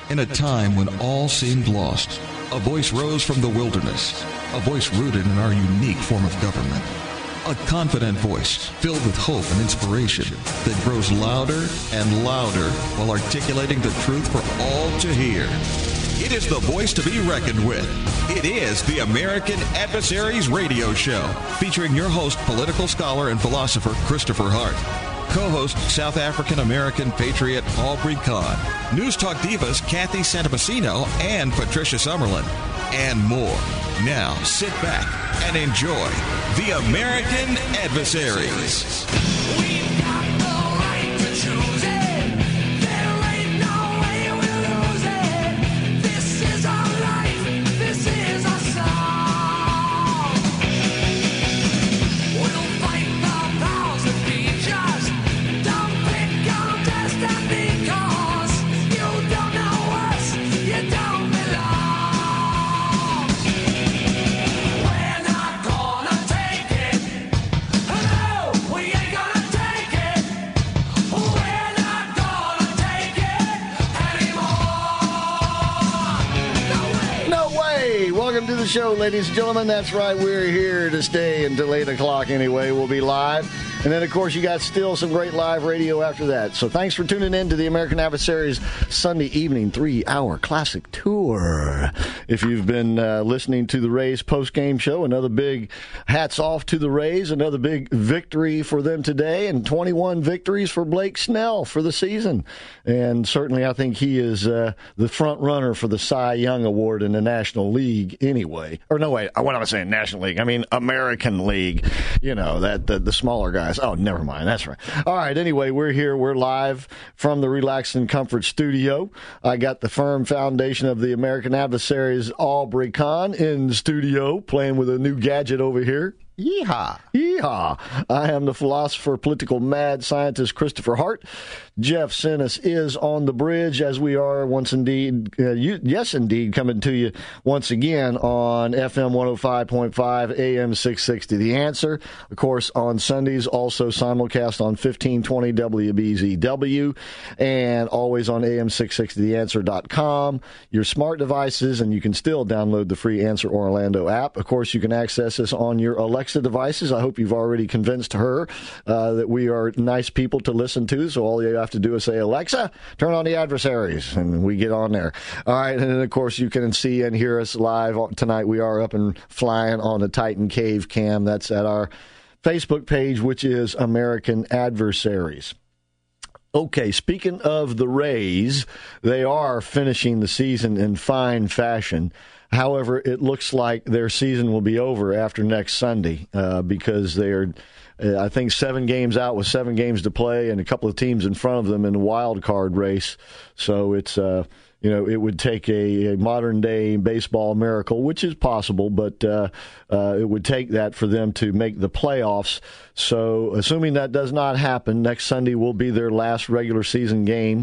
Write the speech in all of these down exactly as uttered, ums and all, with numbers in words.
In a time when all seemed lost, a voice rose from the wilderness, a voice rooted in our unique form of government. A confident voice filled with hope and inspiration that grows louder and louder while articulating the truth for all to hear. It is the voice to be reckoned with. It is the American Adversaries Radio Show, featuring your host, political scholar and philosopher Christopher Hart. Co-host, South African-American patriot Aubrey Kahn. News Talk divas Kathy Santamassino and Patricia Summerlin. And more. Now, sit back and enjoy the American Adversaries. We've got the right to choose it. There ain't no way we'll lose it. This is our life. This is our song. We'll fight the powers that be just. Don't pick our destiny, 'cause you don't know us. You don't belong. We're not gonna take it. No, we ain't gonna take it. We're not gonna take it anymore. No way. No way! Welcome to the show, ladies and gentlemen. That's right, we're here to stay until eight o'clock anyway. We'll be live. And then, of course, you got still some great live radio after that. So thanks for tuning in to the American Adversaries Sunday evening three-hour classic tour. If you've been uh, listening to the Rays post-game show, another big hats off to the Rays, another big victory for them today, and twenty-one victories for Blake Snell for the season. And certainly I think he is uh, the front runner for the Cy Young Award in the National League anyway. Or no, wait, what am I saying? National League. I mean American League. You know, that the, the smaller guys. Oh, never mind. That's right. All right. Anyway, we're here. We're live from the Relax and Comfort studio. I got the firm foundation of the American Adversaries, Aubrey Kahn, in studio, playing with a new gadget over here. Yeehaw. Yeehaw. I am the philosopher, political mad scientist Christopher Hart. Jeff Sinnis is on the bridge, as we are once indeed, uh, you, yes indeed, coming to you once again on F M one oh five point five, A M six sixty. The Answer, of course, on Sundays, also simulcast on fifteen twenty W B Z W, and always on A M six sixty the answer dot com, your smart devices, and you can still download the free Answer Orlando app. Of course, you can access us on your Alexa devices. I hope you've already convinced her uh, that we are nice people to listen to, so all you have to do is say, Alexa, turn on the Adversaries, and we get on there. All right, and then, of course, you can see and hear us live tonight. We are up and flying on the Titan Cave Cam. That's at our Facebook page, which is American Adversaries. Okay, speaking of the Rays, they are finishing the season in fine fashion. However, it looks like their season will be over after next Sunday uh, because they are, uh, I think, seven games out with seven games to play and a couple of teams in front of them in the wild card race. So it's, uh, you know, it would take a, a modern-day baseball miracle, which is possible, but uh, uh, it would take that for them to make the playoffs. So assuming that does not happen, next Sunday will be their last regular season game,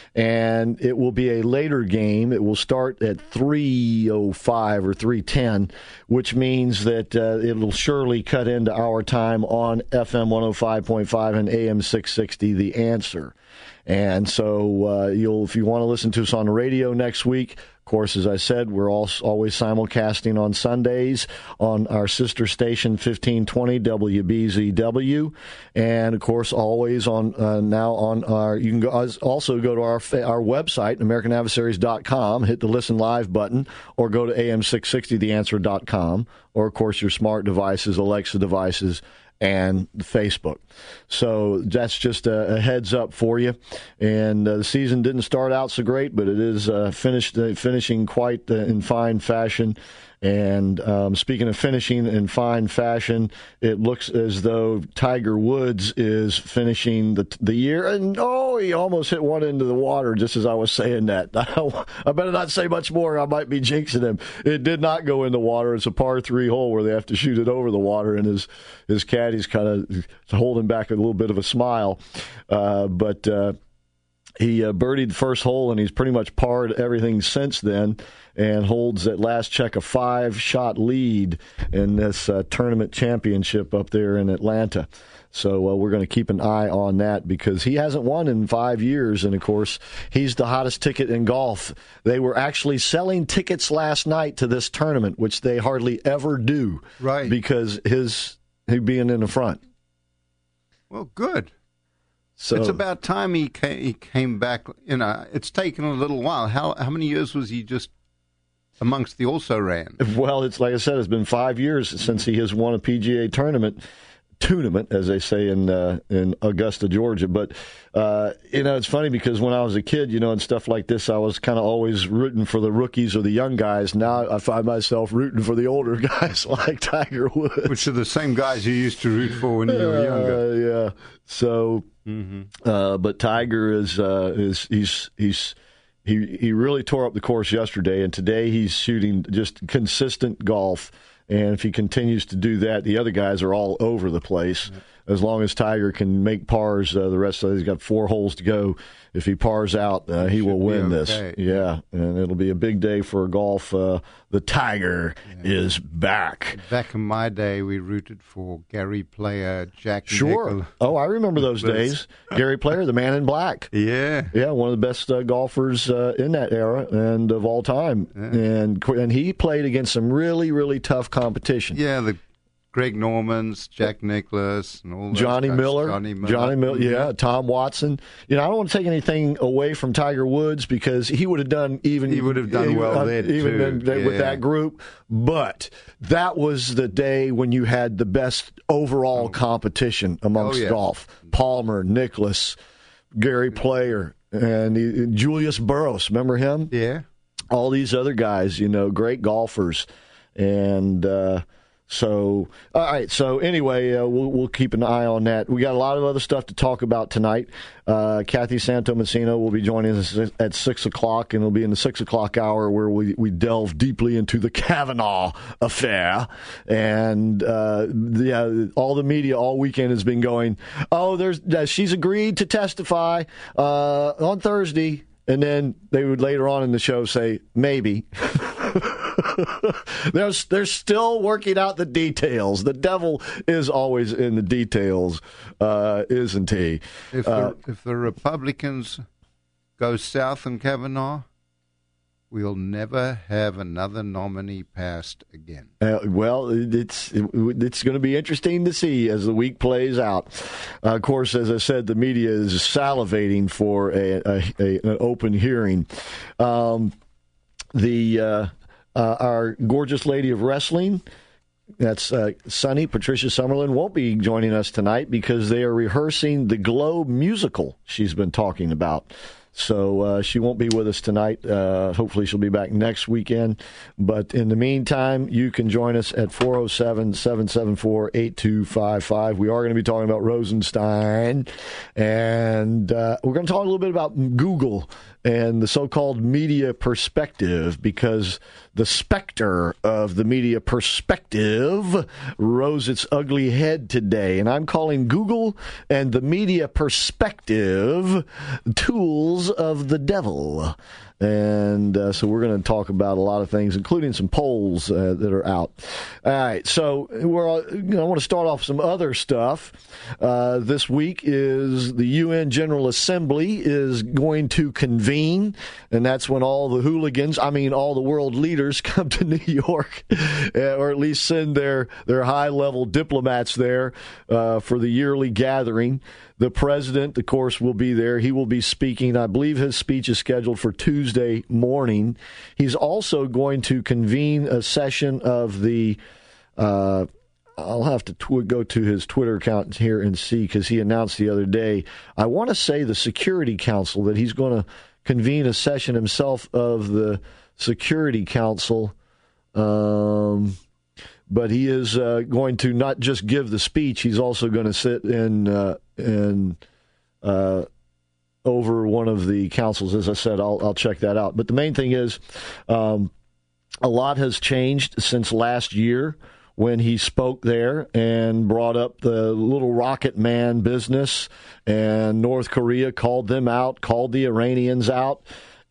and it will be a later game. It will start at three oh five or three ten, which means that uh, it will surely cut into our time on F M one oh five point five and A M six sixty, The Answer. And so uh, you'll, if you want to listen to us on the radio next week, of course, as I said, we're all, always simulcasting on Sundays on our sister station, fifteen twenty W B Z W. And, of course, always on uh, now on our, you can go, also go to our our website, American Adversaries dot com, hit the Listen Live button, or go to A M six sixty the answer dot com, or, of course, your smart devices, Alexa devices, and Facebook. So that's just a, a heads up for you. And uh, the season didn't start out so great, but it is uh, finished uh, finishing quite uh, in fine fashion. And um, speaking of finishing in fine fashion, it looks as though Tiger Woods is finishing the the year. And, oh, he almost hit one into the water just as I was saying that. I better not say much more. I might be jinxing him. It did not go in the water. It's a par three hole where they have to shoot it over the water, and his, his caddy's kind of holding back a little bit of a smile. Uh, but... Uh, He uh, birdied the first hole, and he's pretty much parred everything since then and holds, at last check, a five-shot lead in this uh, tournament championship up there in Atlanta. So uh, we're going to keep an eye on that because he hasn't won in five years, and, of course, he's the hottest ticket in golf. They were actually selling tickets last night to this tournament, which they hardly ever do, right? Because his he being in the front. Well, good. So it's about time he came, he came back. You know, it's taken a little while. How how many years was he just amongst the also-ran? Well, it's like I said, it's been five years since he has won a P G A tournament. Tournament, as they say in uh, in Augusta, Georgia. But, uh, you know, it's funny because when I was a kid, you know, and stuff like this, I was kind of always rooting for the rookies or the young guys. Now I find myself rooting for the older guys like Tiger Woods. Which are the same guys you used to root for when you were younger. Uh, yeah. So, mm-hmm. uh, but Tiger is, uh, is he's, he's, he, he really tore up the course yesterday, and today he's shooting just consistent golf. And if he continues to do that, the other guys are all over the place. Yep. As long as Tiger can make pars, uh, the rest of it, he's got four holes to go. If he pars out, uh, he will win okay. this. Yeah, and it'll be a big day for golf. Uh, the Tiger yeah. is back. Back in my day, we rooted for Gary Player, Jack Sure. Nicklaus. Oh, I remember those days. Gary Player, the man in black. Yeah. Yeah, one of the best uh, golfers uh, in that era and of all time. Yeah. And and he played against some really, really tough competition. Yeah, the Greg Normans, Jack Nicklaus, and all those Johnny guys. Miller, Johnny Miller, Johnny Miller, yeah, Tom Watson. You know, I don't want to take anything away from Tiger Woods because he would have done even he would have done even, well uh, there even too. In, yeah. with that group. But that was the day when you had the best overall oh. competition amongst oh, yeah. golf: Palmer, Nicklaus, Gary Player, and he, Julius Burrows. Remember him? Yeah. All these other guys, you know, great golfers, and. Uh, So, all right. So, anyway, uh, we'll, we'll keep an eye on that. We got a lot of other stuff to talk about tonight. Uh, Kathy Santo Messina will be joining us at six o'clock, and it'll be in the six o'clock hour where we, we delve deeply into the Kavanaugh affair. And, uh, yeah, all the media all weekend has been going, oh, there's uh, she's agreed to testify uh, on Thursday. And then they would later on in the show say, maybe. they're, they're still working out the details. The devil is always in the details, uh, isn't he? If, uh, the, if the Republicans go south on Kavanaugh, we'll never have another nominee passed again. Uh, well, it's it, it's going to be interesting to see as the week plays out. Uh, of course, as I said, the media is salivating for a, a, a an open hearing. Um, the uh, uh, our gorgeous lady of wrestling, that's uh, Sunny, Patricia Summerlin, won't be joining us tonight because they are rehearsing the Glow musical she's been talking about. So uh, she won't be with us tonight. Uh, hopefully she'll be back next weekend. But in the meantime, you can join us at four oh seven, seven seven four, eight two five five. We are going to be talking about Rosenstein. And uh, we're going to talk a little bit about Google and the so-called media perspective, because the specter of the media perspective rose its ugly head today. And I'm calling Google and the media perspective tools of the devil. And uh, so we're going to talk about a lot of things, including some polls uh, that are out. All right, so we're, you know, I want to start off some other stuff. Uh, this week is the U N General Assembly is going to convene, and that's when all the hooligans, I mean all the world leaders, come to New York, or at least send their, their high-level diplomats there uh, for the yearly gathering. The president, of course, will be there. He will be speaking. I believe his speech is scheduled for Tuesday morning. He's also going to convene a session of the, uh, I'll have to tw- go to his Twitter account here and see, because he announced the other day, I want to say the Security Council, that he's going to convene a session himself of the Security Council. Um... But he is uh, going to not just give the speech; he's also going to sit in uh, in uh, over one of the councils. As I said, I'll I'll check that out. But the main thing is, um, a lot has changed since last year when he spoke there and brought up the little rocket man business, and North Korea called them out, called the Iranians out,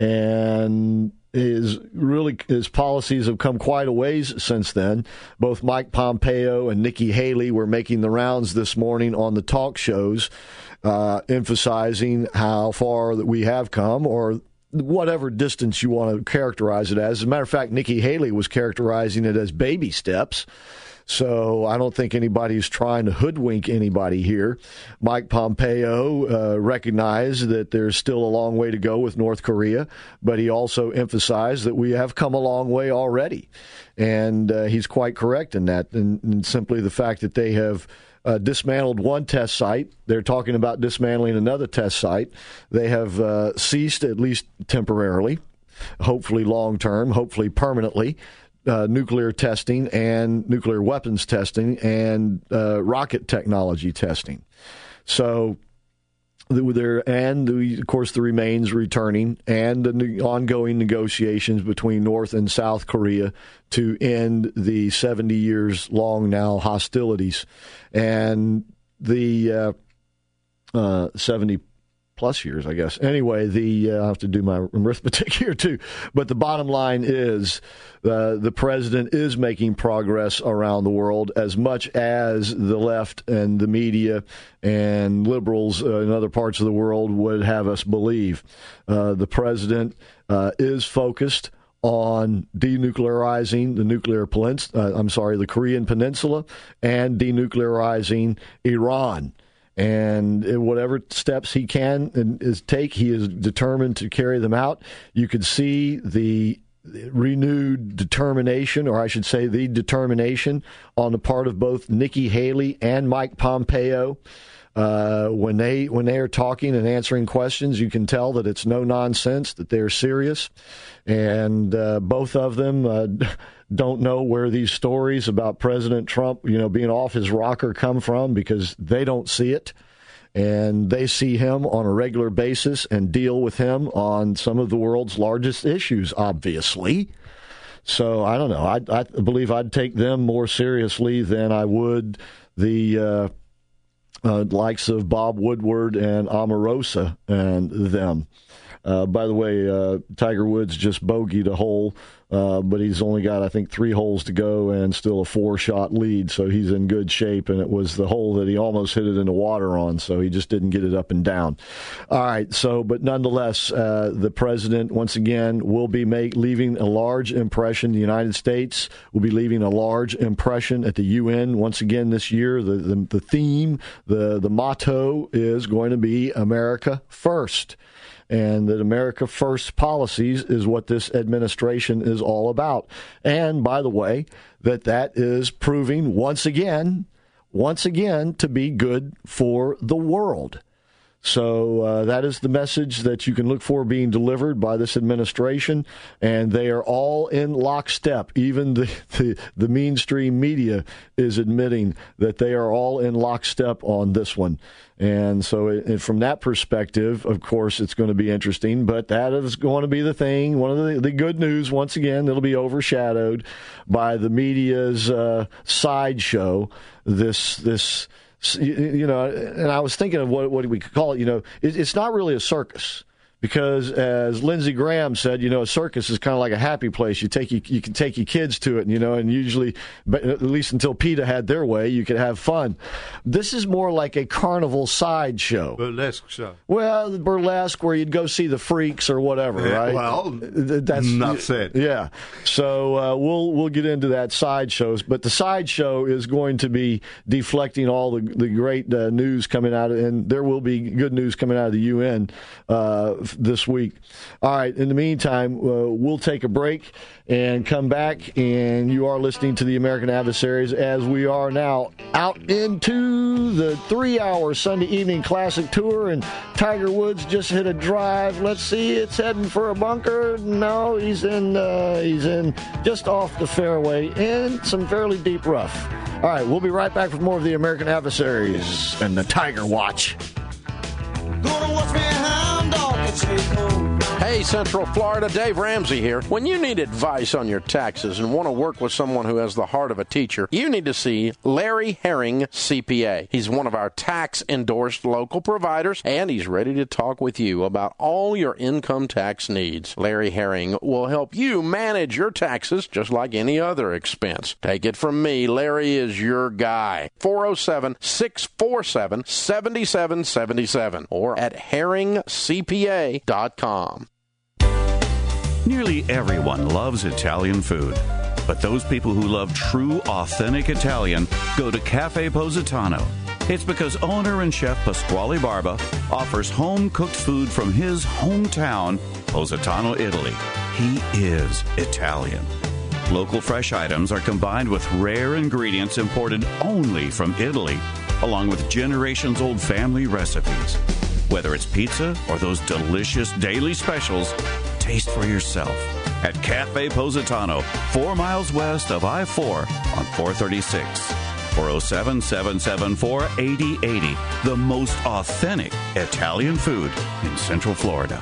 and his really his policies have come quite a ways since then. Both Mike Pompeo and Nikki Haley were making the rounds this morning on the talk shows, uh, emphasizing how far that we have come, or whatever distance you want to characterize it as. As a matter of fact, Nikki Haley was characterizing it as baby steps. So I don't think anybody's trying to hoodwink anybody here. Mike Pompeo uh, recognized that there's still a long way to go with North Korea, but he also emphasized that we have come a long way already. And uh, he's quite correct in that. And, and simply the fact that they have uh, dismantled one test site, they're talking about dismantling another test site. They have uh, ceased, at least temporarily, hopefully long-term, hopefully permanently, Uh, nuclear testing and nuclear weapons testing and uh, rocket technology testing. So there, and the, of course the remains returning, and the ne- ongoing negotiations between North and South Korea to end the seventy years long now hostilities, and the uh, uh, seventy plus years, I guess. Anyway, the uh, I have to do my arithmetic here too. But the bottom line is uh, the president is making progress around the world, as much as the left and the media and liberals uh, in other parts of the world would have us believe. Uh, the president uh, is focused on denuclearizing the nuclear peninsula, uh, I'm sorry, the Korean Peninsula, and denuclearizing Iran. And whatever steps he can is take, he is determined to carry them out. You could see the renewed determination, or I should say the determination, on the part of both Nikki Haley and Mike Pompeo. Uh, when they when they are talking and answering questions, you can tell that it's no nonsense, that they're serious. And uh, both of them uh, don't know where these stories about President Trump, you know, being off his rocker come from, because they don't see it. And they see him on a regular basis and deal with him on some of the world's largest issues, obviously. So I don't know. I, I believe I'd take them more seriously than I would the uh, uh, likes of Bob Woodward and Omarosa and them. Uh, by the way, uh, Tiger Woods just bogeyed a hole, uh, but he's only got, I think, three holes to go and still a four-shot lead, so he's in good shape, and it was the hole that he almost hit it in the water on, so he just didn't get it up and down. All right, so, but nonetheless, uh, the president, once again, will be make, leaving a large impression. The United States will be leaving a large impression at the U N once again this year. The, the, the theme, the, the motto is going to be America First. And that America First policies is what this administration is all about. And, by the way, that that is proving once again, once again, to be good for the world. So uh, that is the message that you can look for being delivered by this administration, and they are all in lockstep. Even the, the, the mainstream media is admitting that they are all in lockstep on this one. And so it, from that perspective, of course, it's going to be interesting, but that is going to be the thing. One of the, the good news, once again, it'll be overshadowed by the media's uh, sideshow, this this. You know, and I was thinking of what, what we could call it. You know, it, it's not really a circus, because as Lindsey Graham said, you know, a circus is kind of like a happy place. You take you, you can take your kids to it, you know, and usually, but at least until PETA had their way, you could have fun. This is more like a carnival sideshow. Burlesque show. Well, the burlesque, where you'd go see the freaks or whatever, Yeah, right? well, that's enough said. Yeah. So uh, we'll we'll get into that sideshows, but the sideshow is going to be deflecting all the the great uh, news coming out, of, and there will be good news coming out of the U N uh, this week. All right. In the meantime, uh, we'll take a break and come back, and you are listening to the American Adversaries, as we are now out into the three-hour Sunday evening classic tour, and Tiger Woods just hit a drive. Let's see, it's heading for a bunker. No, he's in uh, he's in just off the fairway in some fairly deep rough. All right, we'll be right back with more of the American Adversaries and the Tiger Watch. Gonna watch me hound dog and say, oh. Hey, Hey, Central Florida, Dave Ramsey here. When you need advice on your taxes and want to work with someone who has the heart of a teacher, you need to see Larry Herring, C P A. He's one of our tax-endorsed local providers, and he's ready to talk with you about all your income tax needs. Larry Herring will help you manage your taxes just like any other expense. Take it from me, Larry is your guy. four oh seven, six four seven, seven seven seven seven or at herring c p a dot com. Nearly everyone loves Italian food, but those people who love true, authentic Italian go to Cafe Positano. It's because owner and chef Pasquale Barba offers home-cooked food from his hometown, Positano, Italy. He is Italian. Local fresh items are combined with rare ingredients imported only from Italy, along with generations-old family recipes. Whether it's pizza or those delicious daily specials, taste for yourself at Cafe Positano, four miles west of I four on four thirty-six. four oh seven, seven seven four, eight oh eight oh. The most authentic Italian food in Central Florida.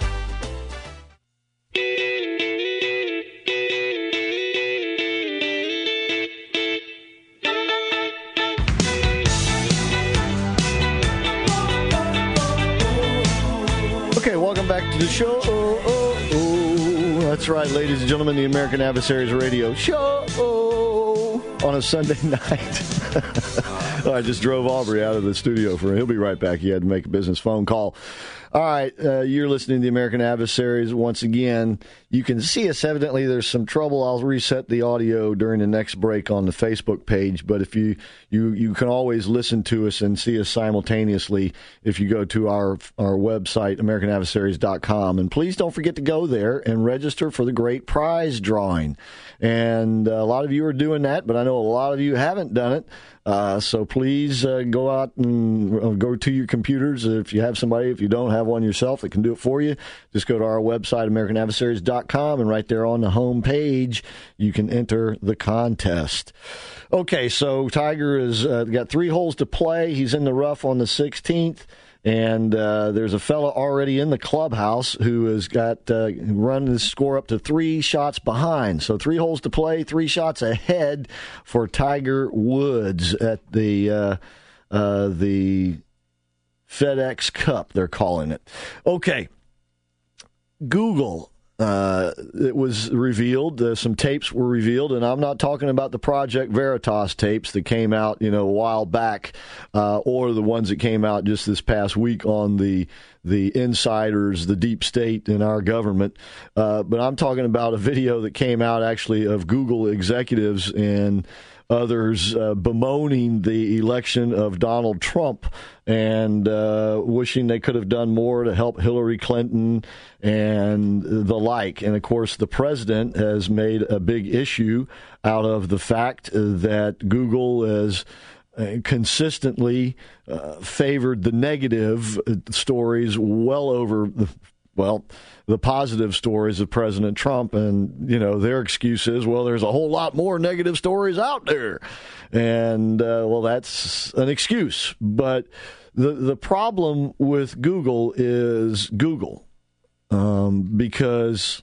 Okay, welcome back to the show. Oh, oh, oh. That's right, ladies and gentlemen, the American Adversaries Radio Show on a Sunday night. I just drove Aubrey out of the studio for him. He'll be right back. He had to make a business phone call. All right, uh, you're listening to the American Adversaries. Once again, you can see us. Evidently, there's some trouble. I'll reset the audio during the next break on the Facebook page. But if you you you can always listen to us and see us simultaneously if you go to our our website, american adversaries dot com. And please don't forget to go there and register for the great prize drawing. And uh, a lot of you are doing that, but I know a lot of you haven't done it. Uh, so please uh, go out and uh, go to your computers. If you have somebody, if you don't have one yourself that can do it for you, just go to our website, american adversaries dot com, and right there on the home page, you can enter the contest. Okay, so Tiger has uh, got three holes to play. He's in the rough on the sixteenth. And uh, there's a fella already in the clubhouse who has got uh, run the score up to three shots behind. So three holes to play, three shots ahead for Tiger Woods at the uh, uh, the FedEx Cup, they're calling it. Okay, Google. Uh, it was revealed, uh, some tapes were revealed, and I'm not talking about the Project Veritas tapes that came out, you know, a while back, uh, or the ones that came out just this past week on the the insiders, the deep state in our government. Uh, but I'm talking about a video that came out actually of Google executives and others uh, bemoaning the election of Donald Trump and uh, wishing they could have done more to help Hillary Clinton and the like. And, of course, the president has made a big issue out of the fact that Google has consistently uh, favored the negative stories well over the Well, the positive stories of President Trump, and, you know, their excuse is, well, there's a whole lot more negative stories out there. And, uh, well, that's an excuse. But the the problem with Google is Google, um, because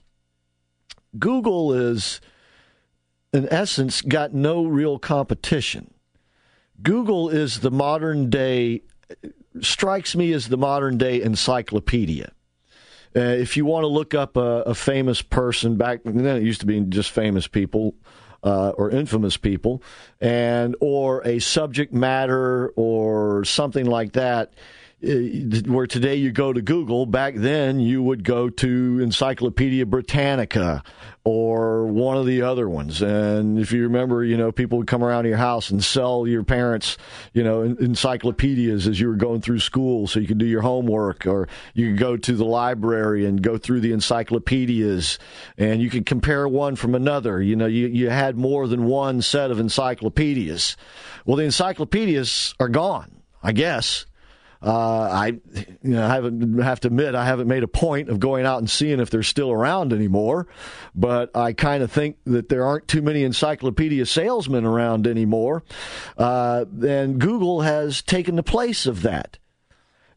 Google is, in essence, got no real competition. Google is the modern day, strikes me as the modern day encyclopedia. Uh, if you want to look up a, a famous person, back then it used to be just famous people uh, or infamous people, and or a subject matter or something like that, where today you go to Google, back then you would go to Encyclopedia Britannica or one of the other ones. And if you remember, you know, people would come around to your house and sell your parents, you know, encyclopedias as you were going through school so you could do your homework, or you could go to the library and go through the encyclopedias and you could compare one from another. You know, you, you had more than one set of encyclopedias. Well, the encyclopedias are gone, I guess. Uh, I, you know, I haven't, have to admit, I haven't made a point of going out and seeing if they're still around anymore, but I kind of think that there aren't too many encyclopedia salesmen around anymore, uh, and Google has taken the place of that.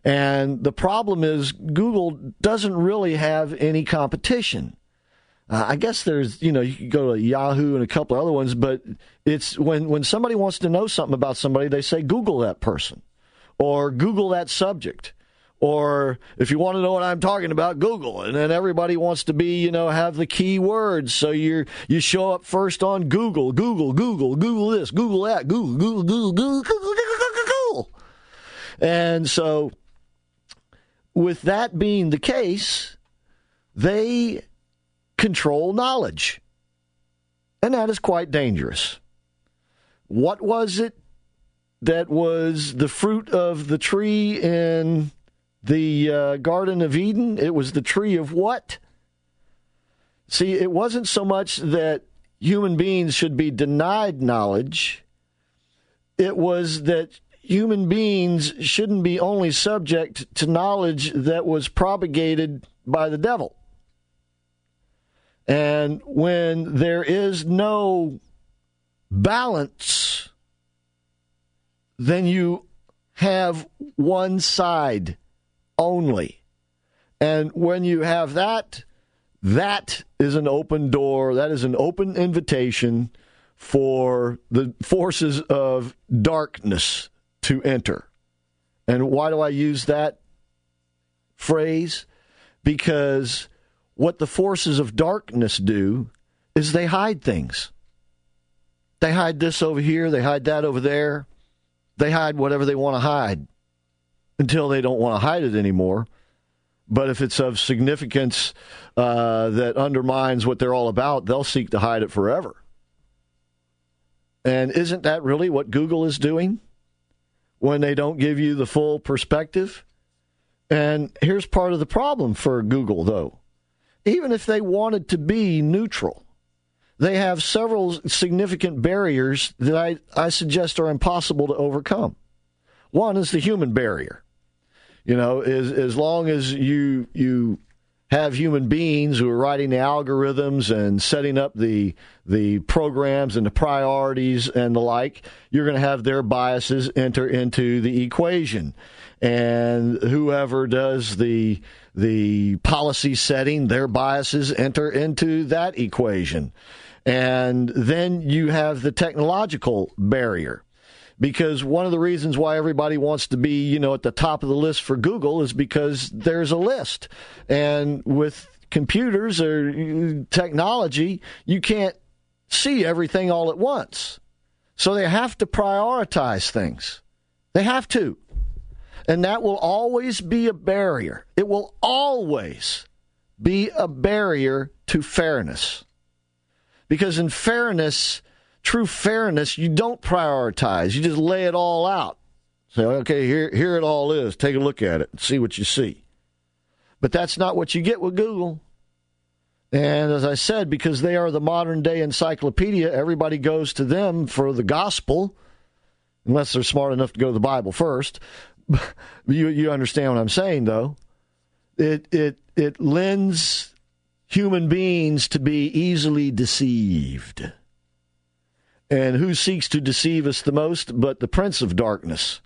And the problem is Google doesn't really have any competition. Uh, I guess there's, you know, you could go to Yahoo and a couple of other ones, but it's when, when somebody wants to know something about somebody, they say Google that person or Google that subject. Or if you want to know what I'm talking about, Google. And then everybody wants to be, you know, have the key words. So you you show up first on Google, Google, Google, Google this, Google that, Google, Google, Google, Google, Google, Google, Google. And so with that being the case, they control knowledge. And that is quite dangerous. What was it that was the fruit of the tree in the uh, Garden of Eden? It was the tree of what? See, it wasn't so much that human beings should be denied knowledge. It was that human beings shouldn't be only subject to knowledge that was propagated by the devil. And when there is no balance, then you have one side only. And when you have that, that is an open door. That is an open invitation for the forces of darkness to enter. And why do I use that phrase? Because what the forces of darkness do is they hide things. They hide this over here. They hide that over there. They hide whatever they want to hide until they don't want to hide it anymore. But if it's of significance uh, that undermines what they're all about, they'll seek to hide it forever. And isn't that really what Google is doing when they don't give you the full perspective? And here's part of the problem for Google, though. Even if they wanted to be neutral, they have several significant barriers that I, I suggest are impossible to overcome. One is the human barrier. You know, as, as long as you you have human beings who are writing the algorithms and setting up the the programs and the priorities and the like, you're going to have their biases enter into the equation. And whoever does the the policy setting, their biases enter into that equation. And then you have the technological barrier. Because one of the reasons why everybody wants to be, you know, at the top of the list for Google is because there's a list. And with computers or technology, you can't see everything all at once. So they have to prioritize things. They have to. And that will always be a barrier. It will always be a barrier to fairness. Because in fairness, true fairness, you don't prioritize. You just lay it all out. Say, okay, here, here it all is. Take a look at it and see what you see. But that's not what you get with Google. And as I said, because they are the modern-day encyclopedia, everybody goes to them for the gospel, unless they're smart enough to go to the Bible first. You you understand what I'm saying, though. It it it lends human beings to be easily deceived. And who seeks to deceive us the most but the prince of darkness?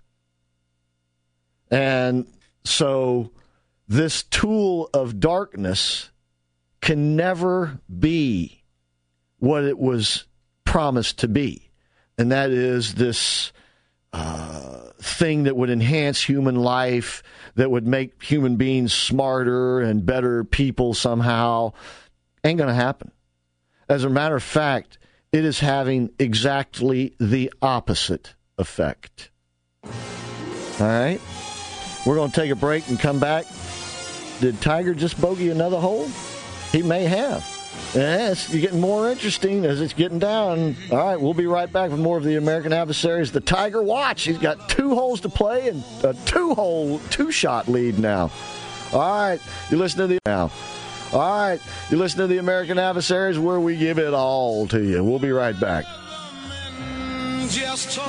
And so this tool of darkness can never be what it was promised to be. And that is this uh, thing that would enhance human life, that would make human beings smarter and better people somehow. Ain't going to happen. As a matter of fact, it is having exactly the opposite effect. All right? We're going to take a break and come back. Did Tiger just bogey another hole? He may have. Yes, you're getting more interesting as it's getting down. All right, we'll be right back with more of the American Adversaries. The Tiger Watch. He's got two holes to play and a two-hole, two-shot lead now. All right, you listen to the now. All right, you listen to the American Adversaries, where we give it all to you. We'll be right back. Just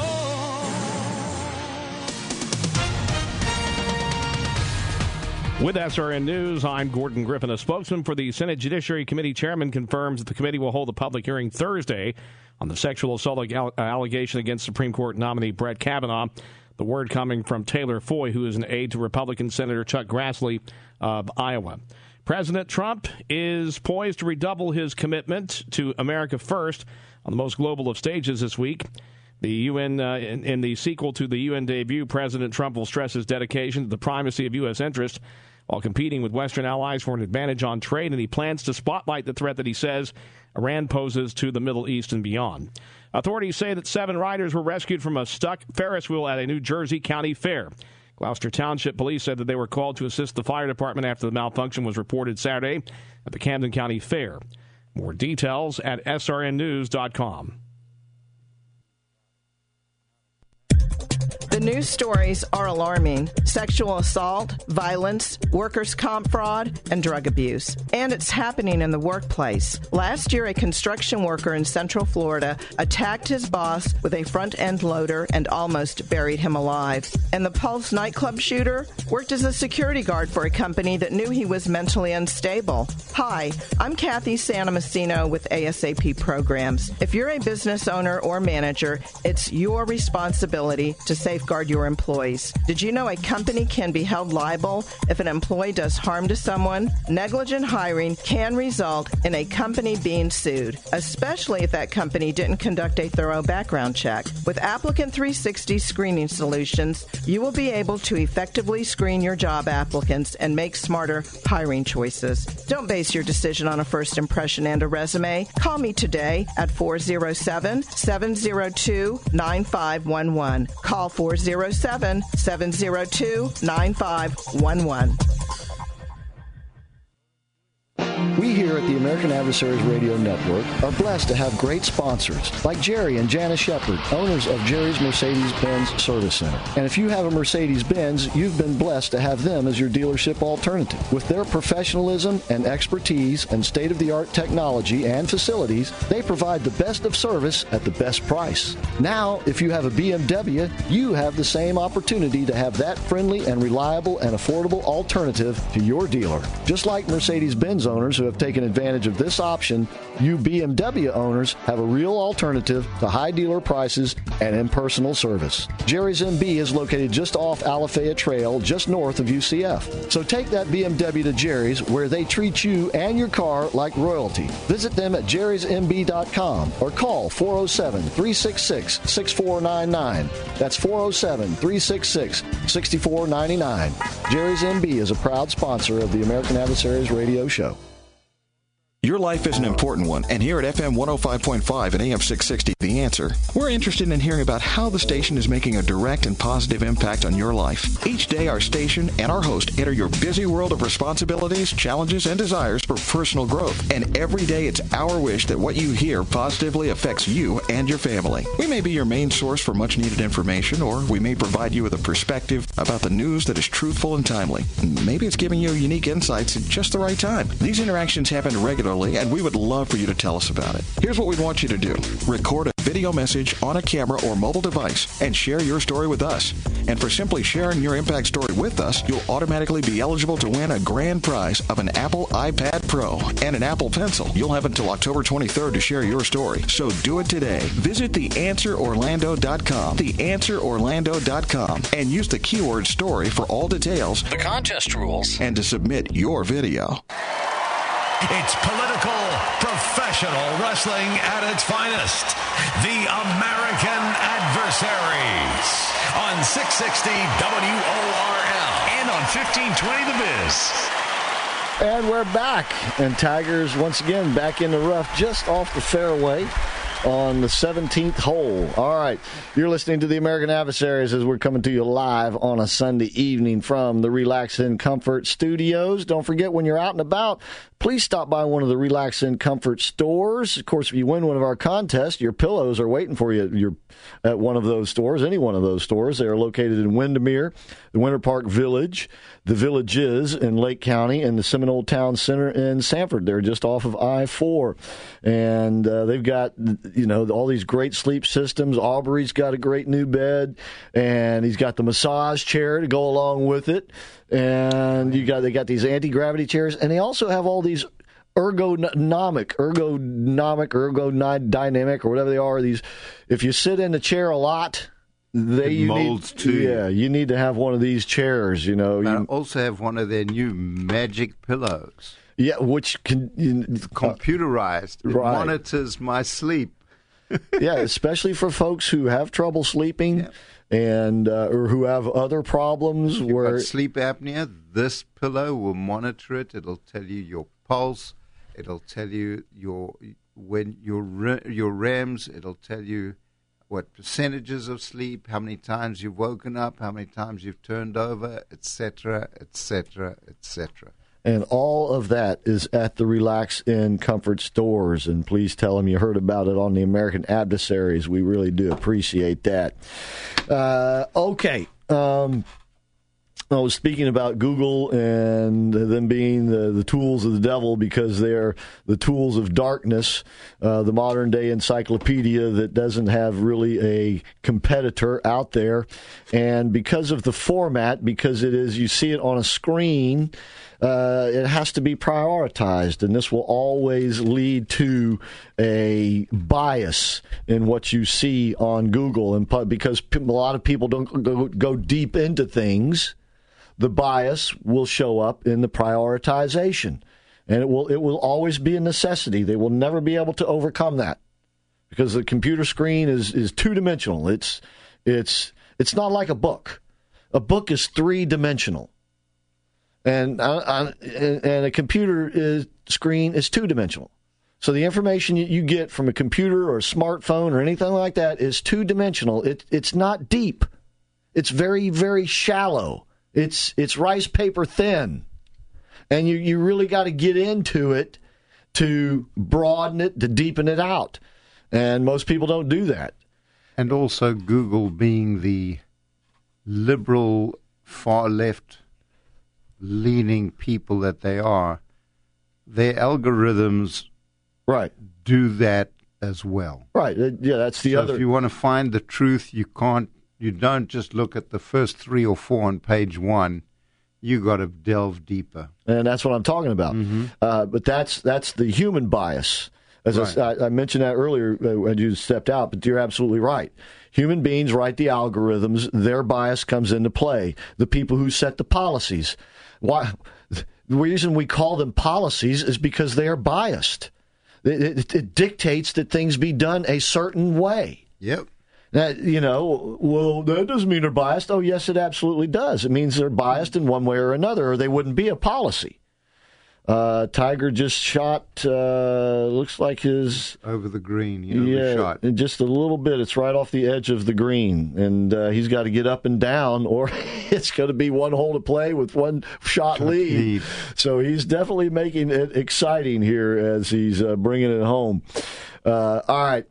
With S R N News, I'm Gordon Griffin. A spokesman for the Senate Judiciary Committee chairman confirms that the committee will hold a public hearing Thursday on the sexual assault allegation against Supreme Court nominee Brett Kavanaugh. The word coming from Taylor Foy, who is an aide to Republican Senator Chuck Grassley of Iowa. President Trump is poised to redouble his commitment to America First on the most global of stages this week. The U N uh, in, in the sequel to the U N debut, President Trump will stress his dedication to the primacy of U S interest while competing with Western allies for an advantage on trade, and he plans to spotlight the threat that he says Iran poses to the Middle East and beyond. Authorities say that seven riders were rescued from a stuck Ferris wheel at a New Jersey county fair. Gloucester Township Police said that they were called to assist the fire department after the malfunction was reported Saturday at the Camden County Fair. More details at S R N news dot com. The news stories are alarming. Sexual assault, violence, workers' comp fraud, and drug abuse. And it's happening in the workplace. Last year, a construction worker in Central Florida attacked his boss with a front-end loader and almost buried him alive. And the Pulse nightclub shooter worked as a security guard for a company that knew he was mentally unstable. Hi, I'm Kathy Santomassino with A S A P Programs. If you're a business owner or manager, it's your responsibility to safeguard your employees. Did you know a company can be held liable if an employee does harm to someone? Negligent hiring can result in a company being sued, especially if that company didn't conduct a thorough background check. With Applicant three sixty Screening Solutions, you will be able to effectively screen your job applicants and make smarter hiring choices. Don't base your decision on a first impression and a resume. Call me today at four oh seven, seven oh two, nine five one one. Call four oh seven, seven oh two, nine five one one. We here at the American Adversaries Radio Network are blessed to have great sponsors like Jerry and Janice Shepard, owners of Jerry's Mercedes-Benz Service Center. And if you have a Mercedes-Benz, you've been blessed to have them as your dealership alternative. With their professionalism and expertise and state-of-the-art technology and facilities, they provide the best of service at the best price. Now, if you have a B M W, you have the same opportunity to have that friendly and reliable and affordable alternative to your dealer. Just like Mercedes-Benz owners who have taken advantage of this option, you B M W owners have a real alternative to high dealer prices and impersonal service. Jerry's M B is located just off Alafaya Trail, just north of U C F. So take that B M W to Jerry's, where they treat you and your car like royalty. Visit them at jerrys m b dot com or call four oh seven, three six six, six four nine nine. That's four oh seven, three six six, six four nine nine. Jerry's M B is a proud sponsor of the American Adversaries Radio Show. Your life is an important one, and here at F M one oh five point five and A M six sixty, The Answer, we're interested in hearing about how the station is making a direct and positive impact on your life. Each day, our station and our host enter your busy world of responsibilities, challenges, and desires for personal growth. And every day, it's our wish that what you hear positively affects you and your family. We may be your main source for much-needed information, or we may provide you with a perspective about the news that is truthful and timely. Maybe it's giving you unique insights at just the right time. These interactions happen regularly, and we would love for you to tell us about it. Here's what we'd want you to do. Record a video message on a camera or mobile device and share your story with us. And for simply sharing your impact story with us, you'll automatically be eligible to win a grand prize of an Apple iPad Pro and an Apple Pencil. You'll have until October twenty-third to share your story, so do it today. Visit the answer orlando dot com, the answer orlando dot com, and use the keyword story for all details, the contest rules, and to submit your video. It's political, professional wrestling at its finest. The American Adversaries on six sixty W O R L and on fifteen twenty The Biz. And we're back. And Tigers, once again, back in the rough, just off the fairway on the seventeenth hole. All right. You're listening to the American Adversaries as we're coming to you live on a Sunday evening from the Relax and Comfort Studios. Don't forget, when you're out and about, please stop by one of the Relax and Comfort stores. Of course, if you win one of our contests, your pillows are waiting for you. You're at one of those stores, any one of those stores. They are located in Windermere, the Winter Park Village, the Villages in Lake County, and the Seminole Town Center in Sanford. They're just off of I four. And uh, they've got, you know, all these great sleep systems. Aubrey's got a great new bed, and he's got the massage chair to go along with it. And you got they got these anti-gravity chairs, and they also have all these ergonomic, ergonomic, ergodynamic, or whatever they are. These, if you sit in the chair a lot, they It you molds need, to you. Yeah, you need to have one of these chairs. You know, But I you, also have one of their new magic pillows. yeah, which can you, Computerized. It right. monitors my sleep. yeah, especially for folks who have trouble sleeping Yeah. and uh, or who have other problems You've where got sleep apnea, this pillow will monitor it. It'll tell you your pulse. It'll tell you your when your re- your R E Ms. It'll tell you what percentages of sleep, how many times you've woken up, how many times you've turned over, et cetera, et cetera, et cetera. And all of that is at the Relax In Comfort stores. And please tell them you heard about it on the American Adversaries. We really do appreciate that. Uh, okay. Um, I was speaking about Google and them being the, the tools of the devil because they're the tools of darkness, uh, the modern-day encyclopedia that doesn't have really a competitor out there. And because of the format, because it is, you see it on a screen, uh, it has to be prioritized, and this will always lead to a bias in what you see on Google. And pu- because p- a lot of people don't go, go deep into things, the bias will show up in the prioritization, and it will it will always be a necessity. They will never be able to overcome that because the computer screen is, is two dimensional. It's it's it's not like a book. A book is three dimensional, and uh, and a computer is, screen is two dimensional. So the information you get from a computer or a smartphone or anything like that is two dimensional. It it's not deep. It's very very shallow. It's it's rice paper thin, and you, you really got to get into it to broaden it, to deepen it out, and most people don't do that. And also Google being the liberal, far-left leaning people that they are, their algorithms right do that as well. Right, uh, yeah, that's the so other. If you want to find the truth, you can't. You don't just look at the first three or four on page one. You got to delve deeper, and that's what I'm talking about. Mm-hmm. Uh, but that's that's the human bias. As Right. I, I mentioned that earlier uh, when you stepped out, but you're absolutely right. Human beings write the algorithms; their bias comes into play. The people who set the policies. Why? The reason we call them policies is because they are biased. It, it, it dictates that things be done a certain way. Yep. That, you know, well, that doesn't mean they're biased. Oh, yes, it absolutely does. It means they're biased in one way or another, or they wouldn't be a policy. Uh, Tiger just shot, uh, looks like his... Over the green, you know, yeah, the shot. just a little bit. It's right off the edge of the green, and uh, he's got to get up and down, or it's going to be one hole to play with one shot, Shot lead. lead. So he's definitely making it exciting here as he's uh, bringing it home. Uh, all right.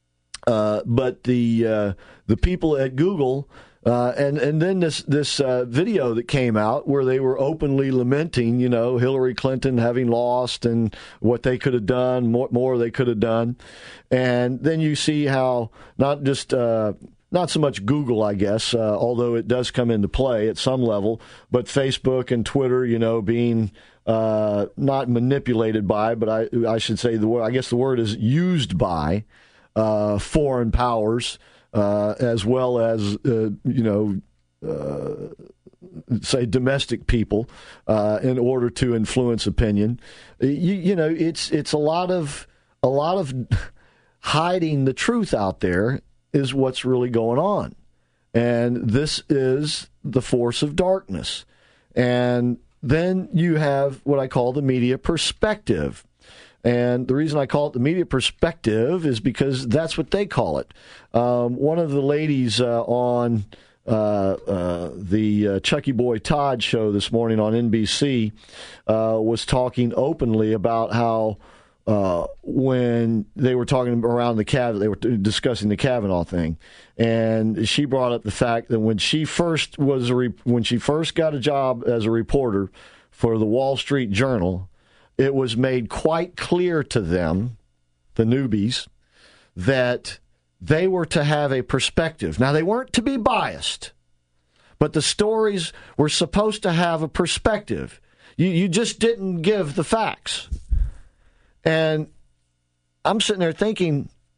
Uh, but the uh, the people at Google, uh, and and then this this uh, video that came out where they were openly lamenting, you know, Hillary Clinton having lost and what they could have done, more, more they could have done, and then you see how not just uh, not so much Google, I guess, uh, although it does come into play at some level, but Facebook and Twitter, you know, being uh, not manipulated by, but I I should say the word, I guess the word is used by. Uh, foreign powers, uh, as well as, uh, you know, uh, say domestic people, uh, in order to influence opinion. You, you know, it's it's a lot of a lot of hiding the truth out there is what's really going on, and this is the force of darkness. And then you have what I call the media perspective. And the reason I call it the media perspective is because that's what they call it. Um, one of the ladies uh, on uh, uh, the uh, Chucky Boy Todd show this morning on N B C uh, was talking openly about how uh, when they were talking around the Cav- they were discussing the Kavanaugh thing, and she brought up the fact that when she first was a re- when she first got a job as a reporter for the Wall Street Journal, it was made quite clear to them, the newbies, that they were to have a perspective. Now, they weren't to be biased, but the stories were supposed to have a perspective. You, you just didn't give the facts. And I'm sitting there thinking,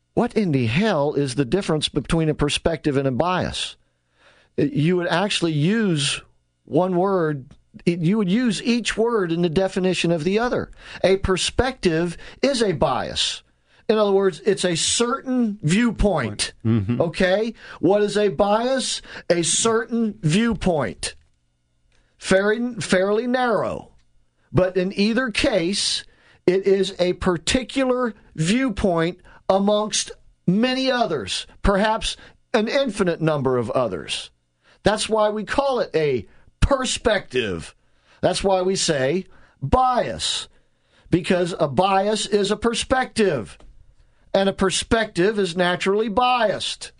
what in the hell is the difference between a perspective and a bias? You would actually use one word, you would use each word in the definition of the other. A perspective is a bias. In other words, it's a certain viewpoint. Mm-hmm. Okay? What is a bias? A certain viewpoint. Fairly, fairly narrow. But in either case, it is a particular viewpoint amongst many others, perhaps an infinite number of others. That's why we call it a perspective. That's why we say bias, because a bias is a perspective, and a perspective is naturally biased.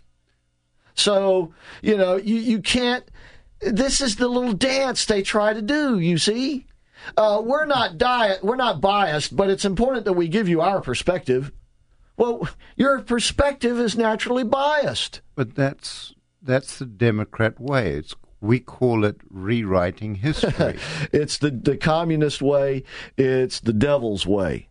So, you know, you, you can't, this is the little dance they try to do, you see? Uh, we're not diet, we're not biased, but it's important that we give you our perspective. Well, your perspective is naturally biased. But that's that's the Democrat way. It's we call it rewriting history. It's the, the communist way. It's the devil's way.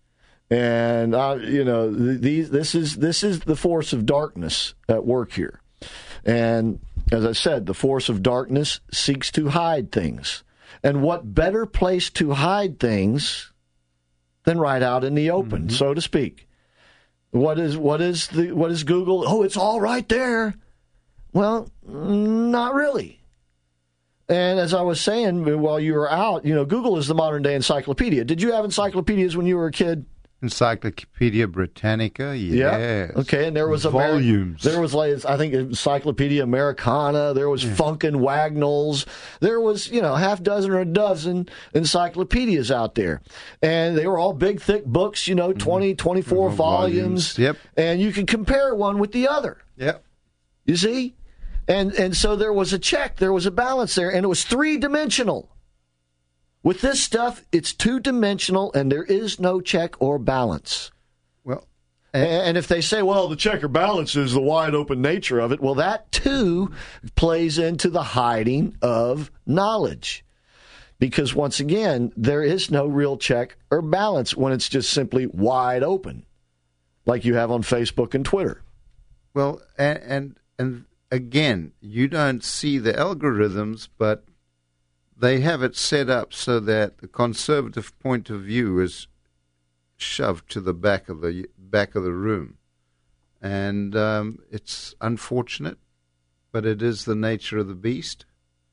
And uh, you know, these this is this is the force of darkness at work here. And as I said, the force of darkness seeks to hide things. And what better place to hide things than right out in the open, mm-hmm. so to speak? What is what is the what is Google? Oh, it's all right there. Well, not really. And as I was saying while you were out, you know, Google is the modern day encyclopedia. Did you have encyclopedias when you were a kid? Encyclopedia Britannica, yes. Yeah. Okay, and there was a volumes. There was like I think Encyclopedia Americana. There was yeah. Funkin' Wagnalls. There was you know half dozen or a dozen encyclopedias out there, and they were all big, thick books. You know, twenty, twenty-four mm-hmm. volumes. volumes. Yep. And you can compare one with the other. Yep. You see, and and so there was a check. There was a balance there, and it was three dimensional. With this stuff, it's two-dimensional, and there is no check or balance. Well, and, and if they say, well, the check or balance is the wide-open nature of it, well, that, too, plays into the hiding of knowledge. Because, once again, there is no real check or balance when it's just simply wide open, like you have on Facebook and Twitter. Well, and and, and again, you don't see the algorithms, but they have it set up so that the conservative point of view is shoved to the back of the back of the room, and um, it's unfortunate, but it is the nature of the beast.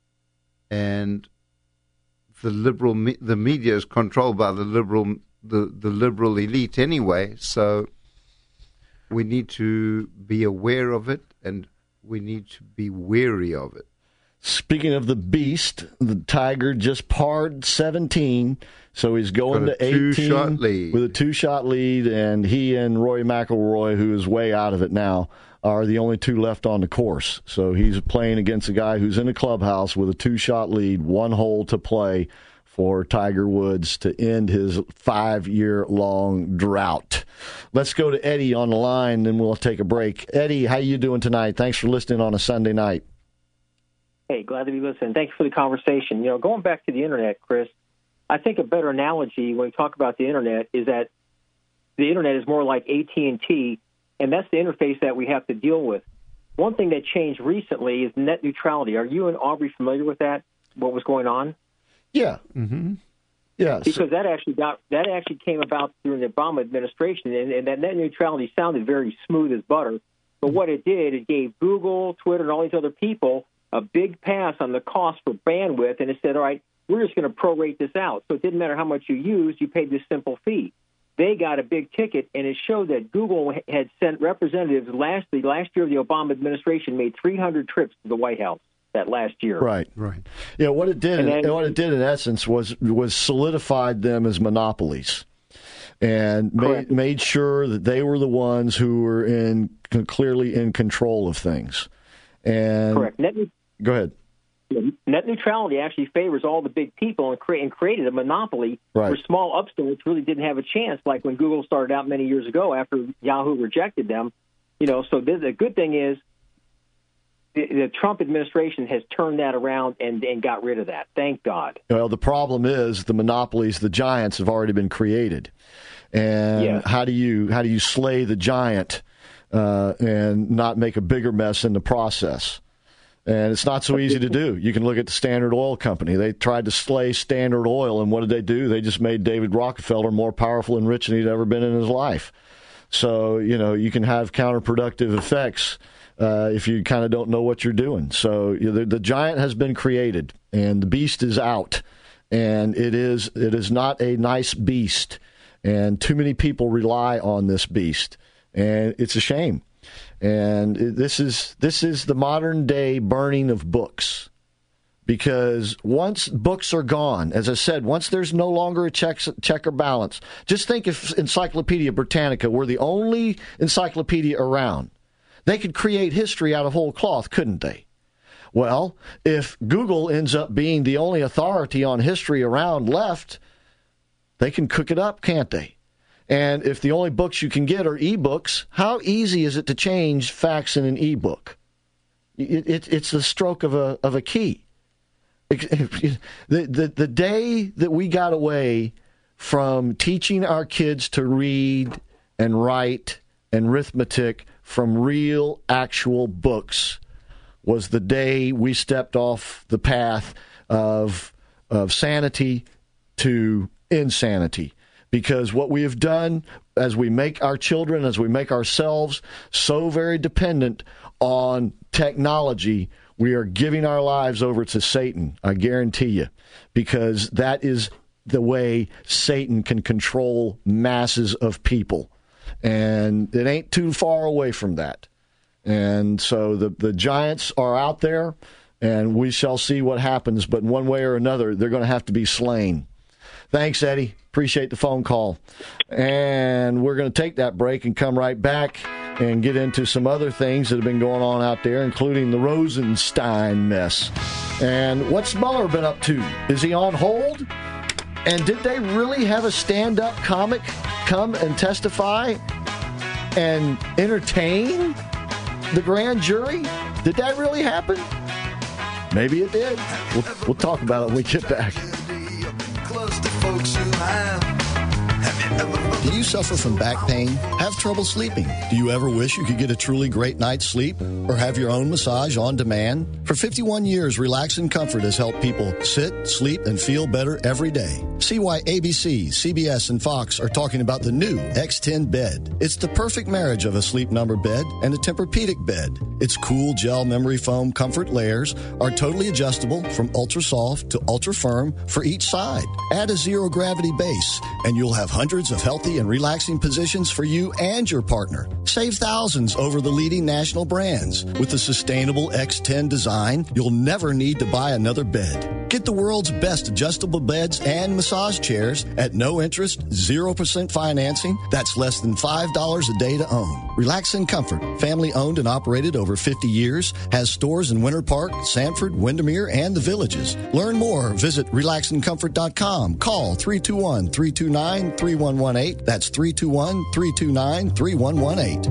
And the liberal me- the media is controlled by the liberal the, the liberal elite anyway, so we need to be aware of it, and we need to be wary of it. Speaking of the beast, the Tiger just parred seventeen, so he's going to eighteen two-shot lead. With a two-shot lead, and he and Rory McIlroy, who is way out of it now, are the only two left on the course. So he's playing against a guy who's in the clubhouse with a two-shot lead, one hole to play for Tiger Woods to end his five-year-long drought. Let's go to Eddie on the line, and we'll take a break. Eddie, how you doing tonight? Thanks for listening on a Sunday night. Hey, glad to be listening. Thank you for the conversation. You know, going back to the Internet, Chris, I think a better analogy when we talk about the Internet is that the Internet is more like A T and T, and that's the interface that we have to deal with. One thing that changed recently is net neutrality. Are you and Aubrey familiar with that, what was going on? Yeah. Mm-hmm. Yeah. Because so- that actually got that actually came about during the Obama administration, and, and that net neutrality sounded very smooth as butter. But what it did, it gave Google, Twitter, and all these other people a big pass on the cost for bandwidth, and it said, all right, we're just going to prorate this out. So it didn't matter how much you used, you paid this simple fee. They got a big ticket, and it showed that Google had sent representatives last the last year of the Obama administration made three hundred trips to the White House that last year. Right, right. Yeah, what it did, then, what it did in essence was was solidified them as monopolies, and made, made sure that they were the ones who were in clearly in control of things. And correct. Net, go ahead. Net neutrality actually favors all the big people and, cre- and created a monopoly right. where small upstarts really didn't have a chance, like when Google started out many years ago after Yahoo rejected them. You know, so the, the good thing is the, the Trump administration has turned that around and, and got rid of that. Thank God. Well, the problem is the monopolies, the giants, have already been created. And yes. how do you how do you slay the giant? uh, and not make a bigger mess in the process. And it's not so easy to do. You can look at the Standard Oil Company. They tried to slay Standard Oil, and what did they do? They just made David Rockefeller more powerful and rich than he'd ever been in his life. So, you know, you can have counterproductive effects uh, if you kind of don't know what you're doing. So you know, the, the giant has been created, and the beast is out. And it is it is not a nice beast. And too many people rely on this beast. And it's a shame. And this is this is the modern day burning of books, because once books are gone, as I said, once there's no longer a check, check or balance, just think if Encyclopedia Britannica were the only encyclopedia around. They could create history out of whole cloth, couldn't they? Well, if Google ends up being the only authority on history around left, they can cook it up, can't they? And if the only books you can get are e-books, how easy is it to change facts in an e-book? It, it, it's the stroke of a of a key. The, the, the day that we got away from teaching our kids to read and write and arithmetic from real, actual books was the day we stepped off the path of of sanity to insanity. Because what we have done as we make our children, as we make ourselves so very dependent on technology, we are giving our lives over to Satan, I guarantee you, because that is the way Satan can control masses of people. And it ain't too far away from that. And so the, the giants are out there, and we shall see what happens. But in one way or another, they're going to have to be slain. Thanks, Eddie. Appreciate the phone call. And we're going to take that break and come right back and get into some other things that have been going on out there, including the Rosenstein mess. And what's Mueller been up to? Is he on hold? And did they really have a stand-up comic come and testify and entertain the grand jury? Did that really happen? Maybe it did. We'll, we'll talk about it when we get back. Do you suffer from back pain? Have trouble sleeping? Do you ever wish you could get a truly great night's sleep? Or have your own massage on demand? For fifty-one years, Relax and Comfort has helped people sit, sleep, and feel better every day. See why A B C, C B S, and Fox are talking about the new X ten bed. It's the perfect marriage of a Sleep Number bed and a Tempur-Pedic bed. Its cool gel memory foam comfort layers are totally adjustable from ultra soft to ultra firm for each side. Add a zero gravity base, and you'll have hundreds of healthy and relaxing positions for you and your partner. Save thousands over the leading national brands. With the sustainable X ten design, you'll never need to buy another bed. Get the world's best adjustable beds and massage chairs at no interest, zero percent financing. That's less than five dollars a day to own. Relax and Comfort, family owned and operated over fifty years, has stores in Winter Park, Sanford, Windermere, and the Villages. Learn more. Visit relax and comfort dot com. Call three two one, three two nine, three one one eight. That's three two one, three two nine, three one one eight.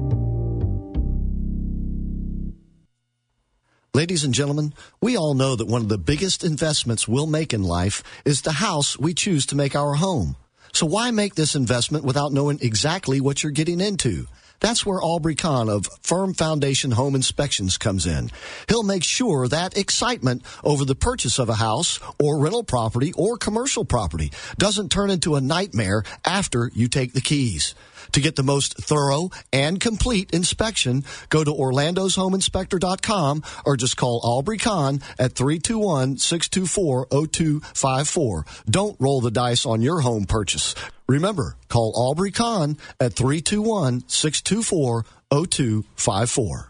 Ladies and gentlemen, we all know that one of the biggest investments we'll make in life is the house we choose to make our home. So why make this investment without knowing exactly what you're getting into? That's where Aubrey Kahn of Firm Foundation Home Inspections comes in. He'll make sure that excitement over the purchase of a house or rental property or commercial property doesn't turn into a nightmare after you take the keys. To get the most thorough and complete inspection, go to orlandos home inspector dot com or just call Aubrey Kahn at three two one, six two four, zero two five four. Don't roll the dice on your home purchase. Remember, call Aubrey Kahn at three two one, six two four, zero two five four.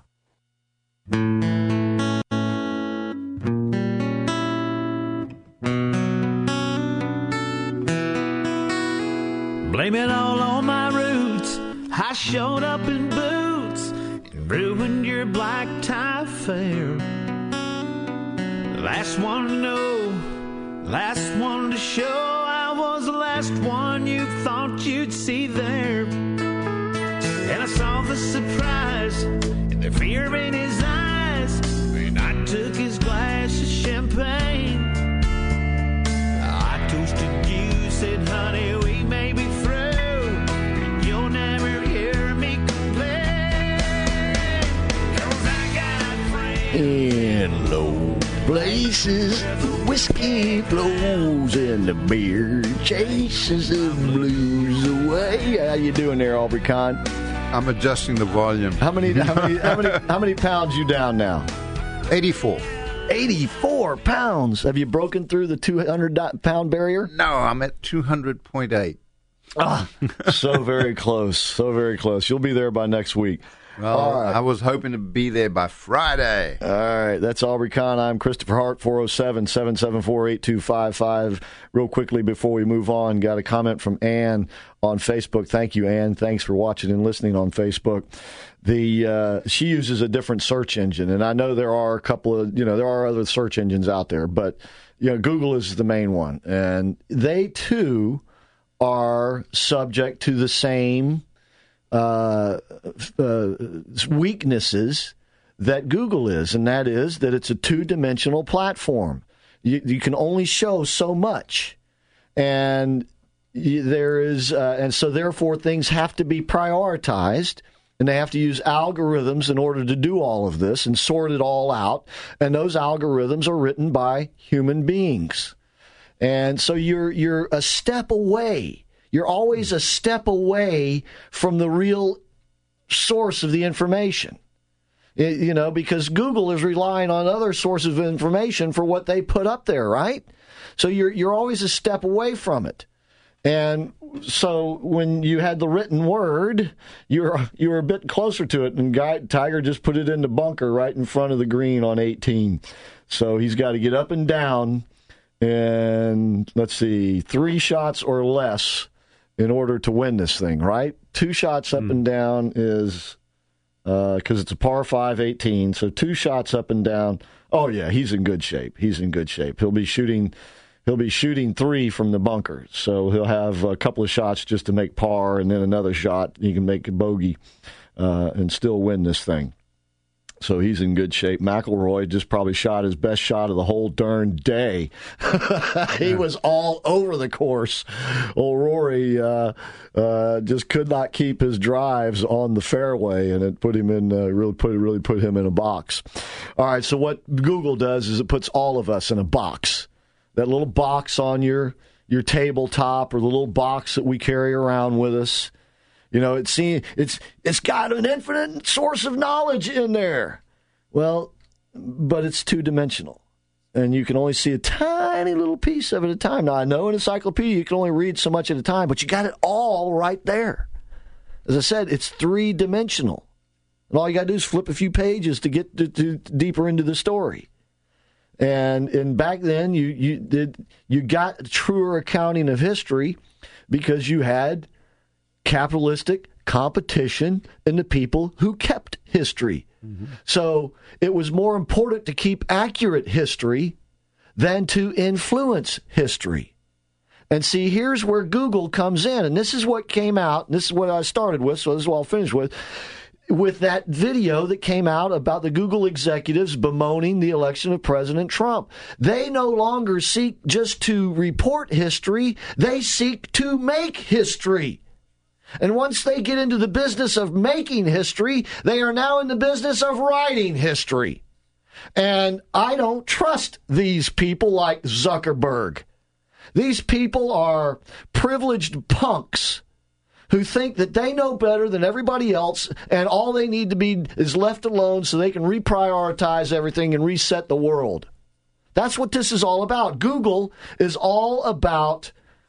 Blame it all on my roots. I showed up in boots and ruined your black tie fair. Last one to know, last one to show. I was the last one you thought you'd see there. And I saw the surprise and the fear in his eyes, and I took his glass of champagne. I toasted you, said, honey, we may be through, and you'll never hear me complain. In low places, whiskey flows and the beer chases the blues away. How you doing there, Aubrey Kahn? I'm adjusting the volume. How many? How many? How many? How many pounds you down now? eighty-four. eighty-four pounds. Have you broken through the two hundred pound barrier? No, I'm at two hundred point eight. Ah, so very close. So very close. You'll be there by next week. Well, All right. I was hoping to be there by Friday. All right. That's Aubrey Kahn. I'm Christopher Hart, four oh seven, seven seven four, eight two five five. Real quickly before we move on, got a comment from Ann on Facebook. Thank you, Ann. Thanks for watching and listening on Facebook. The uh, she uses a different search engine, and I know there are a couple of, you know, there are other search engines out there, but, you know, Google is the main one. And they, too, are subject to the same Uh, uh, weaknesses that Google is, and that is that it's a two-dimensional platform. You, you can only show so much, and you, there is, uh, and so therefore things have to be prioritized, and they have to use algorithms in order to do all of this and sort it all out. And those algorithms are written by human beings, and so you're you're a step away. You're always a step away from the real source of the information, it, you know, because Google is relying on other sources of information for what they put up there, right? So you're you're always a step away from it. And so when you had the written word, you're you were a bit closer to it, and Guy, Tiger just put it in the bunker right in front of the green on eighteen. So he's got to get up and down, and let's see, three shots or less in order to win this thing, right? Two shots up mm. and down is, because uh, it's a par five eighteen, so two shots up and down. Oh, yeah, he's in good shape. He's in good shape. He'll be shooting he'll be shooting three from the bunker, so he'll have a couple of shots just to make par, and then another shot. He can make a bogey uh, and still win this thing. So he's in good shape. McIlroy just probably shot his best shot of the whole darn day. He was all over the course. Old Rory uh, uh, just could not keep his drives on the fairway, and it put him in uh, really put really put him in a box. All right. So what Google does is it puts all of us in a box. That little box on your your tabletop, or the little box that we carry around with us. You know, it's it's it's got an infinite source of knowledge in there. Well, but it's two-dimensional, and you can only see a tiny little piece of it at a time. Now, I know in encyclopedia you can only read so much at a time, but you got it all right there. As I said, it's three-dimensional, and all you got to do is flip a few pages to get to, to, deeper into the story. And and back then, you you did you got a truer accounting of history because you had capitalistic competition in the people who kept history. Mm-hmm. So it was more important to keep accurate history than to influence history. And see, here's where Google comes in. And this is what came out. And this is what I started with, so this is what I'll finish with. With that video that came out about the Google executives bemoaning the election of President Trump. They no longer seek just to report history. They seek to make history. And once they get into the business of making history, they are now in the business of writing history. And I don't trust these people like Zuckerberg. These people are privileged punks who think that they know better than everybody else, and all they need to be is left alone so they can reprioritize everything and reset the world. That's what this is all about. Google is all about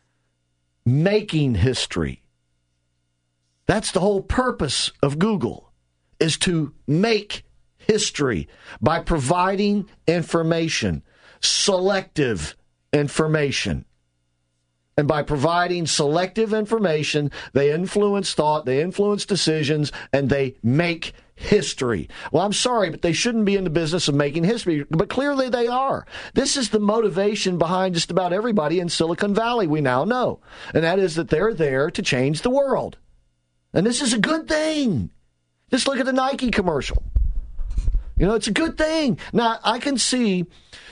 making history. That's the whole purpose of Google, is to make history by providing information, selective information. And by providing selective information, they influence thought, they influence decisions, and they make history. Well, I'm sorry, but they shouldn't be in the business of making history, but clearly they are. This is the motivation behind just about everybody in Silicon Valley, we now know. And that is that they're there to change the world. And this is a good thing. Just look at the Nike commercial. You know, it's a good thing. Now, I can see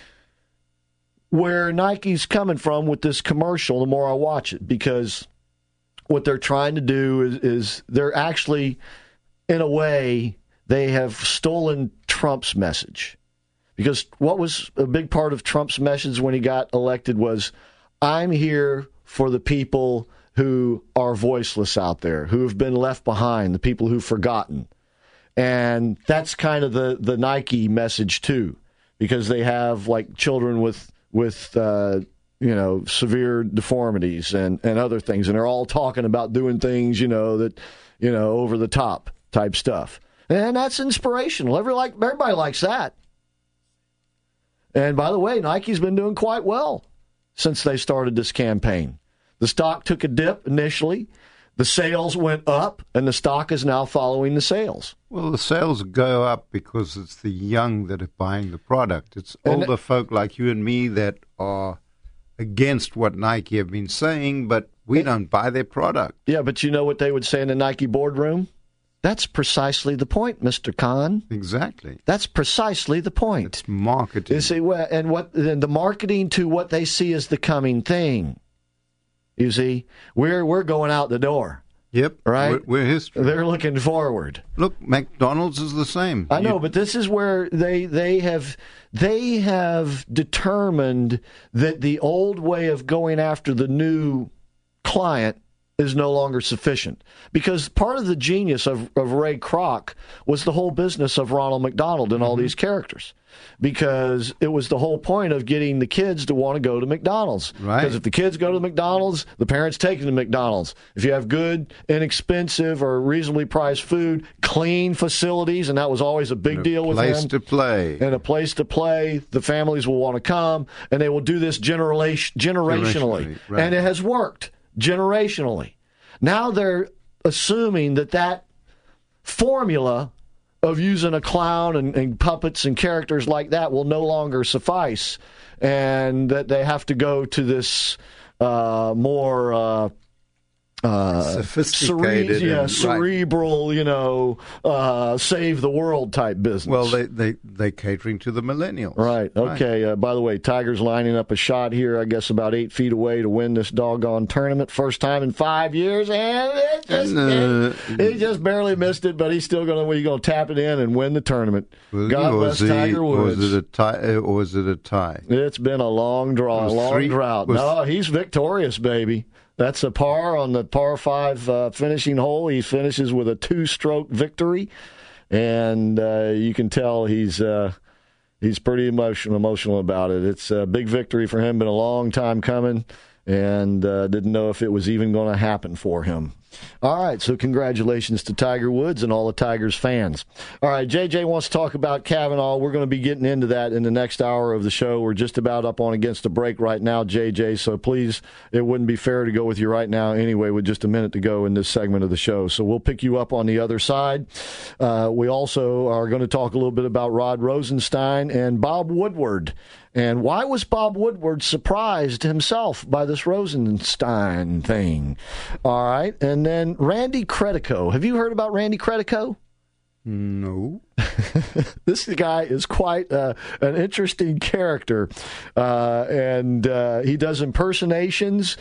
where Nike's coming from with this commercial the more I watch it, because what they're trying to do is, is they're actually, in a way, they have stolen Trump's message. Because what was a big part of Trump's message when he got elected was, I'm here for the people who are voiceless out there, who have been left behind, the people who've forgotten. And that's kind of the, the Nike message, too, because they have, like, children with, with uh, you know, severe deformities and, and other things. And they're all talking about doing things, you know, that, you know, over the top type stuff. And that's inspirational. Every, like, everybody likes that. And by the way, Nike's been doing quite well since they started this campaign. The stock took a dip initially. The sales went up, and the stock is now following the sales. Well, the sales go up because it's the young that are buying the product. It's And older folk like you and me that are against what Nike have been saying, but we don't buy their product. Yeah, but you know what they would say in the Nike boardroom? That's precisely the point, Mister Khan. Exactly. That's precisely the point. It's marketing. You see, well, and what and the marketing to what they see as the coming thing. You see, we're we're going out the door. Yep. Right? We're, we're history. They're looking forward. Look, McDonald's is the same. I know, You- but this is where they they have they have determined that the old way of going after the new client is no longer sufficient. Because part of the genius of, of Ray Kroc was the whole business of Ronald McDonald and all these characters. Because it was the whole point of getting the kids to want to go to McDonald's. Right. Because if the kids go to McDonald's, the parents take them to McDonald's. If you have good, inexpensive, or reasonably priced food, clean facilities, and that was always a big And a deal with place them. to play. And a place to play, the families will want to come, and they will do this generation, generationally. Generationally, right. And it has worked generationally. Now they're assuming that that formula of using a clown and, and puppets and characters like that will no longer suffice, and that they have to go to this uh, more uh, uh, Sophisticated cere- yeah, and- cerebral, you know, uh, save the world type business. Well, they, they, they're catering to the millennials. Right. Okay. Uh, by the way, Tiger's lining up a shot here, I guess about eight feet away to win this doggone tournament. First time in five years, and it just, And, uh, he just barely missed it, but he's still going to he's going to tap it in and win the tournament. Was God he- bless was he- Tiger Woods. Was it a tie? uh, Or was it a tie? It's been a long draw, a Was long three- drought. was- No, he's victorious, baby. That's a par on the par five uh, finishing hole. He finishes with a two-stroke victory, and uh, you can tell he's uh, he's pretty emotional emotional about it. It's a big victory for him. Been a long time coming, and uh, didn't know if it was even going to happen for him. All right, so congratulations to Tiger Woods and all the Tigers fans. All right, J J wants to talk about Kavanaugh. We're going to be getting into that in the next hour of the show. We're just about up on against the break right now, J J, so please, it wouldn't be fair to go with you right now anyway with just a minute to go in this segment of the show. So we'll pick you up on the other side. Uh, we also are going to talk a little bit about Rod Rosenstein and Bob Woodward. And why was Bob Woodward surprised himself by this Rosenstein thing? All right. And then Randy Credico. Have you heard about Randy Credico? No. This guy is quite uh, an interesting character. Uh, and uh, he does impersonations,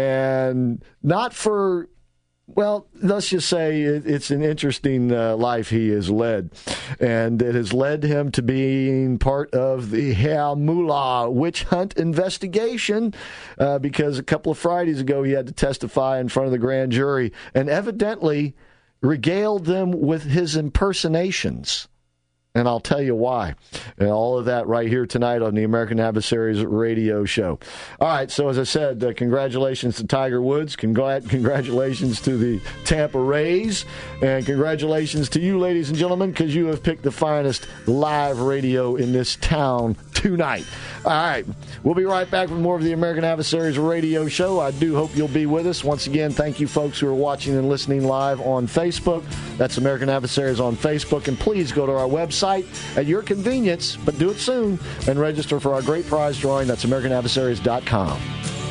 and not for... Well, let's just say it, it's an interesting uh, life he has led, and it has led him to being part of the Hamula witch hunt investigation uh, because a couple of Fridays ago he had to testify in front of the grand jury and evidently regaled them with his impersonations. And I'll tell you why. And all of that right here tonight on the American Adversaries radio show. All right, so as I said, uh, congratulations to Tiger Woods. Congrat- congratulations to the Tampa Rays. And congratulations to you, ladies and gentlemen, because you have picked the finest live radio in this town tonight. All right, we'll be right back with more of the American Adversaries radio show. I do hope you'll be with us. Once again, thank you folks who are watching and listening live on Facebook. That's American Adversaries on Facebook. And please go to our website at your convenience, but do it soon, and register for our great prize drawing. That's American Adversaries dot com.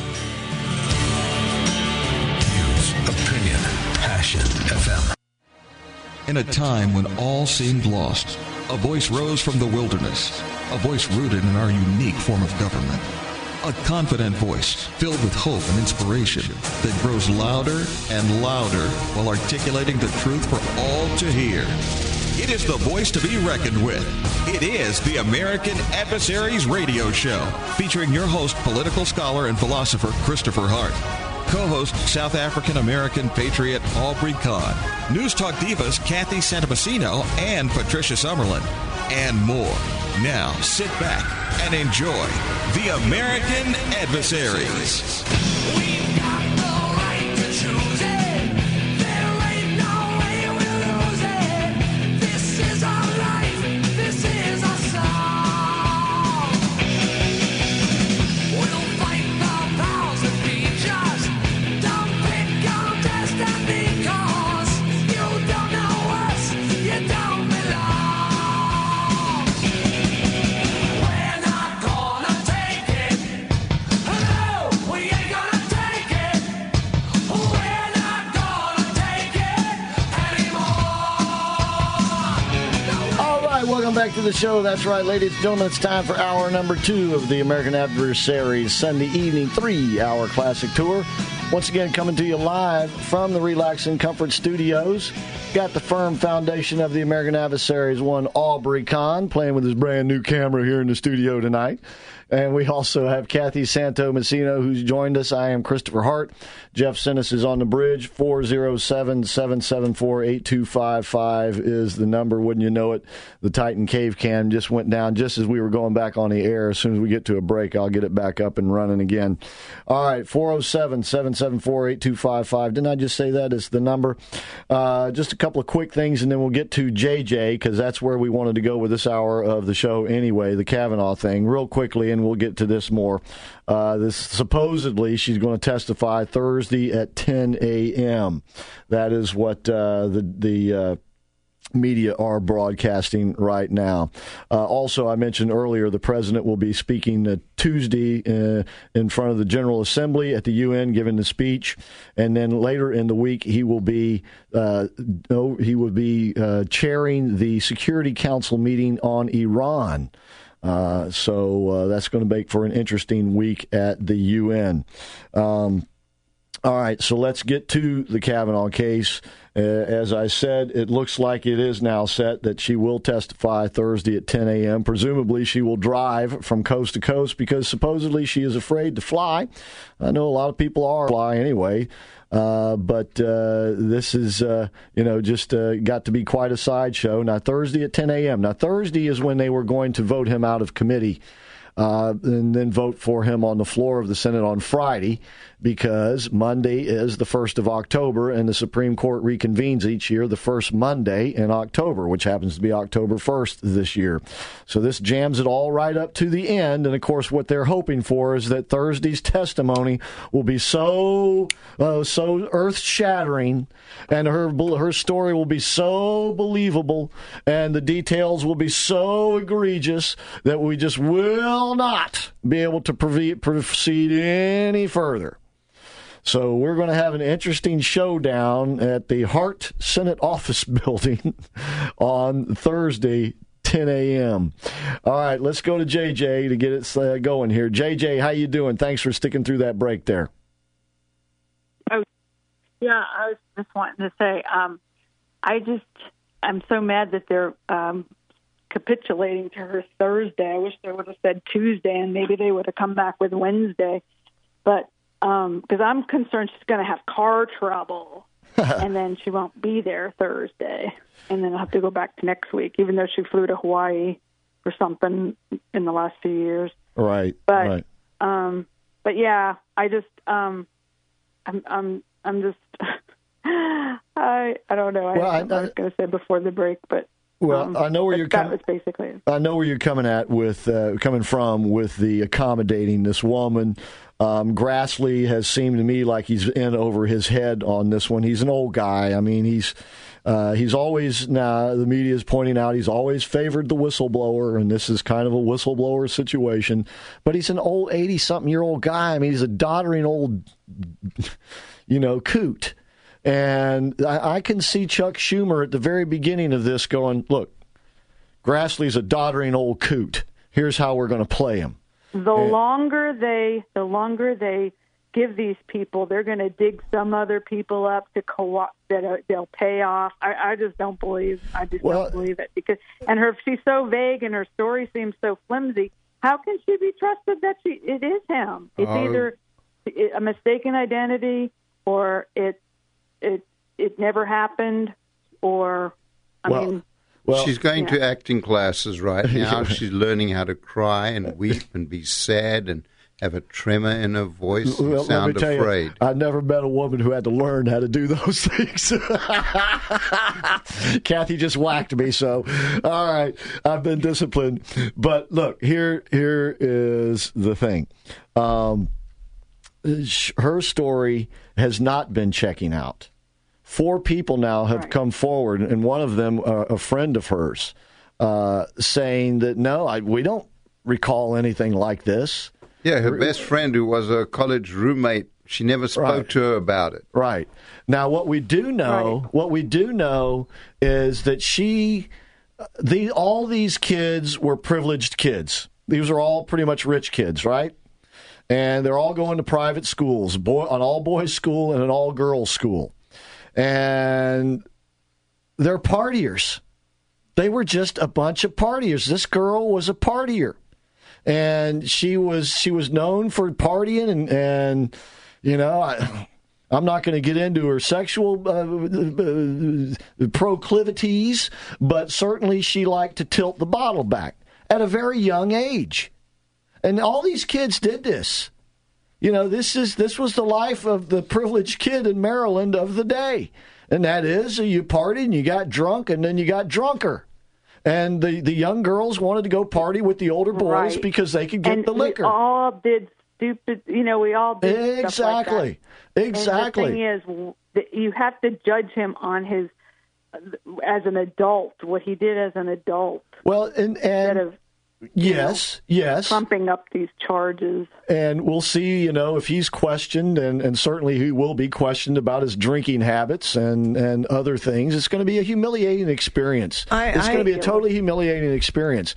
News, opinion, passion, F M. In a time when all seemed lost, a voice rose from the wilderness, a voice rooted in our unique form of government. A confident voice filled with hope and inspiration that grows louder and louder while articulating the truth for all to hear. It is the voice to be reckoned with. It is the American Adversaries Radio Show, featuring your host, political scholar and philosopher Christopher Hart. Co-host, South African-American patriot Aubrey Kahn. News Talk divas Kathy Santamassino and Patricia Summerlin. And more. Now, sit back and enjoy the American Adversaries. We've got the right to choose it. There ain't no way we'll lose it. This is our life. This is our song. We'll fight the powers that be. Just don't pick on destiny, 'cause you don't know us. You don't belong. We're not gonna take it. No, we ain't gonna take it. We're not gonna take it anymore. All right, welcome back to the show. That's right, ladies and gentlemen, it's time for hour number two of the American Adversaries Sunday evening three-hour classic tour. Once again, coming to you live from the Relax and Comfort Studios. Got the firm foundation of the American Adversaries, one Aubrey Kahn, playing with his brand new camera here in the studio tonight. And we also have Kathy Santamassino, who's joined us. I am Christopher Hart. Jeff Sinnis is on the bridge. four oh seven, seven seven four, eight two five five is the number. Wouldn't you know it, the Titan Cave Cam just went down just as we were going back on the air. As soon as we get to a break, I'll get it back up and running again. All right, four oh seven, seven seven four, eight two five five. Didn't I just say that is the number? Uh, just a couple of quick things, and then we'll get to J J, because that's where we wanted to go with this hour of the show anyway, the Kavanaugh thing, real quickly, and we'll get to this more. Uh, this supposedly she's going to testify Thursday at ten a.m. That is what uh, the the uh, media are broadcasting right now. Uh, also, I mentioned earlier the president will be speaking uh, Tuesday uh, in front of the General Assembly at the U N, giving the speech, and then later in the week he will be uh, no, he will be uh, chairing the Security Council meeting on Iran. Uh, so uh, that's going to make for an interesting week at the U N. Um, all right, so let's get to the Kavanaugh case. Uh, as I said, it looks like it is now set that she will testify Thursday at ten a.m. Presumably she will drive from coast to coast because supposedly she is afraid to fly. I know a lot of people are fly anyway. Uh, but uh, this is, uh, you know, just uh, got to be quite a sideshow. Now, Thursday at ten a.m. Now, Thursday is when they were going to vote him out of committee uh, and then vote for him on the floor of the Senate on Friday, because Monday is the first of October, and the Supreme Court reconvenes each year the first Monday in October, which happens to be October first this year. So this jams it all right up to the end, and of course what they're hoping for is that Thursday's testimony will be so uh, so earth-shattering, and her her story will be so believable, and the details will be so egregious that we just will not be able to proceed any further. So we're going to have an interesting showdown at the Hart Senate Office Building on Thursday, ten a.m. All right, let's go to J J to get it uh, going here. J J, how you doing? Thanks for sticking through that break there. Oh, yeah, I was just wanting to say, um, I just, I'm so mad that they're um, capitulating to her Thursday. I wish they would have said Tuesday, and maybe they would have come back with Wednesday. But because um, I'm concerned she's going to have car trouble, and then she won't be there Thursday, and then I'll have to go back to next week, even though she flew to Hawaii or something in the last few years. Right. But, right. um, but yeah, I just, um, I'm, I'm, I'm just, I, I don't know. Well, I, I, I was going to say before the break, but. Well, um, I know where you're coming. That was basically it. I know where you're coming at with uh, coming from with the accommodating this woman. Um, Grassley has seemed to me like he's in over his head on this one. He's an old guy. I mean, he's uh, he's always now the media is pointing out he's always favored the whistleblower, and this is kind of a whistleblower situation. But he's an old eighty-something-year-old guy. I mean, he's a doddering old, you know, coot. And I, I can see Chuck Schumer at the very beginning of this going, look, Grassley's a doddering old coot. Here's how we're going to play him. The and, longer they, the longer they give these people. They're going to dig some other people up to co that are, they'll pay off. I, I just don't believe. I just Well- don't believe it because and her she's so vague and her story seems so flimsy. How can she be trusted that she it is him? It's Oh. either a mistaken identity or it it it never happened or I Well, mean. Well, She's going yeah. to acting classes right now. She's learning how to cry and weep and be sad and have a tremor in her voice and Well, sound let me tell afraid. you, I never met a woman who had to learn how to do those things. Kathy just whacked me, so all right, I've been disciplined. But look, here, here is the thing. Um, sh- her story has not been checking out. Four people now have Right. come forward, and one of them, uh, a friend of hers, uh, saying that no, I, we don't recall anything like this. Yeah, her best friend, who was a college roommate, she never spoke Right. to her about it. Right. Now, what we do know, Right. what we do know is that she, the, all these kids were privileged kids. These are all pretty much rich kids, right? And they're all going to private schools, boy, an all-boys school and an all-girls school. And they're partiers. They were just a bunch of partiers. This girl was a partier. And she was she was known for partying and, and you know, I, I'm not going to get into her sexual uh, uh, proclivities, but certainly she liked to tilt the bottle back at a very young age. And all these kids did this. You know, this is this was the life of the privileged kid in Maryland of the day. And that is, you partied and you got drunk and then you got drunker. And the, the young girls wanted to go party with the older boys Right. because they could get and the liquor. We all did stupid, you know, we all did Exactly. stuff like that. Exactly. And the thing is, w- that you have to judge him on his, as an adult, what he did as an adult, Well, and, instead and of yes, yes. trumping up these charges. And we'll see, you know, if he's questioned, and, and certainly he will be questioned about his drinking habits and, and other things. It's going to be a humiliating experience. I- it's I- going to be a totally humiliating experience.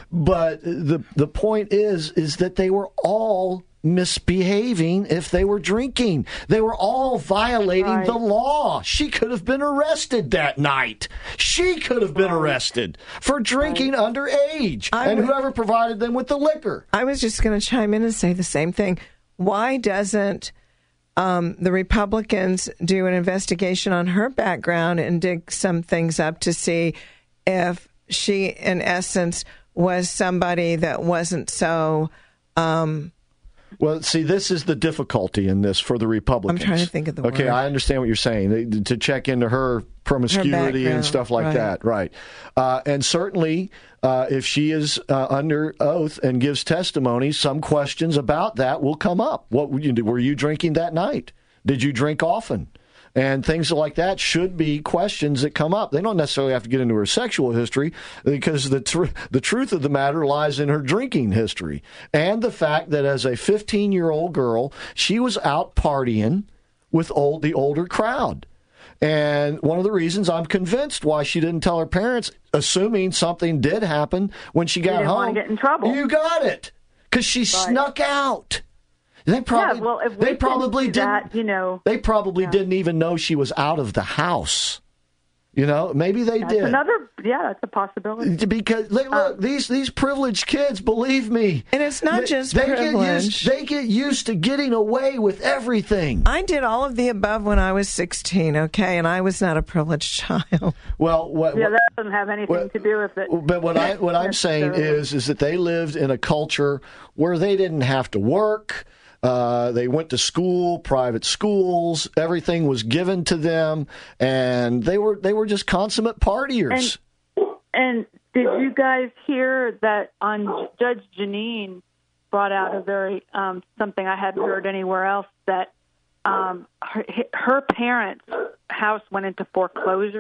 But the the point is, is that they were all misbehaving if they were drinking. They were all violating Right. the law. She could have been arrested that night. She could have been arrested for drinking underage. I and would- whoever provided them with the liquor. I was just going to chime in and say the same thing. Why doesn't um, the Republicans do an investigation on her background and dig some things up to see if she, in essence, was somebody that wasn't so... Um, Well, see, this is the difficulty in this for the Republicans. I'm trying to think of the Okay, word. I understand what you're saying, they- to check into her promiscuity and background, stuff like right. that, right? Uh, and certainly, uh, if she is uh, under oath and gives testimony, some questions about that will come up. What were you, were you drinking that night? Did you drink often? And things like that should be questions that come up. They don't necessarily have to get into her sexual history because the tr- the truth of the matter lies in her drinking history and the fact that as a fifteen-year-old girl, she was out partying with old the older crowd. And one of the reasons I'm convinced why she didn't tell her parents, assuming something did happen when she got didn't home. want to get in trouble. You got it, because she snuck out. They probably, yeah, well, if we they probably didn't do didn't. that, you know, They probably Yeah. didn't even know she was out of the house. You know, maybe they that's did. another, yeah, that's a possibility. Because look, look Um, these these privileged kids, believe me, and it's not they, just they get privilege. used. They get used to getting away with everything. I did all of the above when I was sixteen, okay, and I was not a privileged child. Well, what, Yeah, what- that doesn't have anything well, to do with it. But what I what I'm saying necessarily. is is that they lived in a culture where they didn't have to work. Uh, they went to school, private schools. Everything was given to them, and they were they were just consummate partiers. And did you guys hear that on Judge Janine brought out a very um, something I hadn't heard anywhere else, that um, her, her parents' house went into foreclosure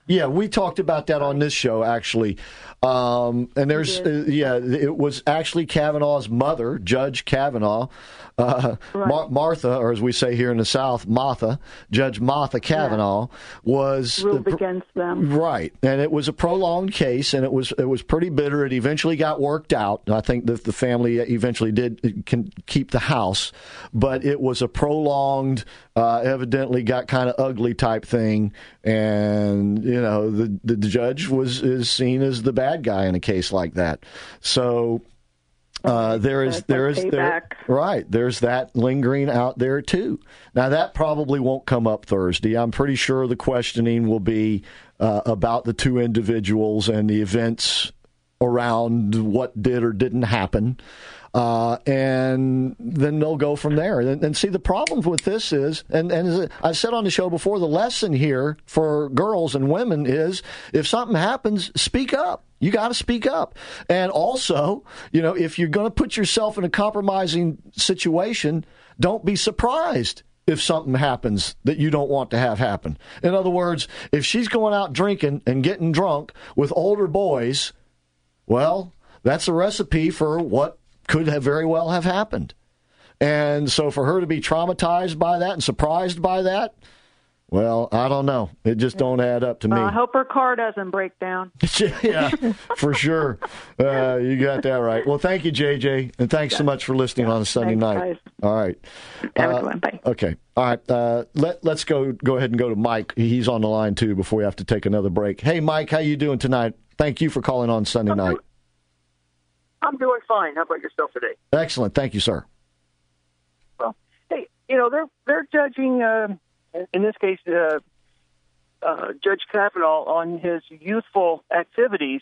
Yeah, we talked about that on this show, actually. Um, and there's, uh, yeah, it was actually Kavanaugh's mother, Judge Kavanaugh, uh, Right. Mar- Martha, or as we say here in the South, Martha, Judge Martha Kavanaugh, was Ruled against them. right, and it was a prolonged case, and it was it was pretty bitter. It eventually got worked out. I think that the family eventually did can keep the house, but it was a prolonged, uh, evidently got kind of ugly type thing, and you know the the judge was is seen as the bad guy in a case like that. So. Uh, there is, That's there like is, there, payback. right. There's that lingering out there too. Now that probably won't come up Thursday. I'm pretty sure the questioning will be uh, about the two individuals and the events around what did or didn't happen. Uh, and then they'll go from there. And, and see, the problem with this is, and, and as I said on the show before, the lesson here for girls and women is if something happens, speak up. You got to speak up. And also, you know, if you're going to put yourself in a compromising situation, don't be surprised if something happens that you don't want to have happen. In other words, if she's going out drinking and getting drunk with older boys, well, that's a recipe for what could have very well have happened. And so for her to be traumatized by that and surprised by that, well, I don't know. It just don't add up to me. Well, I hope her car doesn't break down. Yeah, for sure. Uh, you got that right. Well, thank you, J J, and thanks so much for listening on a Sunday Thanks, night. guys. All right. Have a Uh, good one. Bye. Okay. All right. Uh, let Let's go. Go ahead and go to Mike. He's on the line too. Before we have to take another break. Hey, Mike, how you doing tonight? Thank you for calling on Sunday night. I'm doing fine. How about yourself today? Excellent. Thank you, sir. Well, hey, you know they're they're judging. Uh, in this case, uh, uh, Judge Kavanaugh on his youthful activities.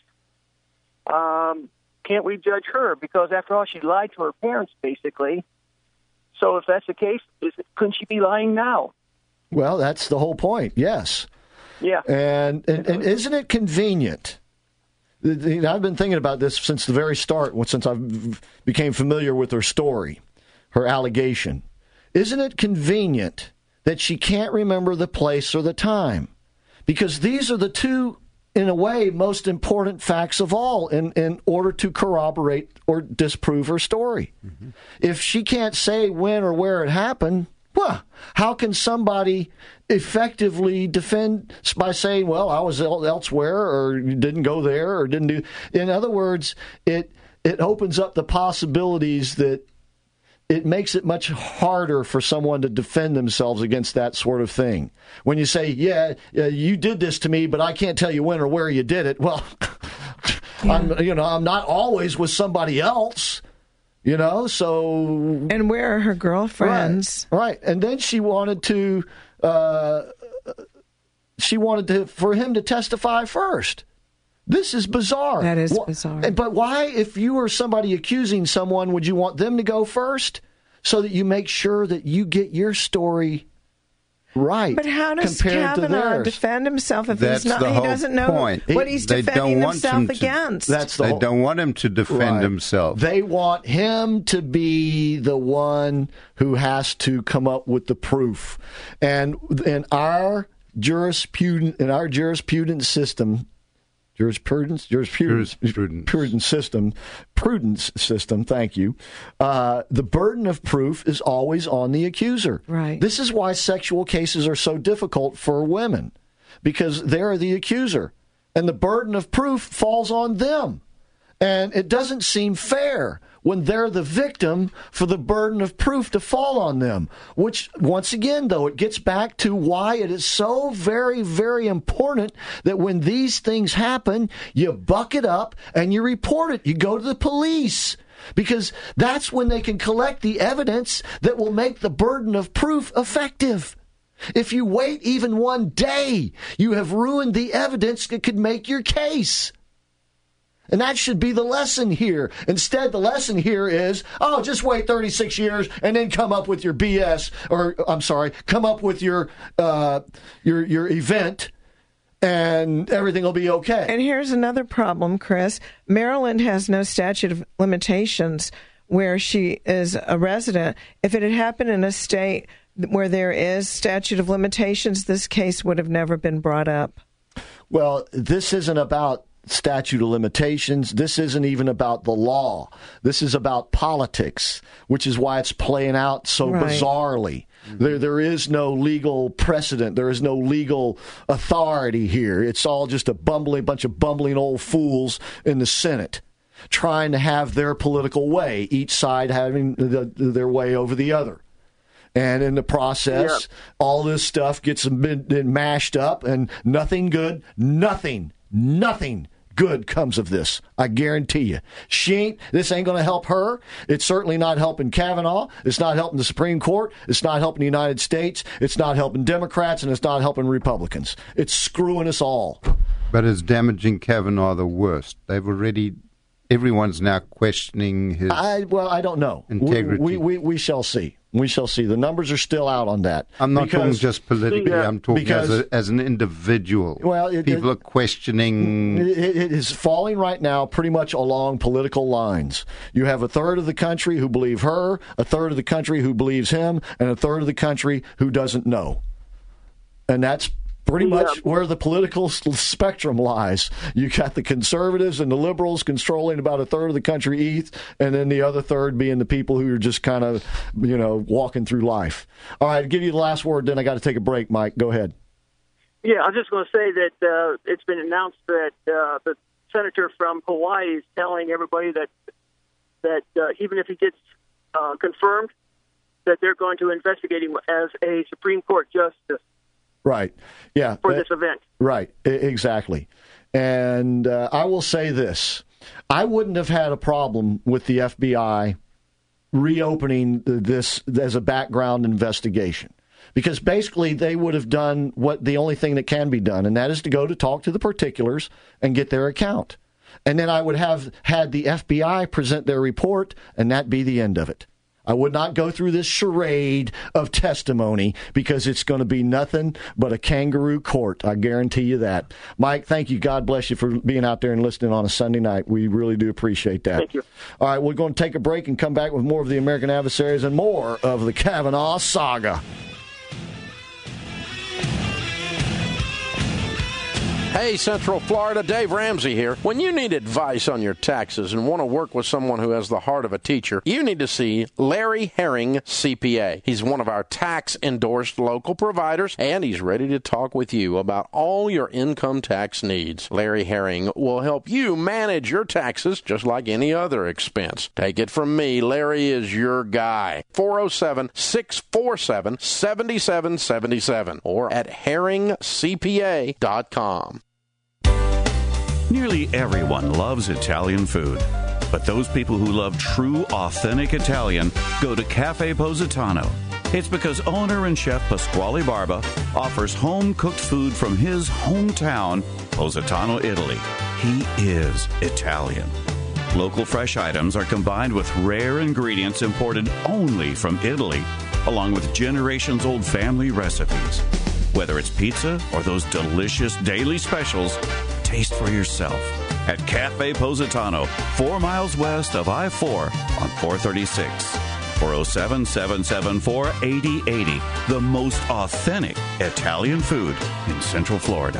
Um, can't we judge her? Because after all, she lied to her parents, basically. So if that's the case, is, couldn't she be lying now? Well, that's the whole point. Yes. Yeah. And and, and isn't it convenient? You know, I've been thinking about this since the very start, since I became familiar with her story, her allegation. Isn't it convenient that she can't remember the place or the time? Because these are the two, in a way, most important facts of all in, in order to corroborate or disprove her story. Mm-hmm. If she can't say when or where it happened, well, how can somebody effectively defend by saying, well, I was elsewhere or didn't go there or didn't do... In other words, it it opens up the possibilities that it makes it much harder for someone to defend themselves against that sort of thing. When you say, yeah, you did this to me, but I can't tell you when or where you did it. Well, yeah. I'm, you know, I'm not always with somebody else. You know, so... And where are her girlfriends? Right, right. And then she wanted to... Uh, she wanted to for him to testify first. This is bizarre. That is Wh- bizarre. But why, if you were somebody accusing someone, would you want them to go first so that you make sure that you get your story right? But how does compared to Kavanaugh theirs? defend himself if That's he's not? the He whole doesn't know point. what he's They defending don't want himself him to- against. That's the They whole, don't want him to defend Right. himself. They want him to be the one who has to come up with the proof. And in our jurisprudence, in our jurisprudence system, jurisprudence, jurisprudence, Jurisprudence. prudence system, prudence system. Thank you. Uh, the burden of proof is always on the accuser. Right. This is why sexual cases are so difficult for women, because they're the accuser, and the burden of proof falls on them. And it doesn't seem fair when they're the victim for the burden of proof to fall on them, which, once again, though, it gets back to why it is so very, very important that when these things happen, you buck it up and you report it. You go to the police, because that's when they can collect the evidence that will make the burden of proof effective. If you wait even one day, you have ruined the evidence that could make your case. And that should be the lesson here. Instead, the lesson here is, oh, just wait thirty-six years and then come up with your B S, or I'm sorry, come up with your uh, your your event, and everything will be okay. And here's another problem, Chris. Maryland has no statute of limitations where she is a resident. If it had happened in a state where there is statute of limitations, this case would have never been brought up. Well, this isn't about statute of limitations. This isn't even about the law. This is about politics, which is why it's playing out so Right. bizarrely. There, there is no legal precedent. There is no legal authority here. It's all just a bumbling bunch of bumbling old fools in the Senate trying to have their political way, each side having the, their way over the other. And in the process, all this stuff gets been, been mashed up, and nothing good, nothing, nothing good comes of this. I guarantee you. She ain't, this ain't going to help her. It's certainly not helping Kavanaugh. It's not helping the Supreme Court. It's not helping the United States. It's not helping Democrats, and it's not helping Republicans. It's screwing us all. But it's damaging Kavanaugh the worst. They've already, everyone's now questioning his I well, I don't know. integrity. We, we, we, we shall see. We shall see. The numbers are still out on that. I'm not Because- talking just politically. Yeah, I'm talking because- as, a, as an individual. Well, it- people it- are questioning. It, it is falling right now pretty much along political lines. You have a third of the country who believe her, a third of the country who believes him, and a third of the country who doesn't know. And that's pretty much where the political s- spectrum lies. You got the conservatives and the liberals controlling about a third of the country east, and then the other third being the people who are just kind of, you know, walking through life. All right, I'll give you the last word, then I got to take a break, Mike. Go ahead. Yeah, I was just going to say that uh, it's been announced that uh, the senator from Hawaii is telling everybody that that uh, even if he gets uh, confirmed, that they're going to investigate him as a Supreme Court justice Right. Yeah. for Uh, this event. Right, I- exactly. And uh, I will say this. I wouldn't have had a problem with the F B I reopening this as a background investigation, because basically they would have done what the only thing that can be done, and that is to go to talk to the particulars and get their account. And then I would have had the F B I present their report, and that be the end of it. I would not go through this charade of testimony, because it's going to be nothing but a kangaroo court. I guarantee you that. Mike, thank you. God bless you for being out there and listening on a Sunday night. We really do appreciate that. Thank you. All right, we're going to take a break and come back with more of the American Adversaries and more of the Kavanaugh saga. Hey, Central Florida, Dave Ramsey here. When you need advice on your taxes and want to work with someone who has the heart of a teacher, you need to see Larry Herring, C P A. He's one of our tax-endorsed local providers, and he's ready to talk with you about all your income tax needs. Larry Herring will help you manage your taxes just like any other expense. Take it from me, Larry is your guy. four oh seven, six four seven, seven seven seven seven or at herring c p a dot com. Nearly everyone loves Italian food, but those people who love true, authentic Italian go to Cafe Positano. It's because owner and chef Pasquale Barba offers home-cooked food from his hometown, Positano, Italy. He is Italian. Local fresh items are combined with rare ingredients imported only from Italy, along with generations-old family recipes. Whether it's pizza or those delicious daily specials, taste for yourself at Cafe Positano, four miles west of I four on four thirty-six. four oh seven, seven seven four, eight oh eight oh. The most authentic Italian food in Central Florida.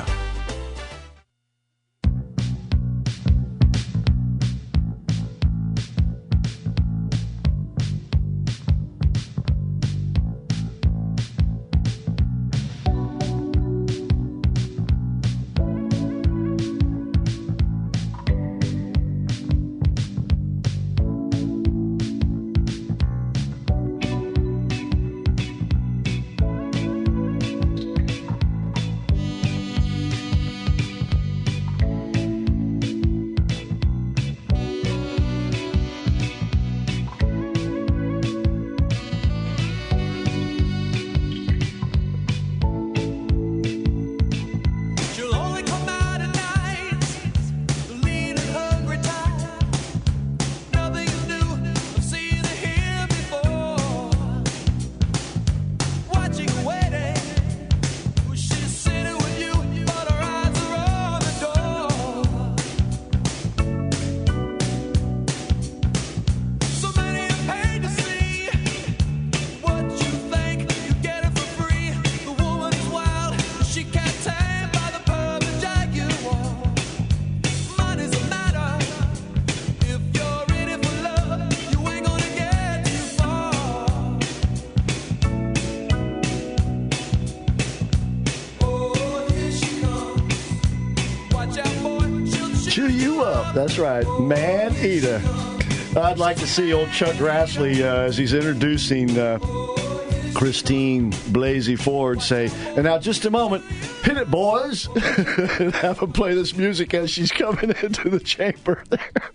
chew you up. That's right. Man eater. I'd like to see old Chuck Grassley uh, as he's introducing uh, Christine Blasey Ford say, and now just a moment, hit it, boys. And have him play this music as she's coming into the chamber there.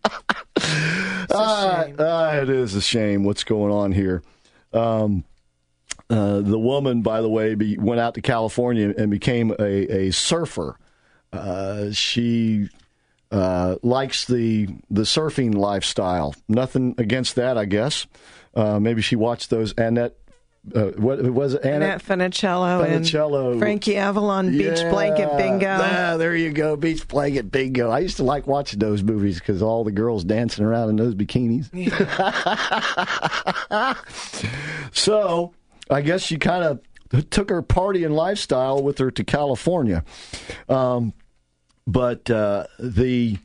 uh, uh, it is a shame what's going on here. Um, uh, the woman, by the way, be, went out to California and became a, a surfer. Uh, she uh, likes the the surfing lifestyle. Nothing against that, I guess. Uh, maybe she watched those Annette. Uh, what was it? Annette Funicello, Funicello and Frankie Avalon Beach yeah. Blanket Bingo. Ah, there you go, Beach Blanket Bingo. I used to like watching those movies because all the girls dancing around in those bikinis. Yeah. So I guess she kind of took her party and lifestyle with her to California. Um, but uh, the.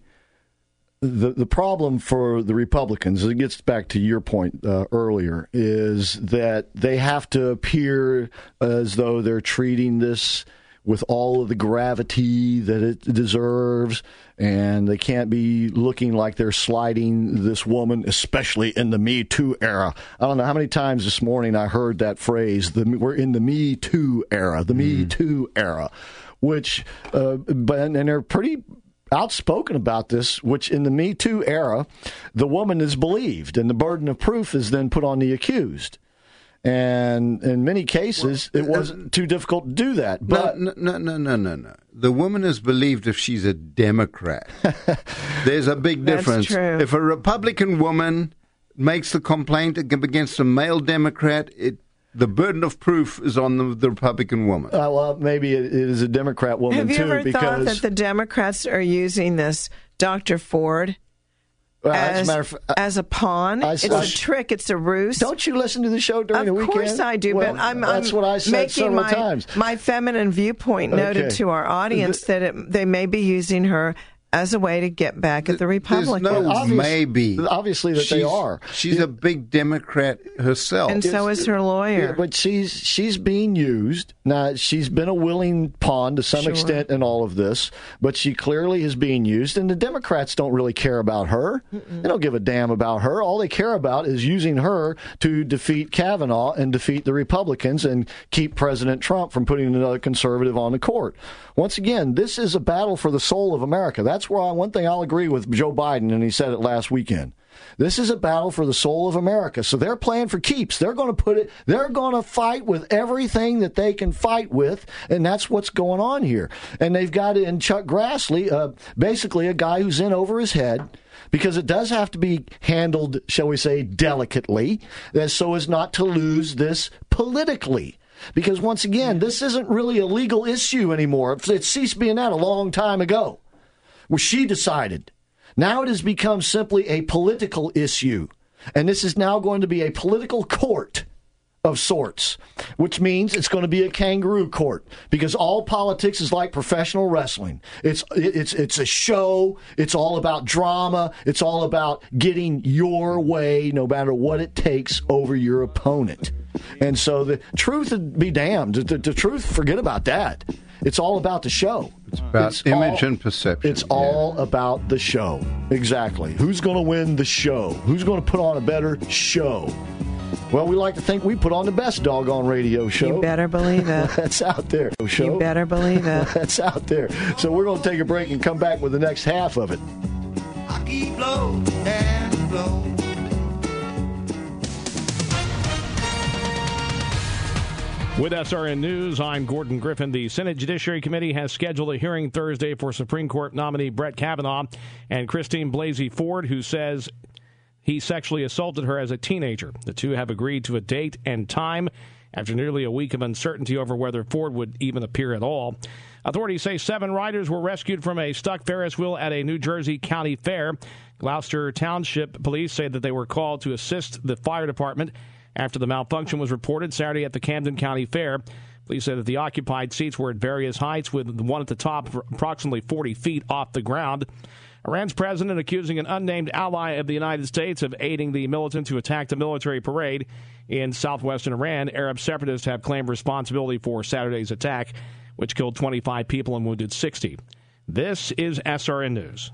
The the problem for the Republicans, it gets back to your point uh, earlier, is that they have to appear as though they're treating this with all of the gravity that it deserves, and they can't be looking like they're sliding this woman, especially in the Me Too era. I don't know how many times this morning I heard that phrase, the, we're in the Me Too era, the mm. Me Too era, which, uh, but, and they're pretty outspoken about this, which in the Me Too era, the woman is believed, and the burden of proof is then put on the accused. And in many cases, well, it wasn't uh, too difficult to do that. But no, no, no, no, no, no. The woman is believed if she's a Democrat. There's a big difference. That's true. If a Republican woman makes the complaint against a male Democrat, it the burden of proof is on the, the Republican woman. Uh, well, maybe it, it is a Democrat woman, Have you too. ever because thought that the Democrats are using this Doctor Ford well, as, as, a, matter of, as a pawn? I, it's I, a trick. It's a ruse. Don't you listen to the show during of the weekend? Of course I do, well, but I'm, that's I'm what I said making several my, times. my feminine viewpoint noted okay. to our audience the, that it, they may be using her as a way to get back at the Republicans. There's no Obvious, maybe. Obviously that she's, they are. She's yeah. a big Democrat herself. And so is her lawyer. Yeah, but she's she's being used. Now, she's been a willing pawn to some sure. extent in all of this, but she clearly is being used, and the Democrats don't really care about her. Mm-mm. They don't give a damn about her. All they care about is using her to defeat Kavanaugh and defeat the Republicans and keep President Trump from putting another conservative on the court. Once again, this is a battle for the soul of America. That's where I, one thing I'll agree with Joe Biden, and he said it last weekend. This is a battle for the soul of America. So they're playing for keeps. They're going to put it, they're going to fight with everything that they can fight with, and that's what's going on here. And they've got in Chuck Grassley, uh, basically a guy who's in over his head, because it does have to be handled, shall we say, delicately, so as not to lose this politically. Because once again, this isn't really a legal issue anymore. It ceased being that a long time ago, where she decided. Now it has become simply a political issue. And this is now going to be a political court of sorts, which means it's going to be a kangaroo court, because all politics is like professional wrestling. It's it's it's a show. It's all about drama. It's all about getting your way, no matter what it takes, over your opponent. And so the truth would be damned. The, the truth, forget about that. It's all about the show. It's about it's image all, and perception. It's yeah. all about the show. Exactly. Who's going to win the show? Who's going to put on a better show? Well, we like to think we put on the best doggone radio show. You better believe it. That's out there. Show. You better believe it. That's out there. So we're going to take a break and come back with the next half of it. I keep low and low. With S R N News, I'm Gordon Griffin. The Senate Judiciary Committee has scheduled a hearing Thursday for Supreme Court nominee Brett Kavanaugh and Christine Blasey Ford, who says he sexually assaulted her as a teenager. The two have agreed to a date and time after nearly a week of uncertainty over whether Ford would even appear at all. Authorities say seven riders were rescued from a stuck Ferris wheel at a New Jersey county fair. Gloucester Township police say that they were called to assist the fire department after the malfunction was reported Saturday at the Camden County Fair. Police said that the occupied seats were at various heights, with the one at the top approximately forty feet off the ground. Iran's president accusing an unnamed ally of the United States of aiding the militants who attacked a military parade in southwestern Iran. Arab separatists have claimed responsibility for Saturday's attack, which killed twenty-five people and wounded sixty. This is S R N News.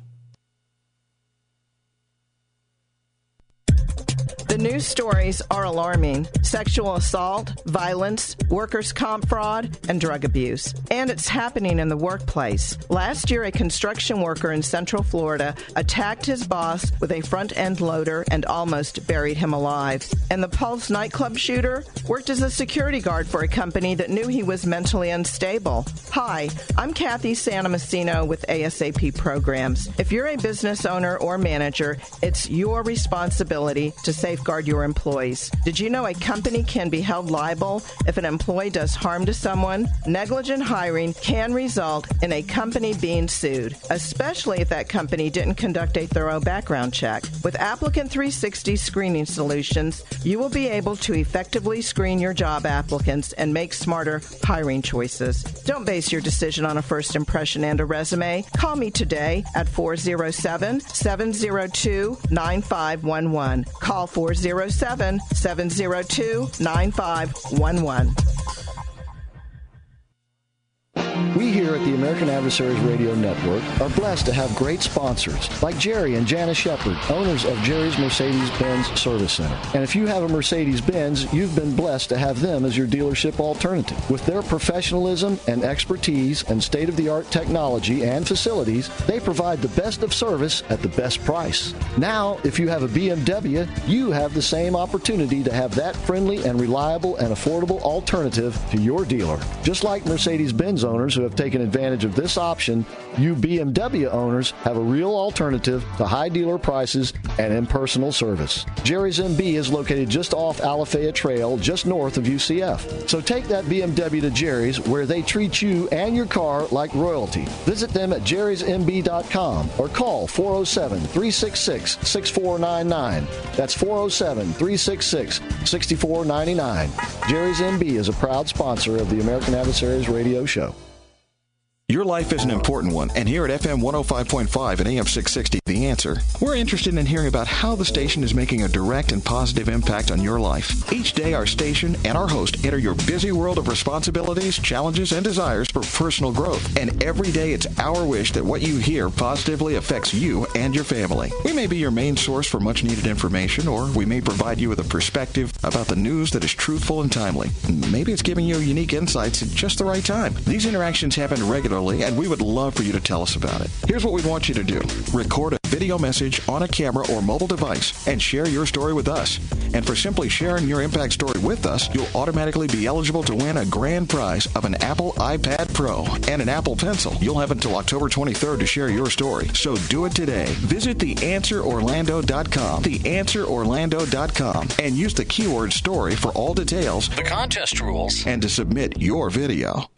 The news stories are alarming. Sexual assault, violence, workers' comp fraud, and drug abuse. And it's happening in the workplace. Last year, a construction worker in Central Florida attacked his boss with a front-end loader and almost buried him alive. And the Pulse nightclub shooter worked as a security guard for a company that knew he was mentally unstable. Hi, I'm Kathy Santomassino with A S A P Programs. If you're a business owner or manager, it's your responsibility to safeguard your employees. Did you know a company can be held liable if an employee does harm to someone? Negligent hiring can result in a company being sued, especially if that company didn't conduct a thorough background check. With Applicant three sixty Screening Solutions, you will be able to effectively screen your job applicants and make smarter hiring choices. Don't base your decision on a first impression and a resume. Call me today at four oh seven, seven oh two, nine five one one. Call four oh seven, seven oh two, nine five one one. We here at the American Adversaries Radio Network are blessed to have great sponsors like Jerry and Janice Shepard, owners of Jerry's Mercedes-Benz Service Center. And if you have a Mercedes-Benz, you've been blessed to have them as your dealership alternative. With their professionalism and expertise and state-of-the-art technology and facilities, they provide the best of service at the best price. Now, if you have a B M W, you have the same opportunity to have that friendly and reliable and affordable alternative to your dealer. Just like Mercedes-Benz owners who have taken advantage of this option, you B M W owners have a real alternative to high dealer prices and impersonal service. Jerry's M B is located just off Alafaya Trail, just north of U C F. So take that B M W to Jerry's, where they treat you and your car like royalty. Visit them at jerrys m b dot com or call four oh seven, three six six, six four nine nine. That's four oh seven, three six six, six four nine nine. Jerry's M B is a proud sponsor of the American Adversaries Radio Show. Your life is an important one, and here at F M one oh five point five and A M six sixty, The Answer, we're interested in hearing about how the station is making a direct and positive impact on your life. Each day, our station and our host enter your busy world of responsibilities, challenges, and desires for personal growth. And every day, it's our wish that what you hear positively affects you and your family. We may be your main source for much-needed information, or we may provide you with a perspective about the news that is truthful and timely. Maybe it's giving you unique insights at just the right time. These interactions happen regularly, and we would love for you to tell us about it. Here's what we want you to do. Record a video message on a camera or mobile device and share your story with us. And for simply sharing your impact story with us, you'll automatically be eligible to win a grand prize of an Apple iPad Pro and an Apple Pencil. You'll have until October twenty-third to share your story, so do it today. Visit the answer orlando dot com, the answer orlando dot com, and use the keyword story for all details, the contest rules, and to submit your video.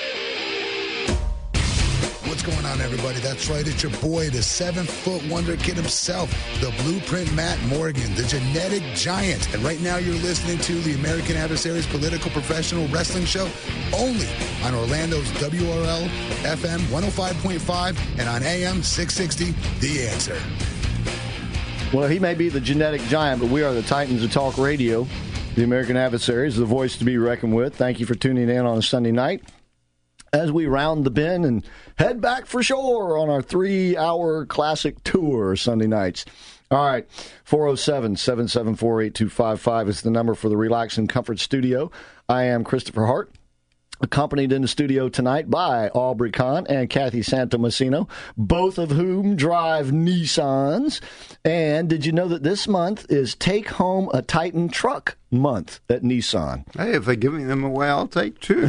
What's going on, everybody? That's right. It's your boy, the seven-foot wonder kid himself, the Blueprint Matt Morgan, the genetic giant. And right now you're listening to the American Adversaries Political Professional Wrestling Show only on Orlando's W R L F M one oh five point five and on A M six sixty, The Answer. Well, he may be the genetic giant, but we are the Titans of Talk Radio, the American Adversaries, the voice to be reckoned with. Thank you for tuning in on a Sunday night as we round the bend and head back for shore on our three-hour classic tour Sunday nights. All right, four oh seven, seven seven four, eight two five five is the number for the Relax and Comfort Studio. I am Christopher Hart, accompanied in the studio tonight by Aubrey Kahn and Kathy Santomassino, both of whom drive Nissans. And did you know that this month is Take Home a Titan Truck month at Nissan? Hey, if they're giving them away, I'll take two.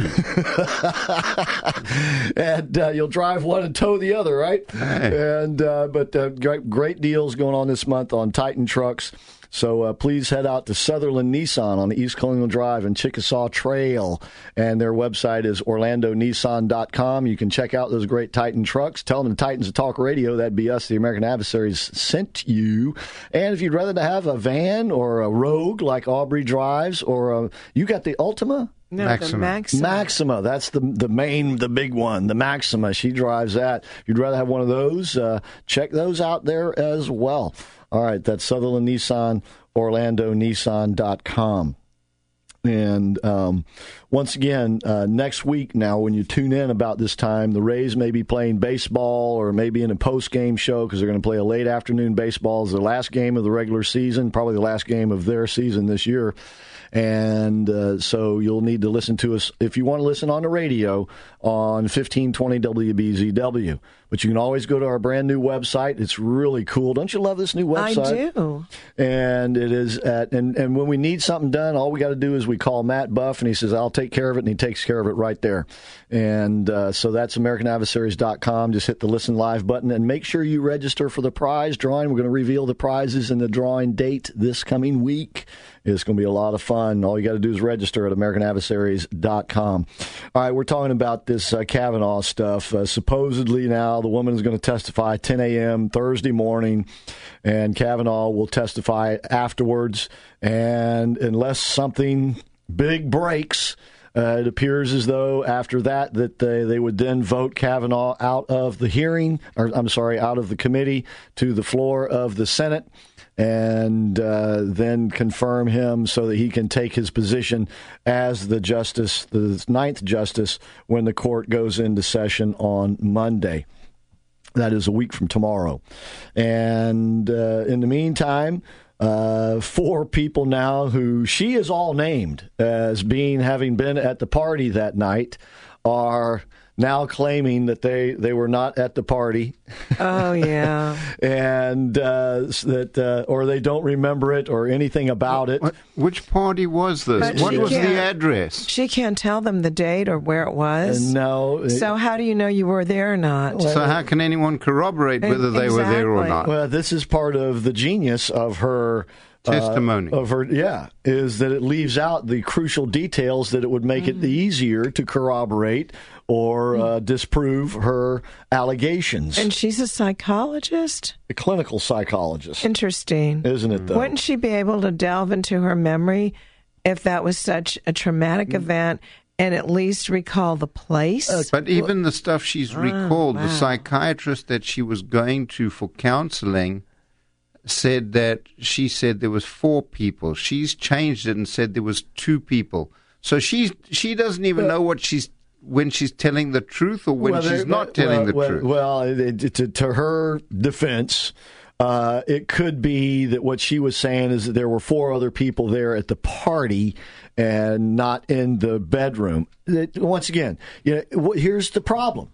And uh, you'll drive one and tow the other, right? Hey. And uh, But uh, great, great deals going on this month on Titan trucks. So uh, please head out to Sutherland Nissan on the East Colonial Drive and Chickasaw Trail. And their website is orlando nissan dot com. You can check out those great Titan trucks. Tell them the Titans of Talk Radio, that'd be us, the American Adversaries, sent you. And if you'd rather have a van or a Rogue like Aubrey drives, or a, you got the Ultima? No, Maxima. the Maxima. Maxima, that's the the main, the big one, the Maxima. She drives that. If you'd rather have one of those, uh, check those out there as well. All right, that's Sutherland Nissan, orlando nissan dot com. And um, once again, uh, next week now, when you tune in about this time, the Rays may be playing baseball or maybe in a post-game show because they're going to play a late afternoon baseball. It's the last game of the regular season, probably the last game of their season this year. And uh, so you'll need to listen to us if you want to listen on the radio on fifteen twenty W B Z W. But you can always go to our brand new website. It's really cool. Don't you love this new website? I do. And it is at and, and when we need something done, all we got to do is we call Matt Buff, and he says, I'll take care of it, and he takes care of it right there. And uh, so that's American Adversaries dot com. Just hit the Listen Live button, and make sure you register for the prize drawing. We're going to reveal the prizes and the drawing date this coming week. It's going to be a lot of fun. All you got to do is register at American Adversaries dot com. All right, we're talking about this uh, Kavanaugh stuff. Uh, supposedly now the woman is going to testify ten a.m. Thursday morning, and Kavanaugh will testify afterwards. And unless something big breaks, uh, it appears as though after that that they, they would then vote Kavanaugh out of the hearing, or I'm sorry, out of the committee to the floor of the Senate, and uh, then confirm him so that he can take his position as the justice, the ninth justice, when the court goes into session on Monday. That is a week from tomorrow. And uh, in the meantime, uh, four people now who she is all named as being having been at the party that night are now claiming that they, they were not at the party. Oh, yeah. and uh, that uh, or they don't remember it or anything about it. What, which party was this? But what she was the can't- address? She can't tell them the date or where it was. No. it- So how do you know you were there or not? So how can anyone corroborate whether they were there or Exactly. not? Well, this is part of the genius of her uh, Testimony. of her, yeah, is that it leaves out the crucial details that it would make it easier to corroborate or uh, disprove her allegations. And she's a psychologist? A clinical psychologist, Interesting. isn't it? Though Wouldn't she be able to delve into her memory if that was such a traumatic event and at least recall the place? But even the stuff she's recalled, wow. the psychiatrist that she was going to for counseling said that she said there was four people. She's changed it and said there was two people. So she she doesn't even know what she's when she's telling the truth or when Well, she's there- not telling well, the well, truth. Well, it, it, to, to her defense, uh, it could be that what she was saying is that there were four other people there at the party and not in the bedroom. It, once again, you know, wh- here's the problem: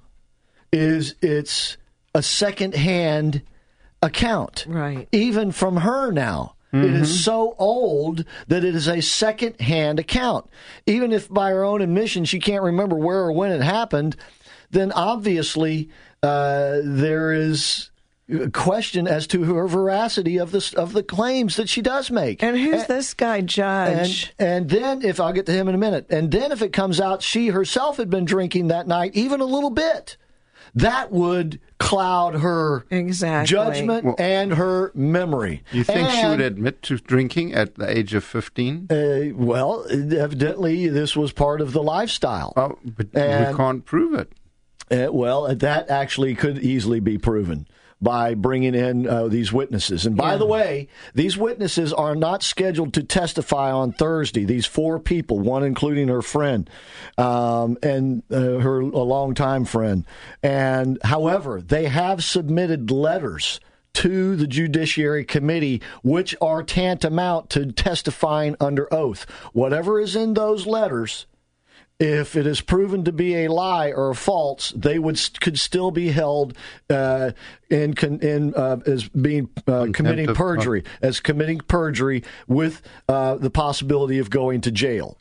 is it's a second-hand account, right? Even from her now. It is so old that it is a second-hand account. Even if by her own admission she can't remember where or when it happened, then obviously uh, there is a question as to her veracity of the, of the claims that she does make. And who's this guy, Judge? And, and then, if I'll get to him in a minute, and then if it comes out she herself had been drinking that night, even a little bit, that would cloud her exactly. judgment Well, and her memory. You think she And, would admit to drinking at the age of fifteen? Uh, well, evidently this was part of the lifestyle. Oh, but And- we can't prove it. Uh, well, that actually could easily be proven by bringing in uh, these witnesses. And by Yeah. the way, these witnesses are not scheduled to testify on Thursday. These four people, one including her friend um, and uh, her a longtime friend. And however, they have submitted letters to the Judiciary Committee, which are tantamount to testifying under oath. Whatever is in those letters, if it is proven to be a lie or a false, they would could still be held uh, in in uh, as being uh, committing of- perjury, as committing perjury with uh, the possibility of going to jail.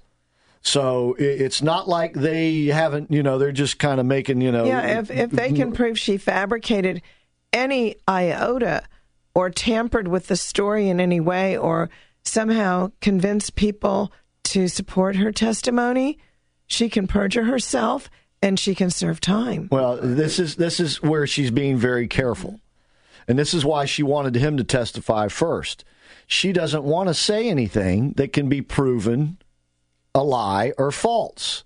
So i- it's not like they haven't, you know, they're just kind of making, you know. Yeah, if, if they can prove she fabricated any iota or tampered with the story in any way or somehow convinced people to support her testimony, she can perjure herself and she can serve time. Well, this is this is where she's being very careful. And this is why she wanted him to testify first. She doesn't want to say anything that can be proven a lie or false.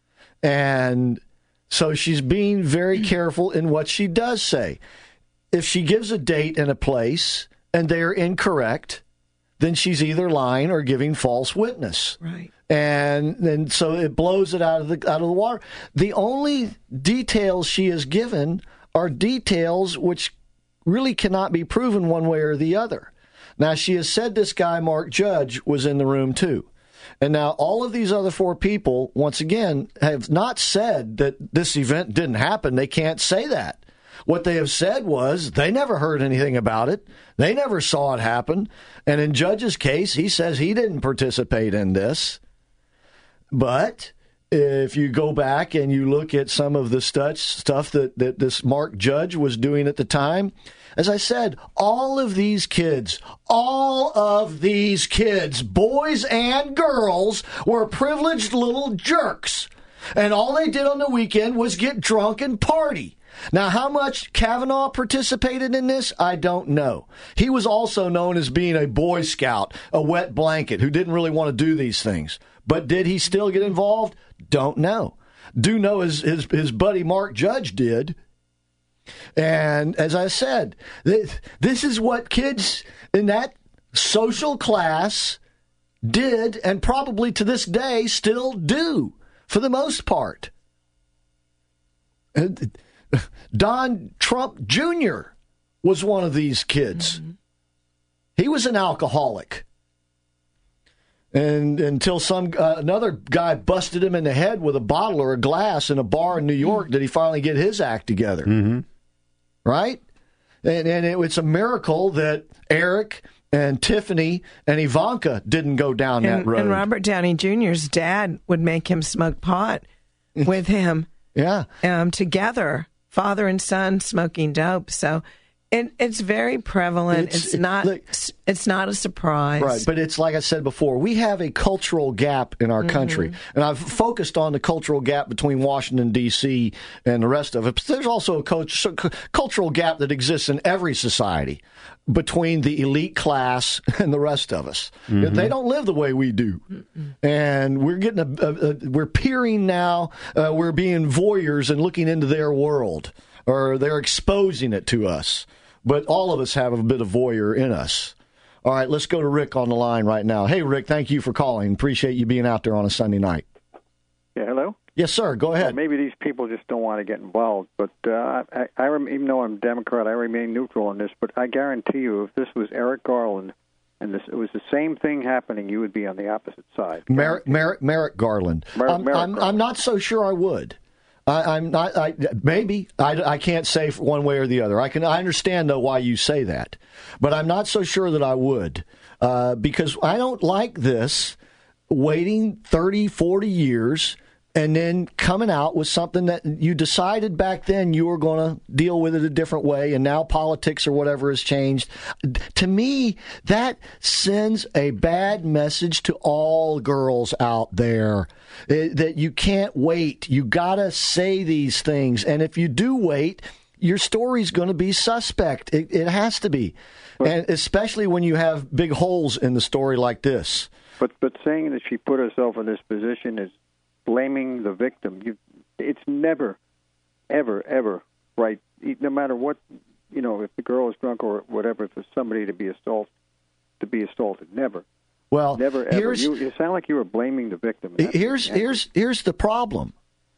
And so she's being very careful in what she does say. If she gives a date and a place and they're incorrect, then she's either lying or giving false witness. Right. And then so it blows it out of the out of the water. The only details she has given are details which really cannot be proven one way or the other. Now, she has said this guy, Mark Judge, was in the room too. And now all of these other four people, once again, have not said that this event didn't happen. They can't say that. What they have said was they never heard anything about it. They never saw it happen. And in Judge's case, he says he didn't participate in this. But if you go back and you look at some of the stu- stuff that, that this Mark Judge was doing at the time, as I said, all of these kids, all of these kids, boys and girls, were privileged little jerks. And all they did on the weekend was get drunk and party. Now, how much Kavanaugh participated in this, I don't know. He was also known as being a Boy Scout, a wet blanket, who didn't really want to do these things. But did he still get involved? Don't know. Do know his, his, his buddy Mark Judge did. And as I said, this, this is what kids in that social class did and probably to this day still do for the most part. And Don Trump Junior was one of these kids. Mm-hmm. He was an alcoholic. And until some uh, another guy busted him in the head with a bottle or a glass in a bar in New York, did he finally get his act together? Mm-hmm. Right? And, and it, it's a miracle that Eric and Tiffany and Ivanka didn't go down and, that road. And Robert Downey Junior's dad would make him smoke pot with him. Yeah. Um, together, father and son smoking dope. So it, it's very prevalent. It's, it's not look, it's not a surprise. Right. But it's like I said before, we have a cultural gap in our mm-hmm. country. And I've focused on the cultural gap between Washington, D C and the rest of it. But there's also a cult- cultural gap that exists in every society between the elite class and the rest of us. Mm-hmm. They don't live the way we do. Mm-mm. And we're getting a, a, a we're peering now, uh, we're being voyeurs and looking into their world, or they're exposing it to us. But all of us have a bit of voyeur in us. All right, let's go to Rick on the line right now. Hey, Rick, thank you for calling. Appreciate you being out there on a Sunday night. Yeah, hello? Yes, sir. Go ahead. Well, maybe these people just don't want to get involved. But uh, I, I, even though I'm a Democrat, I remain neutral on this. But I guarantee you, if this was Eric Garland and this, it was the same thing happening, you would be on the opposite side. Merrick, Merrick, Merrick Garland. Mer- I'm, Merrick I'm, Garland. I'm not so sure I would. I, I'm not. I, maybe I, I can't say one way or the other. I can. I understand though why you say that, but I'm not so sure that I would uh, because I don't like this waiting thirty, forty years and then coming out with something that you decided back then you were going to deal with it a different way, and now politics or whatever has changed. To me, that sends a bad message to all girls out there it, that you can't wait. You got to say these things, and if you do wait, your story's going to be suspect. It, it has to be, and especially when you have big holes in the story like this. But but saying that she put herself in this position is blaming the victim. You, it's never, ever, ever right. No matter what, you know, if the girl is drunk or whatever, for somebody to be assaulted, to be assaulted, never. Well, never ever. You, you sound like you were blaming the victim. Here's here's here's the problem.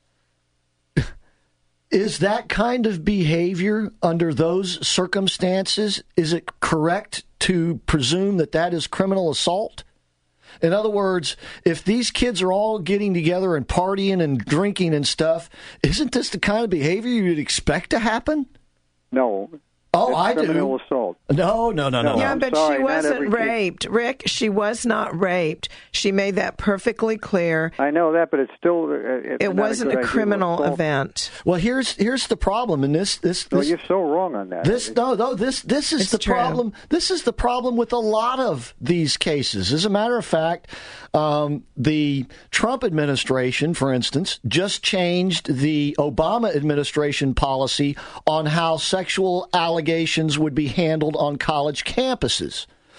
Is that kind of behavior under those circumstances? Is it correct to presume that that is criminal assault? In other words, if these kids are all getting together and partying and drinking and stuff, isn't this the kind of behavior you'd expect to happen? No. Oh, it's I criminal do. assault. No, no, no, no. Yeah, I'm but sorry, she not wasn't every kid- raped. Rick, she was not raped. She made that perfectly clear. I know that, but it's still. Uh, it's It not wasn't a, a good criminal idea to assault. event. Well, here's here's the problem, and this this, No, this you're so wrong on that. This no, no, this this is It's the true. problem. This is the problem with a lot of these cases. As a matter of fact, um, the Trump administration, for instance, just changed the Obama administration policy on how sexual allegations would be handled on college campuses.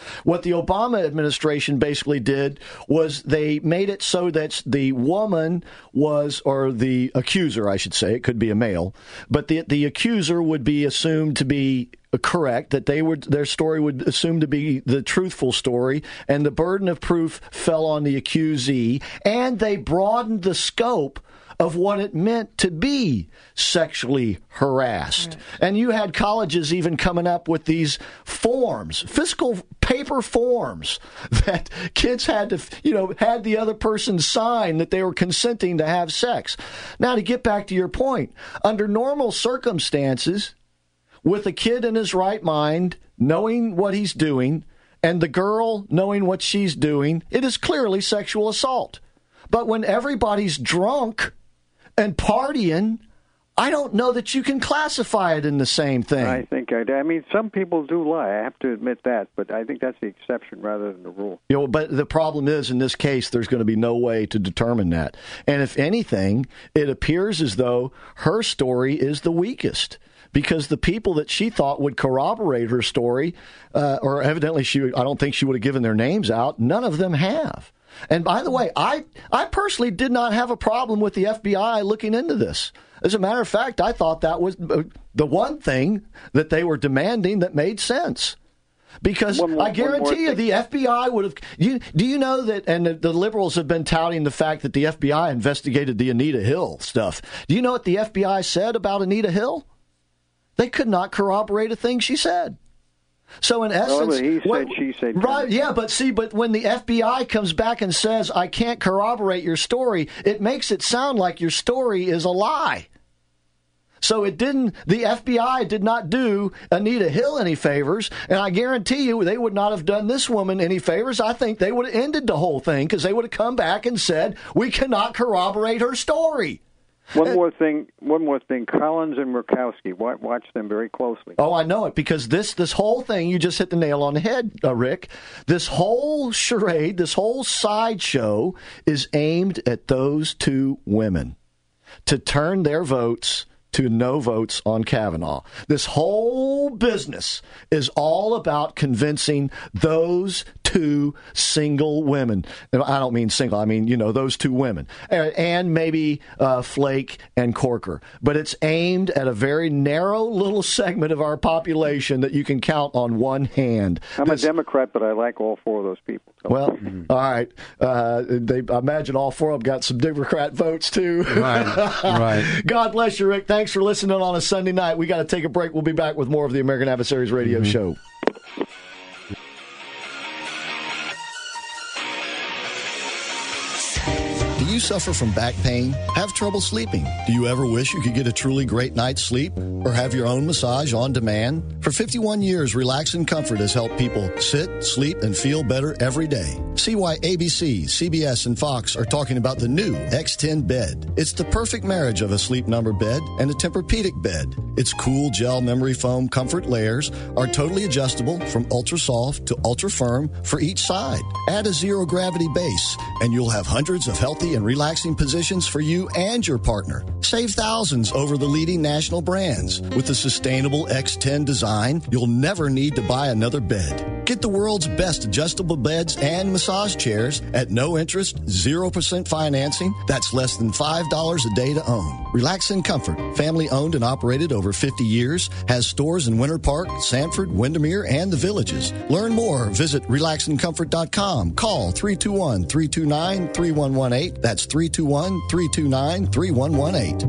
What the Obama administration basically did was they made it so that the woman was, or the accuser, I should say, it could be a male, but the the accuser would be assumed to be correct, that they would their story would assume to be the truthful story, and the burden of proof fell on the accusee, and they broadened the scope of what it meant to be sexually harassed. Right. And you had colleges even coming up with these forms, fiscal paper forms that kids had to, you know, had the other person sign that they were consenting to have sex. Now, to get back to your point, under normal circumstances, with a kid in his right mind, knowing what he's doing, and the girl knowing what she's doing, it is clearly sexual assault. But when everybody's drunk and partying, I don't know that you can classify it in the same thing. I think, I, I mean, some people do lie. I have to admit that, but I think that's the exception rather than the rule. You know, but the problem is, in this case, there's going to be no way to determine that. And if anything, it appears as though her story is the weakest, because the people that she thought would corroborate her story, uh, or evidently she, I don't think she would have given their names out, none of them have. And by the way, I, I personally did not have a problem with the F B I looking into this. As a matter of fact, I thought that was the one thing that they were demanding that made sense. Because one more, I guarantee you the F B I would have... You, do you know that, and the, the liberals have been touting the fact that the F B I investigated the Anita Hill stuff. Do you know what the F B I said about Anita Hill? They could not corroborate a thing she said. So in essence, well, he said, when, she said, right? Yeah, but see, but when the F B I comes back and says, "I can't corroborate your story," it makes it sound like your story is a lie. So it didn't. The F B I did not do Anita Hill any favors, and I guarantee you, they would not have done this woman any favors. I think they would have ended the whole thing because they would have come back and said, "We cannot corroborate her story." One more thing. One more thing. Collins and Murkowski. Watch them very closely. Oh, I know it, because this this whole thing, you just hit the nail on the head, uh, Rick. This whole charade, this whole sideshow is aimed at those two women to turn their votes to no votes on Kavanaugh. This whole business is all about convincing those two single women. And I don't mean single, I mean, you know, those two women. And maybe uh, Flake and Corker. But it's aimed at a very narrow little segment of our population that you can count on one hand. I'm this, a Democrat, but I like all four of those people. So. Well, mm-hmm. all right. Uh, they, I imagine all four of them got some Democrat votes, too. Right, right. God bless you, Rick. Thanks for listening on a Sunday night. We got to take a break. We'll be back with more of the American Adversaries radio mm-hmm. show. Do you suffer from back pain? Have trouble sleeping? Do you ever wish you could get a truly great night's sleep? Or have your own massage on demand? For fifty-one years, Relax and Comfort has helped people sit, sleep, and feel better every day. See why A B C, C B S, and Fox are talking about the new X ten bed. It's the perfect marriage of a Sleep Number bed and a Tempur-Pedic bed. Its cool gel memory foam comfort layers are totally adjustable from ultra soft to ultra firm for each side. Add a zero gravity base, and you'll have hundreds of healthy and relaxing positions for you and your partner. Save thousands over the leading national brands. With the sustainable X ten design, you'll never need to buy another bed. Get the world's best adjustable beds and massage chairs at no interest, zero percent financing. That's less than five dollars a day to own. Relax and Comfort, family owned and operated over fifty years, has stores in Winter Park, Sanford, Windermere, and the Villages. Learn more. Visit relax and comfort dot com. Call three two one, three two nine, three one one eight. That's three two one, three two nine, three one one eight.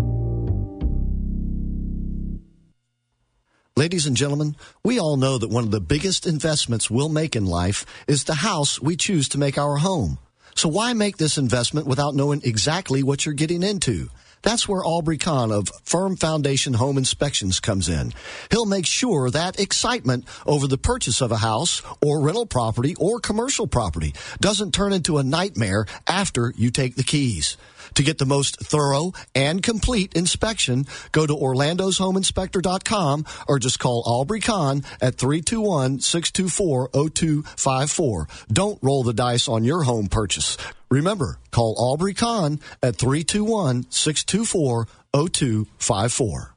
Ladies and gentlemen, we all know that one of the biggest investments we'll make in life is the house we choose to make our home. So why make this investment without knowing exactly what you're getting into? That's where Aubrey Kahn of Firm Foundation Home Inspections comes in. He'll make sure that excitement over the purchase of a house or rental property or commercial property doesn't turn into a nightmare after you take the keys. To get the most thorough and complete inspection, go to orlandos home inspector dot com or just call Aubrey Kahn at three two one, six two four, zero two five four. Don't roll the dice on your home purchase. Remember, call Aubrey Kahn at three two one, six two four, zero two five four.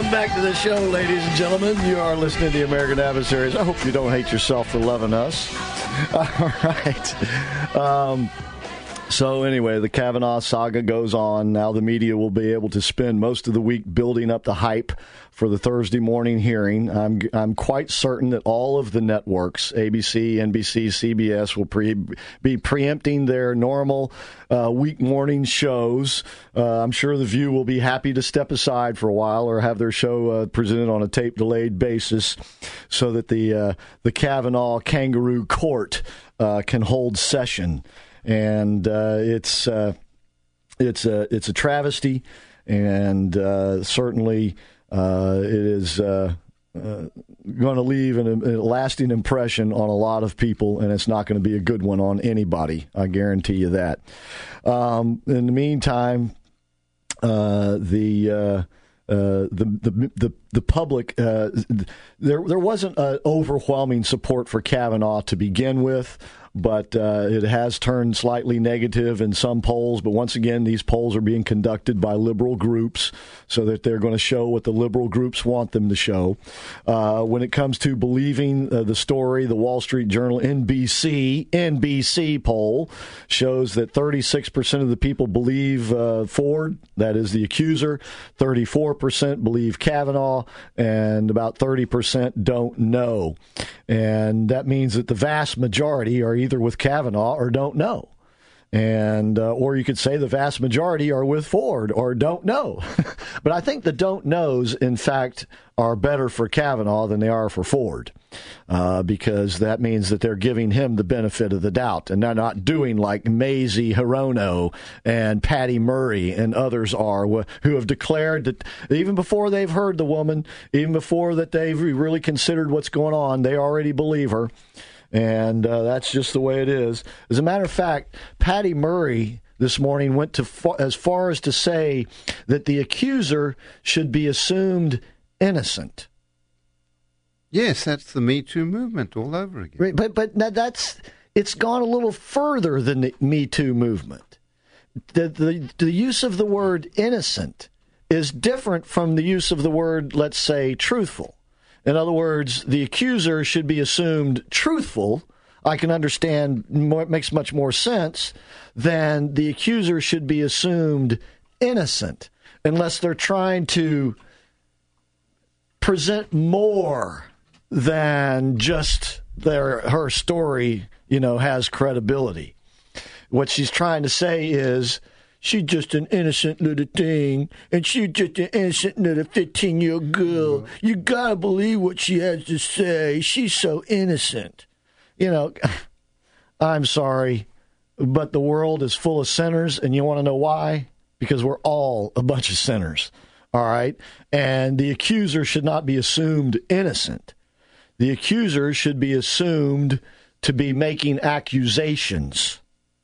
Welcome back to the show, ladies and gentlemen. You are listening to the American Adversaries. I hope you don't hate yourself for loving us. All right. Um, so anyway, the Kavanaugh saga goes on. Now the media will be able to spend most of the week building up the hype for the Thursday morning hearing. I'm I'm quite certain that all of the networks, A B C, N B C, C B S, will pre- be preempting their normal uh, week morning shows. Uh, I'm sure The View will be happy to step aside for a while or have their show uh, presented on a tape-delayed basis so that the, uh, the Kavanaugh kangaroo court uh, can hold session. And uh, it's uh, it's a it's a travesty, and uh, certainly uh, it is uh, uh, going to leave an, a lasting impression on a lot of people, and it's not going to be a good one on anybody. I guarantee you that. Um, in the meantime, uh, the. Uh, Uh, the, the the the public uh, there there wasn't uh, overwhelming support for Kavanaugh to begin with, but uh, it has turned slightly negative in some polls. But once again, these polls are being conducted by liberal groups so that they're going to show what the liberal groups want them to show. Uh, when it comes to believing uh, the story, the Wall Street Journal N B C N B C poll shows that thirty-six percent of the people believe uh, Ford, that is the accuser, thirty-four percent believe Kavanaugh, and about thirty percent don't know. And that means that the vast majority are either with Kavanaugh or don't know. And uh, or you could say the vast majority are with Ford or don't know. But I think the don't knows, in fact, are better for Kavanaugh than they are for Ford, uh, because that means that they're giving him the benefit of the doubt, and they're not doing like Mazie Hirono and Patty Murray and others are, who have declared that even before they've heard the woman, even before that they've really considered what's going on, they already believe her. And uh, that's just the way it is. As a matter of fact, Patty Murray this morning went to far, as far as to say that the accuser should be assumed innocent. Yes, that's the Me Too movement all over again. Right, but but that's it's gone a little further than the Me Too movement. The, the the use of the word innocent is different from the use of the word, let's say, truthful. In other words, the accuser should be assumed truthful. I can understand more, it makes much more sense than the accuser should be assumed innocent, unless they're trying to present more than just their her story, you know, has credibility. What she's trying to say is, she's just an innocent little thing, and she's just an innocent little fifteen-year-old girl. Mm-hmm. You gotta believe what she has to say. She's so innocent. You know, I'm sorry, but the world is full of sinners, and you want to know why? Because we're all a bunch of sinners, all right? And the accuser should not be assumed innocent. The accuser should be assumed to be making accusations.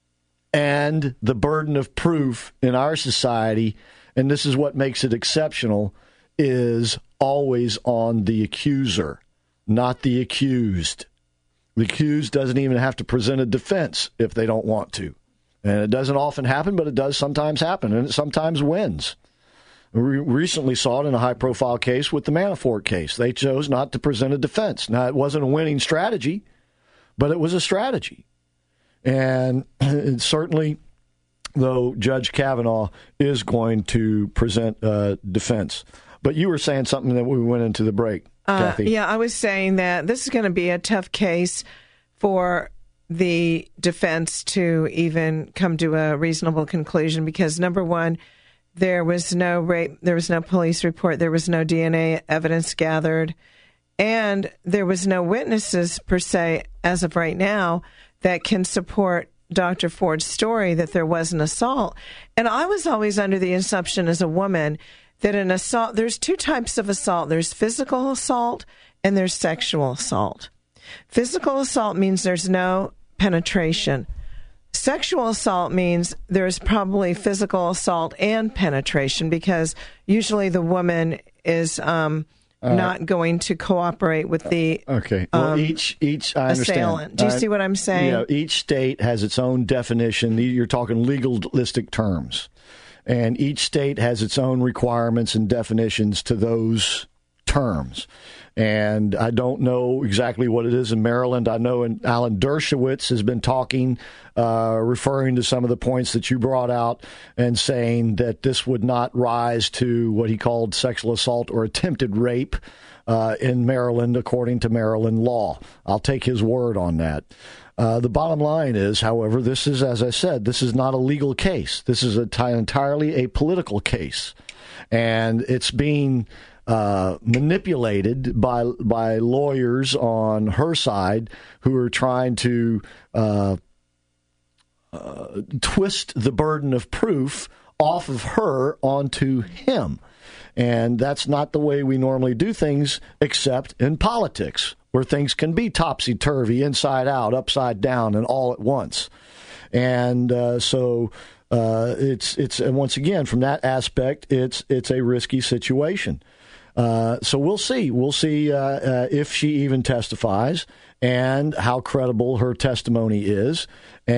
And the burden of proof in our society, and this is what makes it exceptional, is always on the accuser, not the accused. The accused doesn't even have to present a defense if they don't want to. And it doesn't often happen, but it does sometimes happen, and it sometimes wins. We recently saw it in a high-profile case with the Manafort case. They chose not to present a defense. Now, it wasn't a winning strategy, but it was a strategy. And certainly, though, Judge Kavanaugh is going to present uh, defense. But you were saying something that we went into the break, uh, Kathy. Yeah, I was saying that this is going to be a tough case for the defense to even come to a reasonable conclusion because, number one, there was no rape, there was no police report, there was no D N A evidence gathered, and there was no witnesses, per se, as of right now, that can support Doctor Ford's story that there was an assault. And I was always under the assumption as a woman that an assault, there's two types of assault. There's physical assault and there's sexual assault. Physical assault means there's no penetration. Sexual assault means there's probably physical assault and penetration because usually the woman is um, Uh, not going to cooperate with the okay. Well, um, each each I assailant. understand. Do you I, see what I'm saying? You know, each state has its own definition. You're talking legalistic terms, and each state has its own requirements and definitions to those terms. And I don't know exactly what it is in Maryland. I know in, Alan Dershowitz has been talking, uh, referring to some of the points that you brought out and saying that this would not rise to what he called sexual assault or attempted rape uh, in Maryland, according to Maryland law. I'll take his word on that. Uh, the bottom line is, however, this is, as I said, this is not a legal case. This is a t- entirely a political case. And it's being Uh, manipulated by by lawyers on her side who are trying to uh, uh, twist the burden of proof off of her onto him. And that's not the way we normally do things, except in politics, where things can be topsy-turvy, inside out, upside down, and all at once. And uh, so uh, it's it's and once again, from that aspect, it's it's a risky situation. Uh, so we'll see. We'll see uh, uh, if she even testifies and how credible her testimony is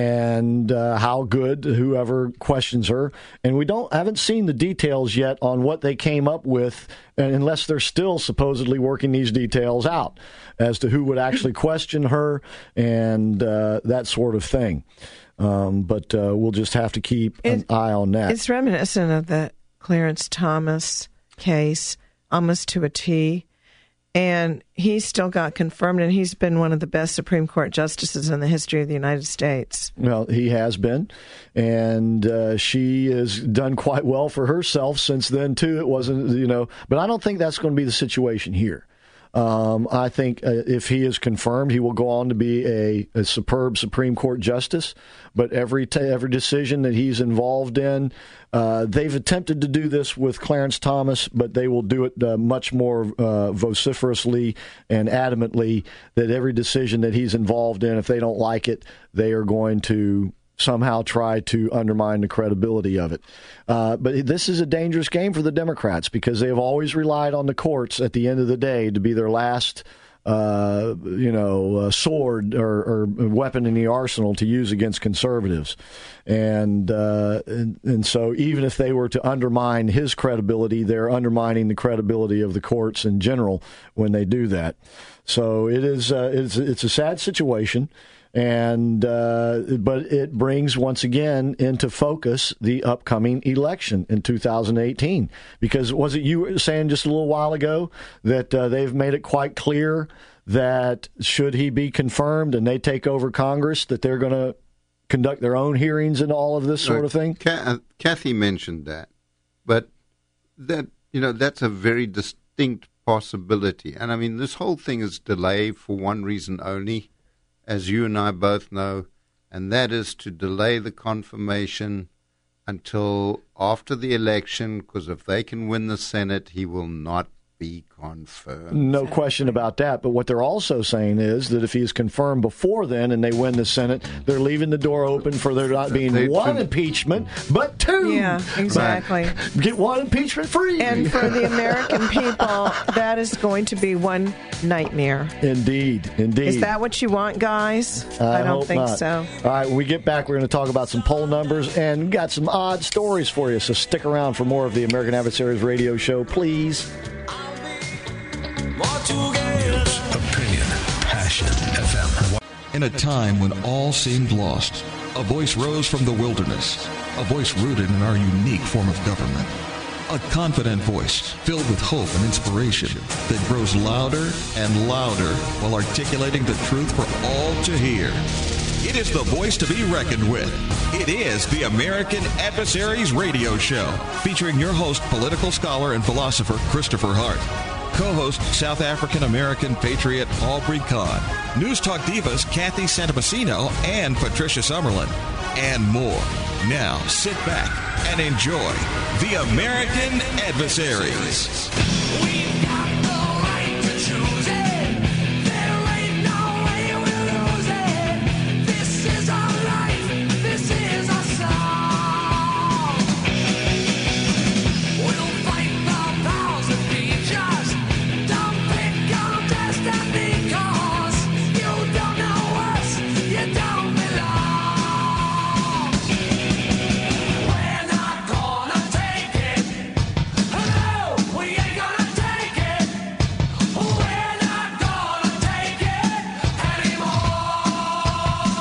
and uh, how good whoever questions her. And we don't haven't seen the details yet on what they came up with, unless they're still supposedly working these details out as to who would actually question her and uh, that sort of thing. Um, but uh, we'll just have to keep an it, eye on that. It's reminiscent of the Clarence Thomas case, almost to a T, and he still got confirmed, and he's been one of the best Supreme Court justices in the history of the United States. Well, he has been, and uh, she has done quite well for herself since then, too. It wasn't, you know, but I don't think that's going to be the situation here. Um, I think uh, if he is confirmed, he will go on to be a, a superb Supreme Court justice. But every t- every decision that he's involved in, uh, they've attempted to do this with Clarence Thomas, but they will do it uh, much more uh, vociferously and adamantly. That every decision that he's involved in, if they don't like it, they are going to somehow try to undermine the credibility of it. Uh, but this is a dangerous game for the Democrats because they have always relied on the courts at the end of the day to be their last, uh, you know, uh, sword or, or weapon in the arsenal to use against conservatives. And, uh, and and so even if they were to undermine his credibility, they're undermining the credibility of the courts in general when they do that. So it is uh, it's it's a sad situation. And uh, but it brings once again into focus the upcoming election in two thousand eighteen, because was it you saying just a little while ago that uh, they've made it quite clear that should he be confirmed and they take over Congress, that they're going to conduct their own hearings and all of this sort of thing? Kathy mentioned that, but that you know that's a very distinct possibility, and I mean this whole thing is delayed for one reason only, as you and I both know, and that is to delay the confirmation until after the election, because if they can win the Senate, he will not be confirmed. No question about that. But what they're also saying is that if he's confirmed before then and they win the Senate, they're leaving the door open for there not being they, one they, impeachment, but two. Yeah, exactly. Right. Get one impeachment free. And for the American people, that is going to be one nightmare. Indeed, indeed. Is that what you want, guys? I, I don't hope think not. so. All right, when we get back, we're going to talk about some poll numbers and we've got some odd stories for you. So stick around for more of the American Adversaries Radio Show, please. News, opinion, passion, F M. In a time when all seemed lost, a voice rose from the wilderness, a voice rooted in our unique form of government. A confident voice filled with hope and inspiration that grows louder and louder while articulating the truth for all to hear. It is the voice to be reckoned with. It is the American Adversaries Radio Show, featuring your host, political scholar and philosopher Christopher Hart. Co-host South African-American patriot Aubrey Kahn, News Talk divas Kathy Santamassino and Patricia Summerlin, and more. Now sit back and enjoy the American Adversaries. We've got the right to choose it. There ain't no way we'll lose it. This is our life. This is our song. We'll fight the powers that be. Just don't pick on destiny, 'cause you don't know us. You don't belong. We're not gonna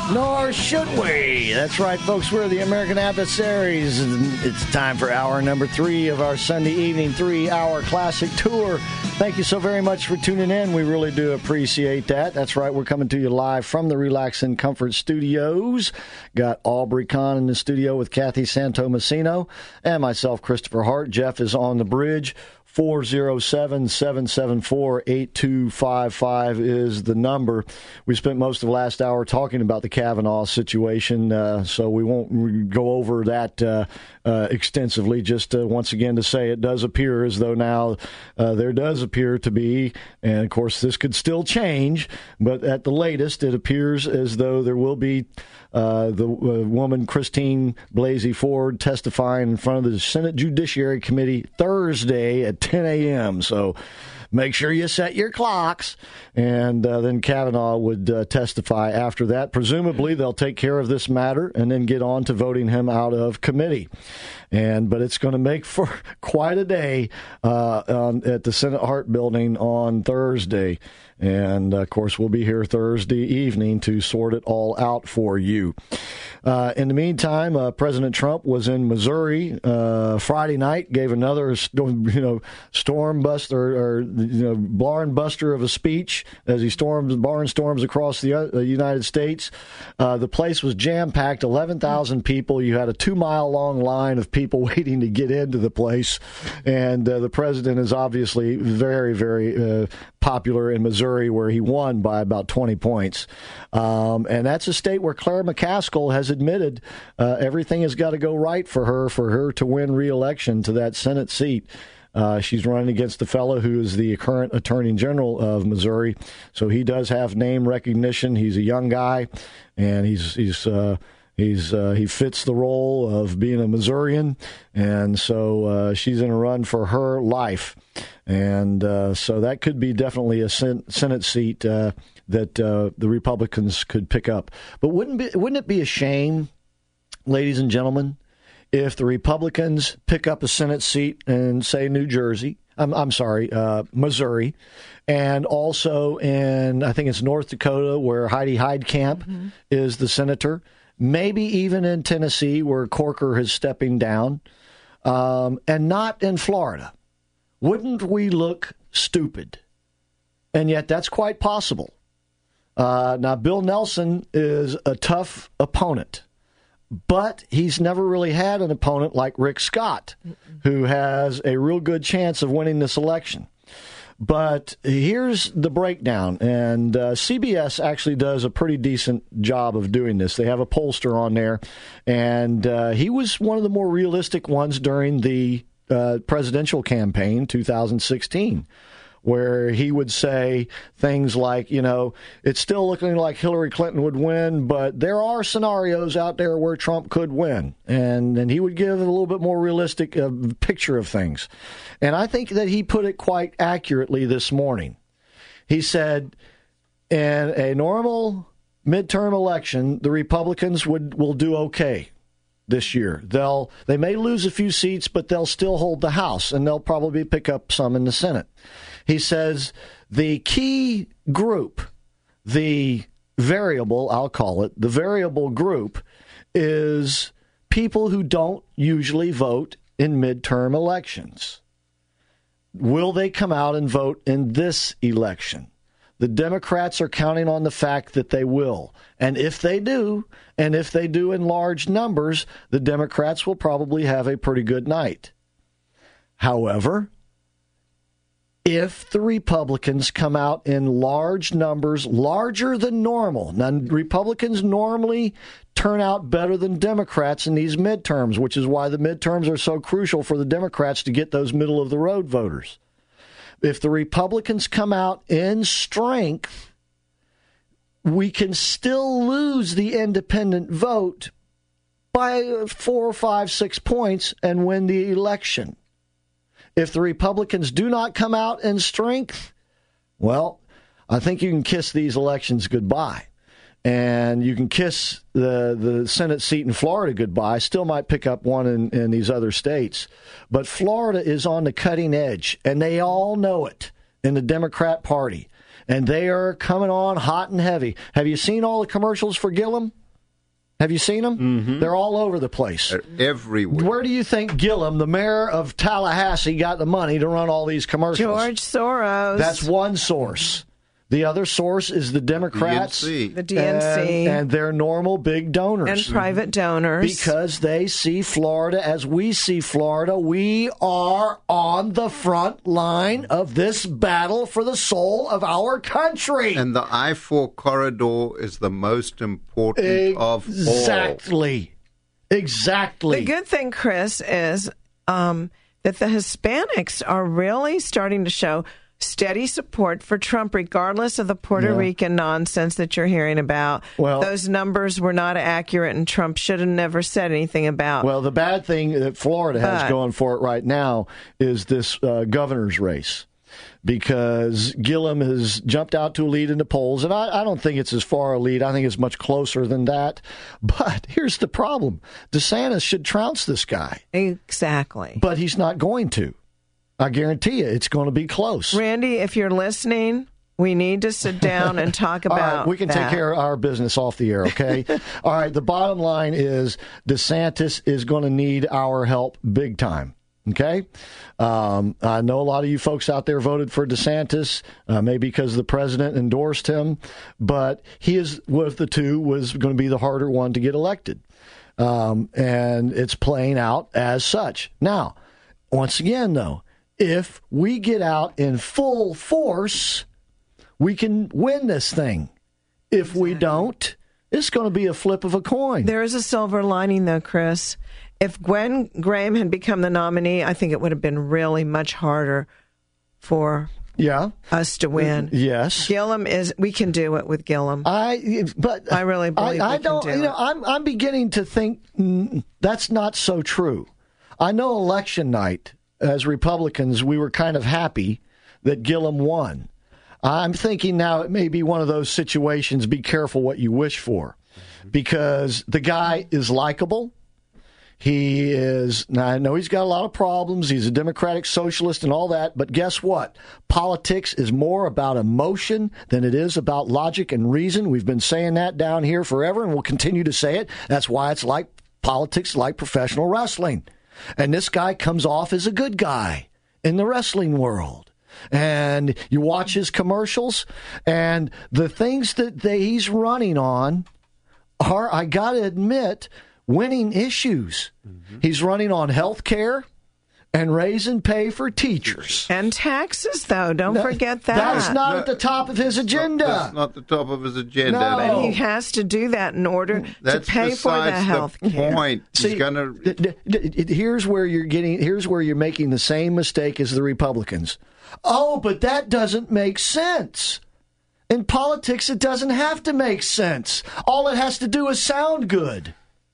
Nor should we. That's right, folks. We're the American Adversaries. It's time for hour number three of our Sunday evening three-hour classic tour. Thank you so very much for tuning in. We really do appreciate that. That's right. We're coming to you live from the Relax and Comfort Studios. Got Aubrey Kahn in the studio with Kathy Santomassino and myself, Christopher Hart. Jeff is on the bridge. four oh seven, seven seven four, eight two five five is the number. We spent most of the last hour talking about the Kavanaugh situation, uh, so we won't go over that uh, uh, extensively. Just uh, once again to say it does appear as though now uh, there does appear to be, and of course this could still change, but at the latest it appears as though there will be Uh, the uh, woman, Christine Blasey Ford, testifying in front of the Senate Judiciary Committee Thursday at ten a.m. So make sure you set your clocks. And uh, then Kavanaugh would uh, testify after that. Presumably, they'll take care of this matter and then get on to voting him out of committee. And but it's going to make for quite a day uh, on, at the Senate Hart Building on Thursday. And, of course, we'll be here Thursday evening to sort it all out for you. Uh, in the meantime, uh, President Trump was in Missouri uh, Friday night, gave another you know storm buster or you know barn buster of a speech as he storms barnstorms across the uh, United States. Uh, the place was jam-packed, eleven thousand people. You had a two-mile-long line of people waiting to get into the place. And uh, the president is obviously very, very uh, popular in Missouri, where he won by about twenty points. Um, and that's a state where Claire McCaskill has admitted uh, everything has got to go right for her, for her to win re-election to that Senate seat. Uh, she's running against the fellow who is the current Attorney General of Missouri. So he does have name recognition. He's a young guy, and he's he's uh, he's uh, he fits the role of being a Missourian. And so uh, she's in a run for her life. And uh, so that could be definitely a sen- Senate seat uh, that uh, the Republicans could pick up. But wouldn't be, wouldn't it be a shame, ladies and gentlemen, if the Republicans pick up a Senate seat in, say, New Jersey, I'm, I'm sorry, uh, Missouri, and also in, I think it's North Dakota, where Heidi Heitkamp mm-hmm. is the senator, maybe even in Tennessee, where Corker is stepping down, um, and not in Florida. Wouldn't we look stupid? And yet that's quite possible. Uh, now, Bill Nelson is a tough opponent, but he's never really had an opponent like Rick Scott, Mm-mm. who has a real good chance of winning this election. But here's the breakdown, and uh, C B S actually does a pretty decent job of doing this. They have a pollster on there, and uh, he was one of the more realistic ones during the Uh, presidential campaign, two thousand sixteen, where he would say things like, you know, it's still looking like Hillary Clinton would win, but there are scenarios out there where Trump could win. And, and he would give a little bit more realistic uh, picture of things. And I think that he put it quite accurately this morning. He said, in a normal midterm election, the Republicans would will do okay this year. They'll they may lose a few seats, but they'll still hold the House, and they'll probably pick up some in the Senate. He says the key group, the variable, I'll call it, the variable group is people who don't usually vote in midterm elections. Will they come out and vote in this election? The Democrats are counting on the fact that they will. And if they do, and if they do in large numbers, the Democrats will probably have a pretty good night. However, if the Republicans come out in large numbers, larger than normal, now Republicans normally turn out better than Democrats in these midterms, which is why the midterms are so crucial for the Democrats to get those middle-of-the-road voters. If the Republicans come out in strength, we can still lose the independent vote by four, five, six points and win the election. If the Republicans do not come out in strength, well, I think you can kiss these elections goodbye. And you can kiss the, the Senate seat in Florida goodbye. Still might pick up one in, in these other states. But Florida is on the cutting edge, and they all know it in the Democrat Party. and they are coming on hot and heavy. Have you seen all the commercials for Gillum? Have you seen them? Mm-hmm. They're all over the place. They're everywhere. Where do you think Gillum, the mayor of Tallahassee, got the money to run all these commercials? George Soros. That's one source. The other source is the Democrats, D N C. The D N C. and, and their normal big donors. And private donors. Because they see Florida as we see Florida. We are on the front line of this battle for the soul of our country. And the I four corridor is the most important of all. Exactly. Exactly. The good thing, Chris, is um, that the Hispanics are really starting to show steady support for Trump, regardless of the Puerto Yeah. Rican nonsense that you're hearing about. Well- Those numbers were not accurate, and Trump should have never said anything about. Well, the bad thing that Florida has But- going for it right now is this uh, governor's race, because Gillum has jumped out to a lead in the polls, and I, I don't think it's as far a lead. I think it's much closer than that. But here's the problem. DeSantis should trounce this guy. Exactly. But he's not going to. I guarantee you it's going to be close. Randy, if you're listening, we need to sit down and talk All about right, we can that. take care of our business off the air, okay? All right, the bottom line is DeSantis is going to need our help big time, okay? Um, I know a lot of you folks out there voted for DeSantis, uh, maybe because the president endorsed him, but he is, with the two, was going to be the harder one to get elected. Um, and it's playing out as such. Now, once again, though, if we get out in full force, we can win this thing. If we don't, it's going to be a flip of a coin. There is a silver lining, though, Chris. If Gwen Graham had become the nominee, I think it would have been really much harder for yeah. us to win. Yes. Gillum is, we can do it with Gillum. I, but I really believe I, I we don't, can do you know, it. I'm, I'm beginning to think mm, that's not so true. I know election night, as Republicans, we were kind of happy that Gillum won. I'm thinking now it may be one of those situations, be careful what you wish for, because the guy is likable. He is, now I know he's got a lot of problems. He's a democratic socialist and all that, but guess what? Politics is more about emotion than it is about logic and reason. We've been saying that down here forever, and we'll continue to say it. That's why it's like politics, like professional wrestling. And this guy comes off as a good guy in the wrestling world. And you watch his commercials, and the things that they, he's running on are, I got to admit, winning issues. Mm-hmm. He's running on health care and raising pay for teachers. And taxes, though. Don't No, forget that. That's not No, at the top of his agenda. That's not the top of his agenda. No. But he has to do that in order That's to pay for the besides health the care. point. See, He's gonna. d- d- d- here's where you're getting. Here's where you're making the same mistake as the Republicans. Oh, but that doesn't make sense. In politics, it doesn't have to make sense. All it has to do is sound good.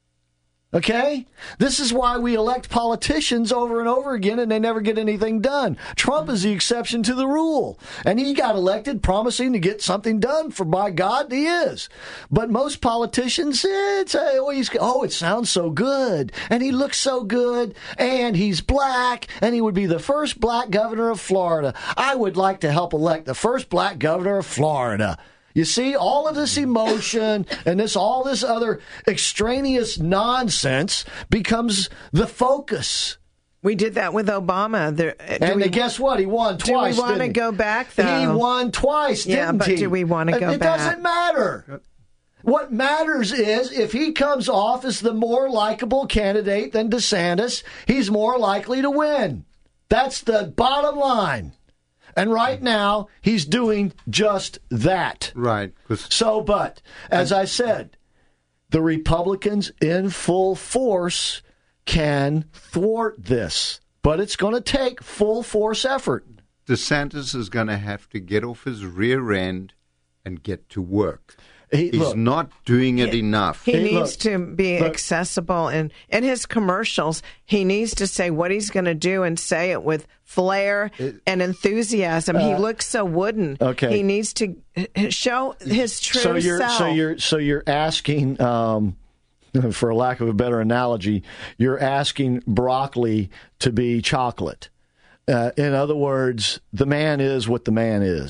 Okay? This is why we elect politicians over and over again and they never get anything done. Trump is the exception to the rule. And he got elected promising to get something done, for by God, he is. But most politicians, it's always, oh, it sounds so good. And he looks so good. And he's black. And he would be the first black governor of Florida. I would like to help elect the first black governor of Florida. You see, all of this emotion and this, all this other extraneous nonsense becomes the focus. We did that with Obama. There, And we, guess what? He won twice. Do we want to didn't he? go back, though? He won twice, Yeah, didn't but he? do we want to go it back? It doesn't matter. What matters is if he comes off as the more likable candidate than DeSantis, he's more likely to win. That's the bottom line. And right now, he's doing just that. Right. So, but, as I said, the Republicans in full force can thwart this. But it's going to take full force effort. DeSantis is going to have to get off his rear end and get to work. He, He's look, not doing it He- enough. He Hey, needs look, to be look. accessible, and in his commercials, he needs to say what he's going to do and say it with flair and enthusiasm. he looks so wooden. okay. He needs to show his true so you're self. so you're so you're asking, um, for lack of a better analogy, you're asking broccoli to be chocolate. Uh, in other words, the man is what the man is.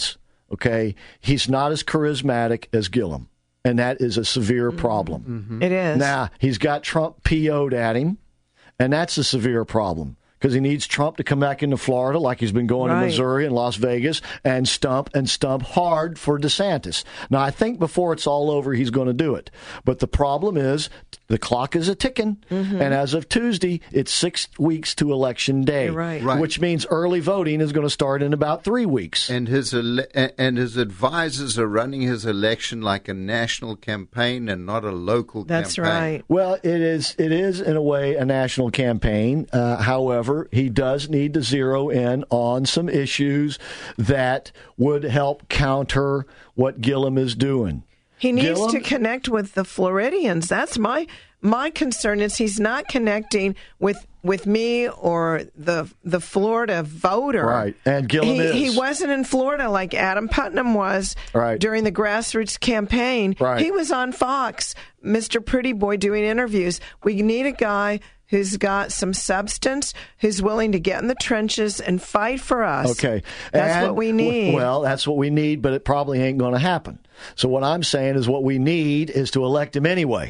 okay, he's not as charismatic as Gillum, and that is a severe problem. Mm-hmm. It is. Now, he's got Trump P O'd at him, and that's a severe problem. Because he needs Trump to come back into Florida like he's been going right. to Missouri and Las Vegas and stump and stump hard for DeSantis. Now, I think before it's all over, he's going to do it. But the problem is the clock is a ticking. Mm-hmm. And as of Tuesday, it's six weeks to Election Day, You're right. Right. which means early voting is going to start in about three weeks. And his ele- and his advisors are running his election like a national campaign and not a local That's campaign. right. Well, it is, it is in a way, a national campaign. Uh, however, he does need to zero in on some issues that would help counter what Gillum is doing. He needs Gillum, to connect with the Floridians. That's my my concern is he's not connecting with with me or the the Florida voter. Right, and Gillum he, is. He wasn't in Florida like Adam Putnam was right. during the grassroots campaign. Right. He was on Fox, Mister Pretty Boy, doing interviews. We need a guy who's got some substance, who's willing to get in the trenches and fight for us. Okay. That's And, what we need. Well, that's what we need, but it probably ain't going to happen. So what I'm saying is what we need is to elect him anyway.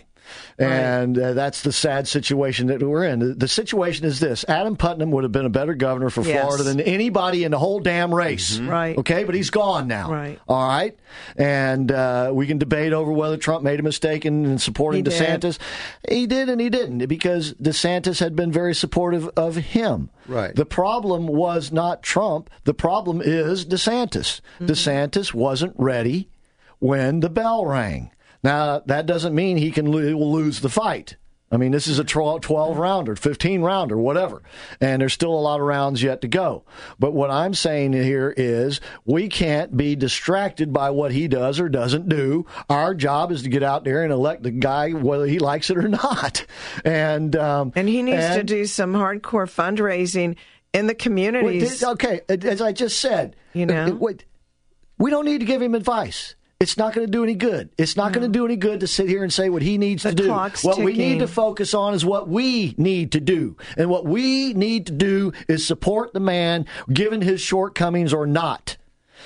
And uh, that's the sad situation that we're in. The, the situation is this. Adam Putnam would have been a better governor for Yes. Florida than anybody in the whole damn race. Mm-hmm. Right. Okay, but he's gone now. Right. All right? And uh, we can debate over whether Trump made a mistake in, in supporting He did. DeSantis. He did and he didn't, because DeSantis had been very supportive of him. Right. The problem was not Trump. The problem is DeSantis. Mm-hmm. DeSantis wasn't ready when the bell rang. Now, that doesn't mean he can lo- will lose the fight. I mean, this is a twelve-rounder, fifteen-rounder, whatever. And there's still a lot of rounds yet to go. But what I'm saying here is we can't be distracted by what he does or doesn't do. Our job is to get out there and elect the guy whether he likes it or not. And um, And he needs to and- do some hardcore fundraising in the communities. Wait, okay, as I just said, You know? it- wait, we don't need to give him advice. It's not going to do any good. It's not going to do any good to sit here and say what he needs The to do. clock's What we ticking. need to focus on is what we need to do. And what we need to do is support the man, given his shortcomings or not.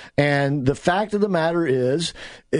And the fact of the matter is,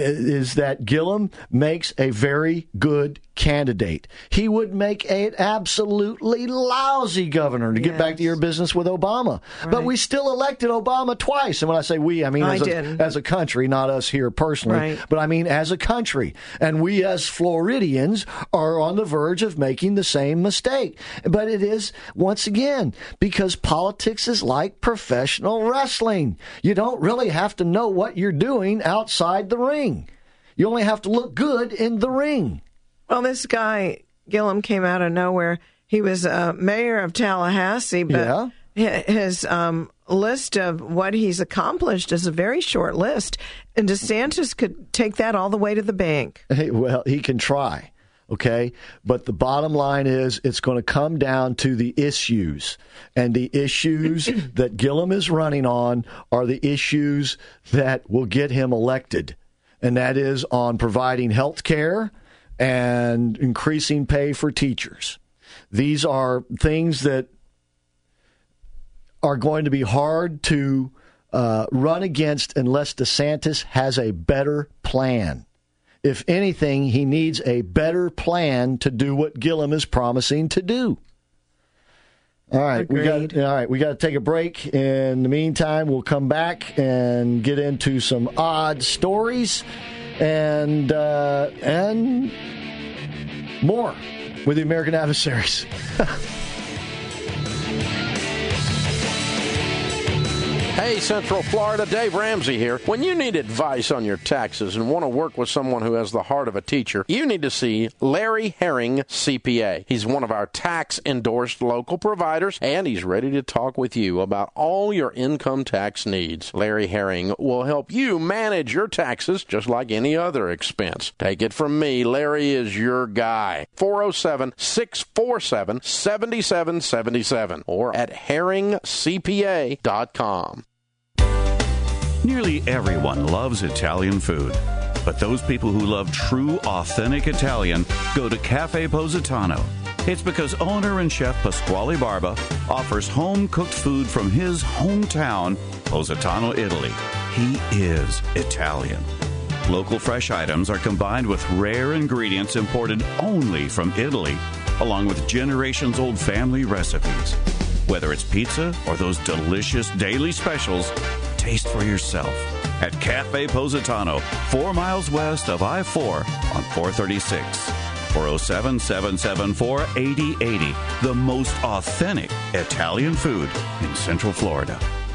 is that Gillum makes a very good candidate. He would make an absolutely lousy governor, to get back to your business with Obama. But Right. we still elected Obama twice. And when I say we, I mean I as, a, didn't. as a country, not us here personally, Right. but I mean as a country. And we as Floridians are on the verge of making the same mistake. But it is, once again, because politics is like professional wrestling. You don't really have to know what you're doing outside the ring. You only have to look good in the ring. Well, this guy, Gillum, came out of nowhere. He was uh, mayor of Tallahassee, but Yeah. hi- his um, list of what he's accomplished is a very short list. And DeSantis could take that all the way to the bank. Hey, well, he can try, okay? But the bottom line is it's going to come down to the issues. And the issues that Gillum is running on are the issues that will get him elected. And that is on providing health care and increasing pay for teachers. These are things that are going to be hard to uh, run against unless DeSantis has a better plan. If anything, he needs a better plan to do what Gillum is promising to do. All right, we got all right. We got to take a break. In the meantime, we'll come back and get into some odd stories and uh, and more with the American Adversaries. Hey, Central Florida, Dave Ramsey here. When you need advice on your taxes and want to work with someone who has the heart of a teacher, you need to see Larry Herring, C P A. He's one of our tax-endorsed local providers, and he's ready to talk with you about all your income tax needs. Larry Herring will help you manage your taxes just like any other expense. Take it from me, Larry is your guy. four oh seven, six four seven, seven seven seven seven or at herring c p a dot com. Nearly everyone loves Italian food, but those people who love true, authentic Italian go to Cafe Positano. It's because owner and chef Pasquale Barba offers home-cooked food from his hometown, Positano, Italy. He is Italian. Local fresh items are combined with rare ingredients imported only from Italy, along with generations-old family recipes. Whether it's pizza or those delicious daily specials, taste for yourself at Cafe Positano, four miles west of I four on four thirty-six. four oh seven, seven seven four, eight oh eight oh. The most authentic Italian food in Central Florida.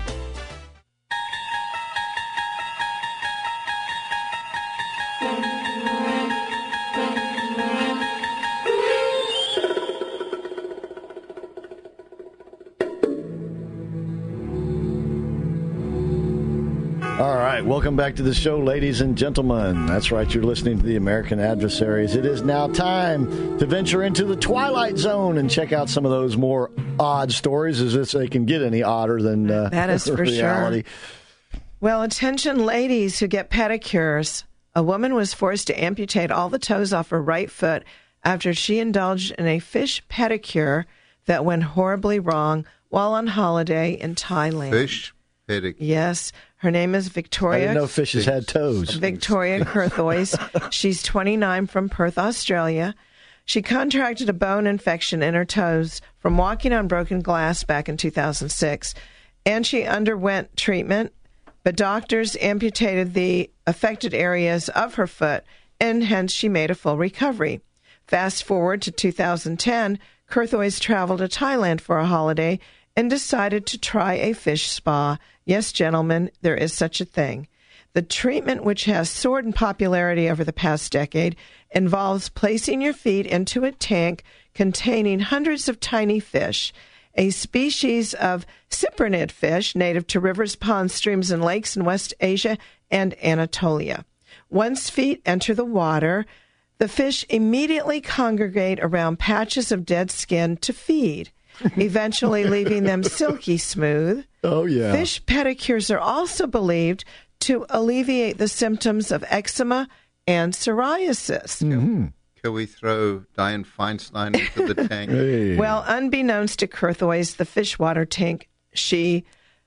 Welcome back to the show, ladies and gentlemen. That's right, you're listening to the American Adversaries. It is now time to venture into the Twilight Zone and check out some of those more odd stories, as if they can get any odder than uh, that is for reality. Sure. Well, attention ladies who get pedicures. A woman was forced to amputate all the toes off her right foot after she indulged in a fish pedicure that went horribly wrong while on holiday in Thailand. Fish pedicure? Yes. Her name is Victoria. I didn't know fishes had toes. Victoria Curthoys. She's twenty-nine from Perth, Australia. She contracted a bone infection in her toes from walking on broken glass back in two thousand six, and she underwent treatment, but doctors amputated the affected areas of her foot, and hence she made a full recovery. Fast forward to two thousand ten, Curthoys traveled to Thailand for a holiday and decided to try a fish spa. Yes, gentlemen, there is such a thing. The treatment, which has soared in popularity over the past decade, involves placing your feet into a tank containing hundreds of tiny fish, a species of cyprinid fish native to rivers, ponds, streams, and lakes in West Asia and Anatolia. Once feet enter the water, the fish immediately congregate around patches of dead skin to feed, eventually leaving them silky smooth. Oh, yeah. Fish pedicures are also believed to alleviate the symptoms of eczema and psoriasis. Mm-hmm. Can we throw Dianne Feinstein into the tank? Hey. Well, unbeknownst to Curthoys, the fish water tank she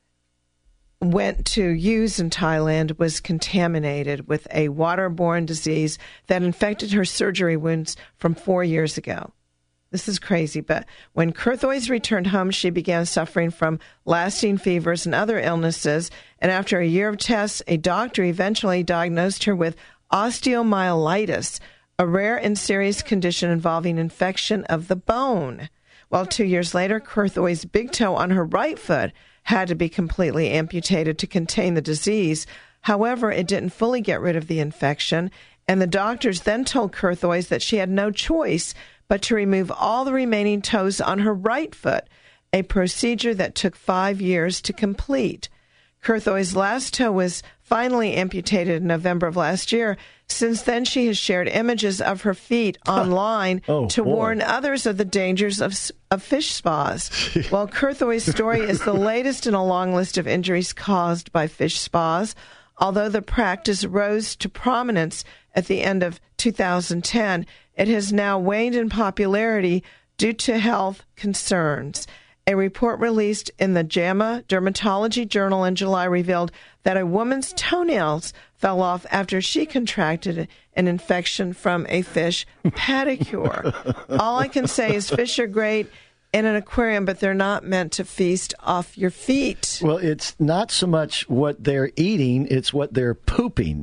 went to use in Thailand was contaminated with a waterborne disease that infected her surgery wounds from four years ago. This is crazy, but when Curthoys returned home, she began suffering from lasting fevers and other illnesses, and after a year of tests, a doctor eventually diagnosed her with osteomyelitis, a rare and serious condition involving infection of the bone. Well, two years later, Curthoys' big toe on her right foot had to be completely amputated to contain the disease. However, it didn't fully get rid of the infection, and the doctors then told Curthoys that she had no choice but to remove all the remaining toes on her right foot, a procedure that took five years to complete. Curthoys' last toe was finally amputated in November of last year. Since then, she has shared images of her feet online oh, to boy. warn others of the dangers of, of fish spas. While Curthoys' story is the latest in a long list of injuries caused by fish spas, although the practice rose to prominence at the end of two thousand ten, it has now waned in popularity due to health concerns. A report released in the JAMA Dermatology Journal in July revealed that a woman's toenails fell off after she contracted an infection from a fish pedicure. All I can say is fish are great in an aquarium, but they're not meant to feast off your feet. Well, it's not so much what they're eating, it's what they're pooping.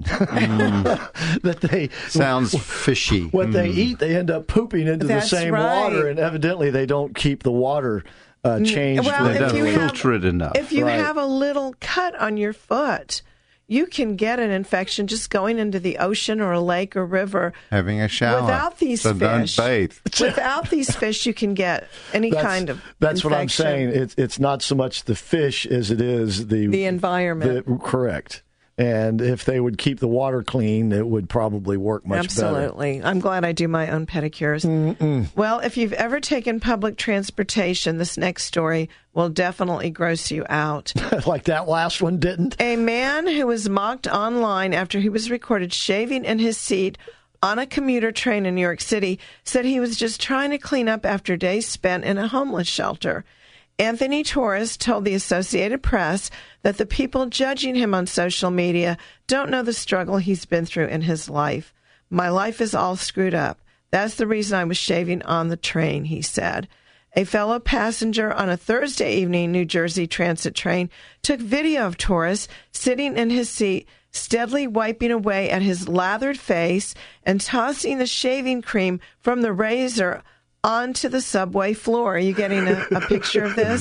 Mm. that they Sounds fishy. What mm. they eat, they end up pooping into That's the same right. water, and evidently they don't keep the water uh, changed. Well, They if don't you have- filter it enough. If you Right. have a little cut on your foot, you can get an infection just going into the ocean or a lake or river. Having a shower. Without these so fish. don't bathe. Without these fish, you can get any That's- kind of That's what I'm infection. saying. It's it's not so much the fish as it is the The environment. the- correct. And if they would keep the water clean, it would probably work much Absolutely. I'm glad I do my own pedicures. Mm-mm. Well, if you've ever taken public transportation, this next story will definitely gross you out. better. Like that last one didn't. A man who was mocked online after he was recorded shaving in his seat on a commuter train in New York City said he was just trying to clean up after days spent in a homeless shelter. Anthony Torres told the Associated Press that the people judging him on social media don't know the struggle he's been through in his life. My life is all screwed up. That's the reason I was shaving on the train, he said. A fellow passenger on a Thursday evening New Jersey Transit train took video of Torres sitting in his seat, steadily wiping away at his lathered face and tossing the shaving cream from the razor onto the subway floor. Are you getting a, a picture of this?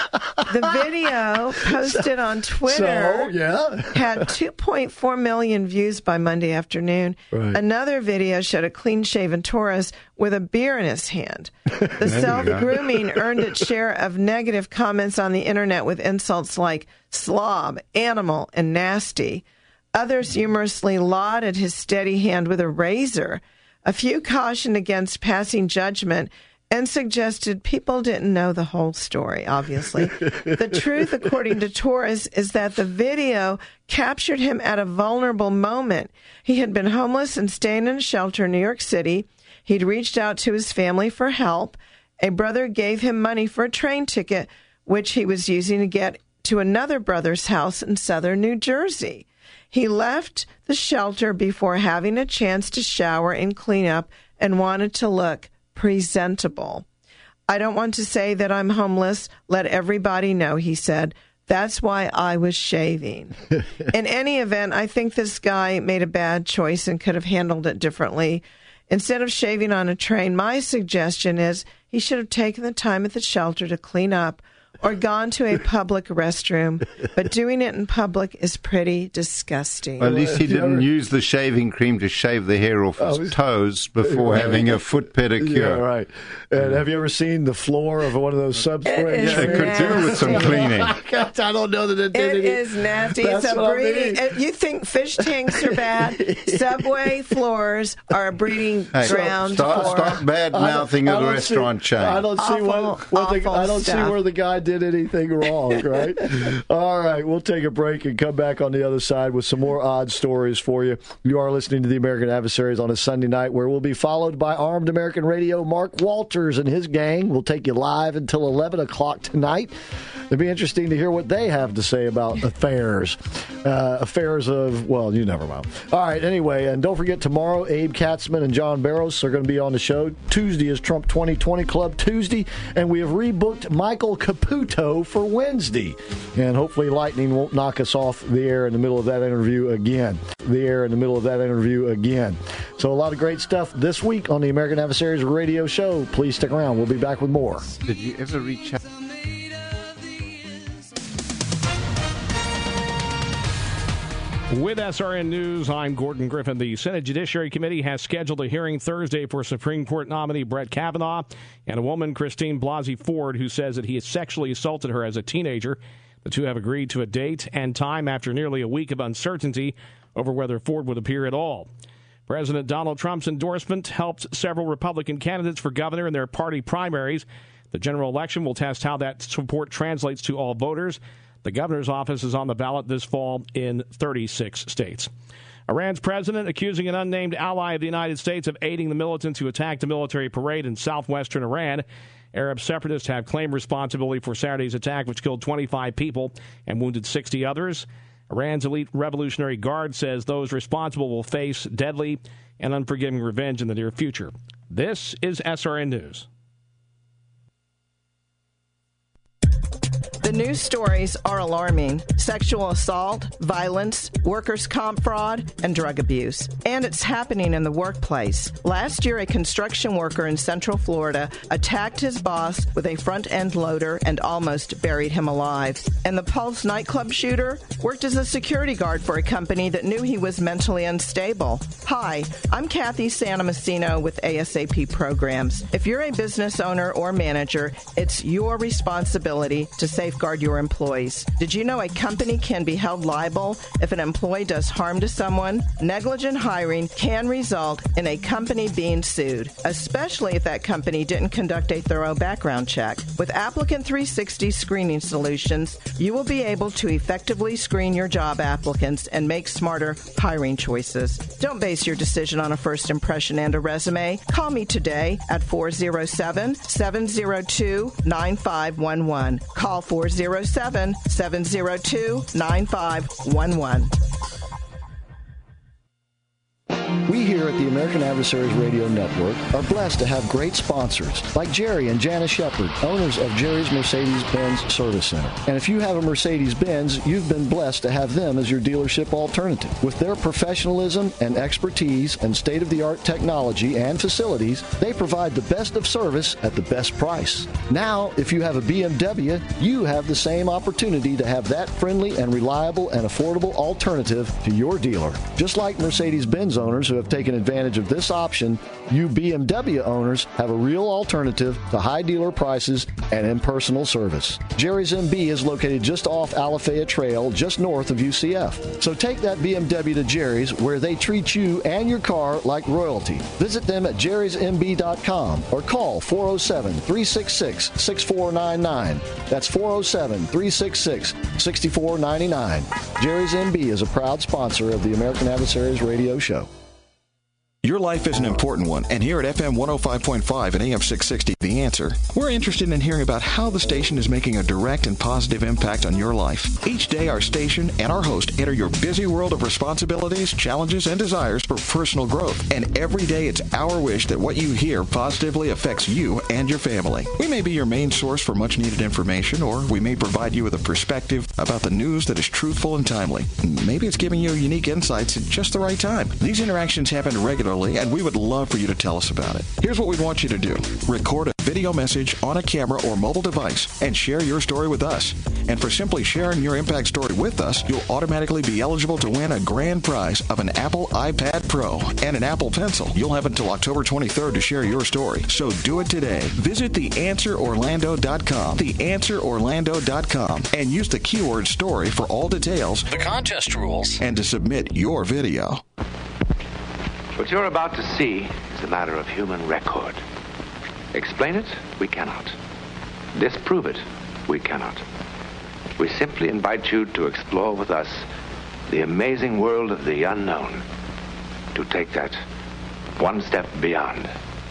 The video posted on Twitter So, yeah. had two point four million views by Monday afternoon. Right. Another video showed a clean-shaven Torres with a beer in his hand. The self-grooming earned its share of negative comments on the internet with insults like slob, animal, and nasty. Others humorously lauded his steady hand with a razor. A few cautioned against passing judgment and suggested people didn't know the whole story, obviously. The truth, according to Torres, is that the video captured him at a vulnerable moment. He had been homeless and staying in a shelter in New York City. He'd reached out to his family for help. A brother gave him money for a train ticket, which he was using to get to another brother's house in southern New Jersey. He left the shelter before having a chance to shower and clean up and wanted to look presentable. I don't want to say that I'm homeless. Let everybody know, he said. That's why I was shaving. In any event, I think this guy made a bad choice and could have handled it differently. Instead of shaving on a train, my suggestion is he should have taken the time at the shelter to clean up or gone to a public restroom, but doing it in public is pretty disgusting. Well, at least he didn't use the shaving cream to shave the hair off his toes before having a foot pedicure. Yeah, right. And have you ever seen the floor of one of those subsprings? Yeah, it could do with some cleaning. I don't know that it did It any- is nasty. That's It's a what I breeding. mean. uh, You think fish tanks are bad? Subway floors are a breeding Hey, ground. stop, for stop bad mouthing I of the don't restaurant see, chain. I don't see Awful, what, what the, awful I don't see stuff. where the guy did anything wrong, right? All right, we'll take a break and come back on the other side with some more odd stories for you. You are listening to the American Adversaries on a Sunday night, where we'll be followed by Armed American Radio Mark Walters and his gang. We'll take you live until eleven o'clock tonight. It'll be interesting to hear what they have to say about affairs. Uh, affairs of, well, you never know. All right, anyway, and don't forget tomorrow, Abe Katzman and John Barrows are going to be on the show. Tuesday is Trump twenty twenty Club Tuesday, and we have rebooked Michael Caputo for Wednesday. And hopefully lightning won't knock us off the air in the middle of that interview again. The air in the middle of that interview again. So a lot of great stuff this week on the American Adversaries Radio Show. Please stick around. We'll be back with more. Did you ever reach out? With S R N News, I'm Gordon Griffin. The Senate Judiciary Committee has scheduled a hearing Thursday for Supreme Court nominee Brett Kavanaugh and a woman, Christine Blasey Ford, who says that he has sexually assaulted her as a teenager. The two have agreed to a date and time after nearly a week of uncertainty over whether Ford would appear at all. President Donald Trump's endorsement helped several Republican candidates for governor in their party primaries. The general election will test how that support translates to all voters. The governor's office is on the ballot this fall in thirty-six states. Iran's president accusing an unnamed ally of the United States of aiding the militants who attacked a military parade in southwestern Iran. Arab separatists have claimed responsibility for Saturday's attack, which killed twenty-five people and wounded sixty others. Iran's elite Revolutionary Guard says those responsible will face deadly and unforgiving revenge in the near future. This is S R N News. The news stories are alarming. Sexual assault, violence, workers' comp fraud, and drug abuse. And it's happening in the workplace. Last year, a construction worker in Central Florida attacked his boss with a front-end loader and almost buried him alive. And the Pulse nightclub shooter worked as a security guard for a company that knew he was mentally unstable. Hi, I'm Kathy Santomassino with A S A P Programs. If you're a business owner or manager, it's your responsibility to safeguard safeguard your employees. Did you know a company can be held liable if an employee does harm to someone? Negligent hiring can result in a company being sued, especially if that company didn't conduct a thorough background check. With Applicant three sixty Screening Solutions, you will be able to effectively screen your job applicants and make smarter hiring choices. Don't base your decision on a first impression and a resume. Call me today at four oh seven, seven oh two, nine five one one. Call four oh seven, seven oh two, nine five one one. We here at the American Adversaries Radio Network are blessed to have great sponsors like Jerry and Janice Shepard, owners of Jerry's Mercedes-Benz Service Center. And if you have a Mercedes-Benz, you've been blessed to have them as your dealership alternative. With their professionalism and expertise and state-of-the-art technology and facilities, they provide the best of service at the best price. Now, if you have a B M W, you have the same opportunity to have that friendly and reliable and affordable alternative to your dealer. Just like Mercedes-Benz owners who have taken advantage of this option, you B M W owners have a real alternative to high dealer prices and impersonal service. Jerry's M B is located just off Alafaya Trail, just north of U C F. So take that B M W to Jerry's, where they treat you and your car like royalty. Visit them at jerrys m b dot com or call four oh seven, three six six, six four nine nine. That's four oh seven, three six six, six four nine nine. Jerry's M B is a proud sponsor of the American Adversaries Radio Show. Your life is an important one, and here at F M one oh five point five and A M six sixty, The Answer, we're interested in hearing about how the station is making a direct and positive impact on your life. Each day, our station and our host enter your busy world of responsibilities, challenges, and desires for personal growth. And every day, it's our wish that what you hear positively affects you and your family. We may be your main source for much-needed information, or we may provide you with a perspective about the news that is truthful and timely. Maybe it's giving you unique insights at just the right time. These interactions happen regularly, and we would love for you to tell us about it. Here's what we want you to do. Record a video message on a camera or mobile device and share your story with us. And for simply sharing your impact story with us, you'll automatically be eligible to win a grand prize of an Apple iPad Pro and an Apple Pencil. You'll have until October twenty-third to share your story, so do it today. Visit the answer orlando dot com, the answer orlando dot com, and use the keyword story for all details, the contest rules, and to submit your video. What you're about to see is a matter of human record. Explain it? We cannot. Disprove it? We cannot. We simply invite you to explore with us the amazing world of the unknown, to take that one step beyond.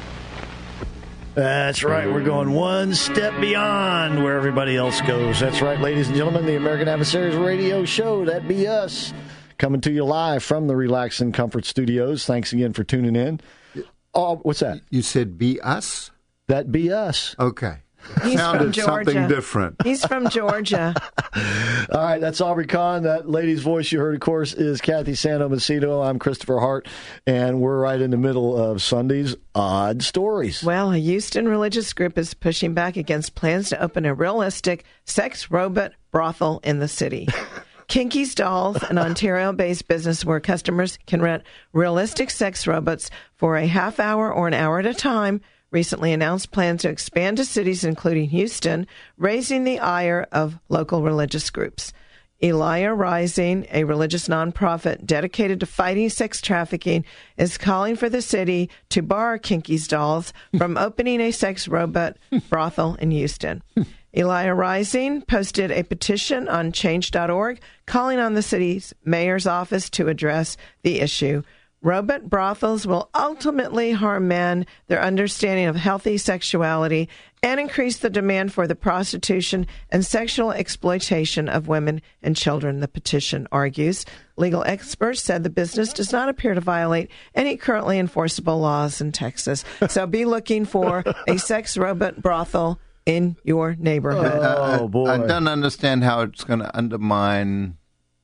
That's right. We're going one step beyond where everybody else goes. That's right, ladies and gentlemen, the American Adversaries Radio Show. That'd be us. Coming to you live from the Relax and Comfort Studios. Thanks again for tuning in. Oh, what's that? You said be us? That be us. Okay. He's Sounded from Georgia. something different. He's from Georgia. All right, that's Aubrey Kahn. That lady's voice you heard, of course, is Kathy Sandomacino. I'm Christopher Hart, and we're right in the middle of Sunday's Odd Stories. Well, a Houston religious group is pushing back against plans to open a realistic sex robot brothel in the city. Kinky's Dolls, an Ontario-based business where customers can rent realistic sex robots for a half hour or an hour at a time, recently announced plans to expand to cities including Houston, raising the ire of local religious groups. Elia Rising, a religious nonprofit dedicated to fighting sex trafficking, is calling for the city to bar Kinky's Dolls from opening a sex robot brothel in Houston. Elia Rising posted a petition on change dot org calling on the city's mayor's office to address the issue. Robot brothels will ultimately harm men, their understanding of healthy sexuality, and increase the demand for the prostitution and sexual exploitation of women and children, the petition argues. Legal experts said the business does not appear to violate any currently enforceable laws in Texas. So be looking for a sex robot brothel in your neighborhood. Oh, boy. I, I don't understand how it's going to undermine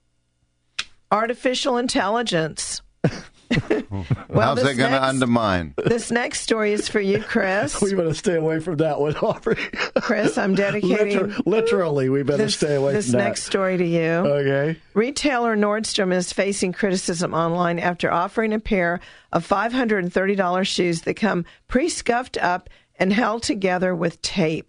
artificial intelligence. Well, how's that going to undermine? This next story is for you, Chris. We better stay away from that one, Aubrey. Chris, I'm dedicating... Liter- literally, we better this, stay away this from that. This next story to you. Okay. Retailer Nordstrom is facing criticism online after offering a pair of five hundred thirty dollars shoes that come pre-scuffed up and held together with tape.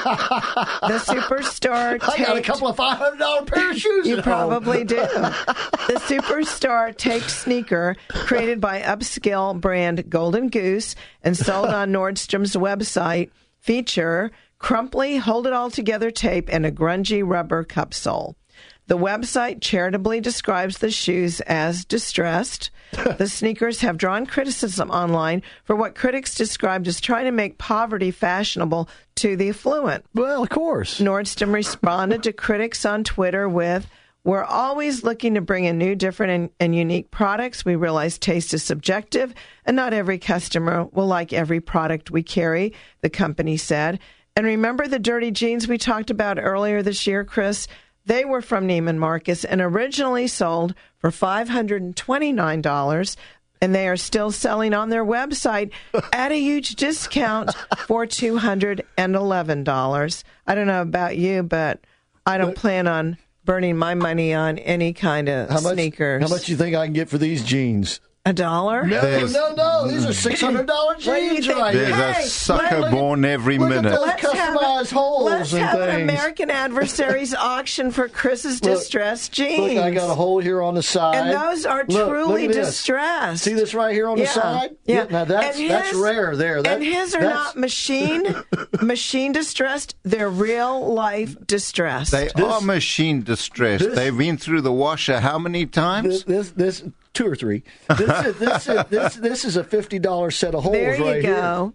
The Superstar taped... I got a couple of five hundred dollars pair of shoes You at probably home. do. The Superstar taped sneaker, created by upscale brand Golden Goose and sold on Nordstrom's website, feature crumply, hold-it-all-together tape and a grungy rubber cup sole. The website charitably describes the shoes as distressed. The sneakers have drawn criticism online for what critics described as trying to make poverty fashionable to the affluent. Well, of course. Nordstrom responded to critics on Twitter with, "We're always looking to bring in new, different, and, and unique products. We realize taste is subjective, and not every customer will like every product we carry," the company said. And remember the dirty jeans we talked about earlier this year, Chris? They were from Neiman Marcus and originally sold for five hundred twenty-nine dollars, and they are still selling on their website at a huge discount for two hundred eleven dollars. I don't know about you, but I don't plan on burning my money on any kind of How much, sneakers. How much do you think I can get for these jeans? A dollar? No, There's- no, no. These are six hundred dollars What do you jeans think? right There's here. a Hey, sucker look- born every look at minute. those Let's have, customized holes let's and have an things. American Adversaries auction for Chris's Look, distressed jeans. Look, I got a hole here on the side. And those are Look, truly look at this. distressed. See this right here on the Yeah, side? yeah. Now that's And that's his- rare there. That, and his are that's- not machine machine distressed. They're real life distressed. They are machine distressed. this- They've been through the washer how many times? This, this, this two or three. This is this is, this, this is a fifty dollar set of holes there you right go.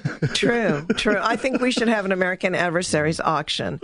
True, true. I think we should have an American Adversaries auction.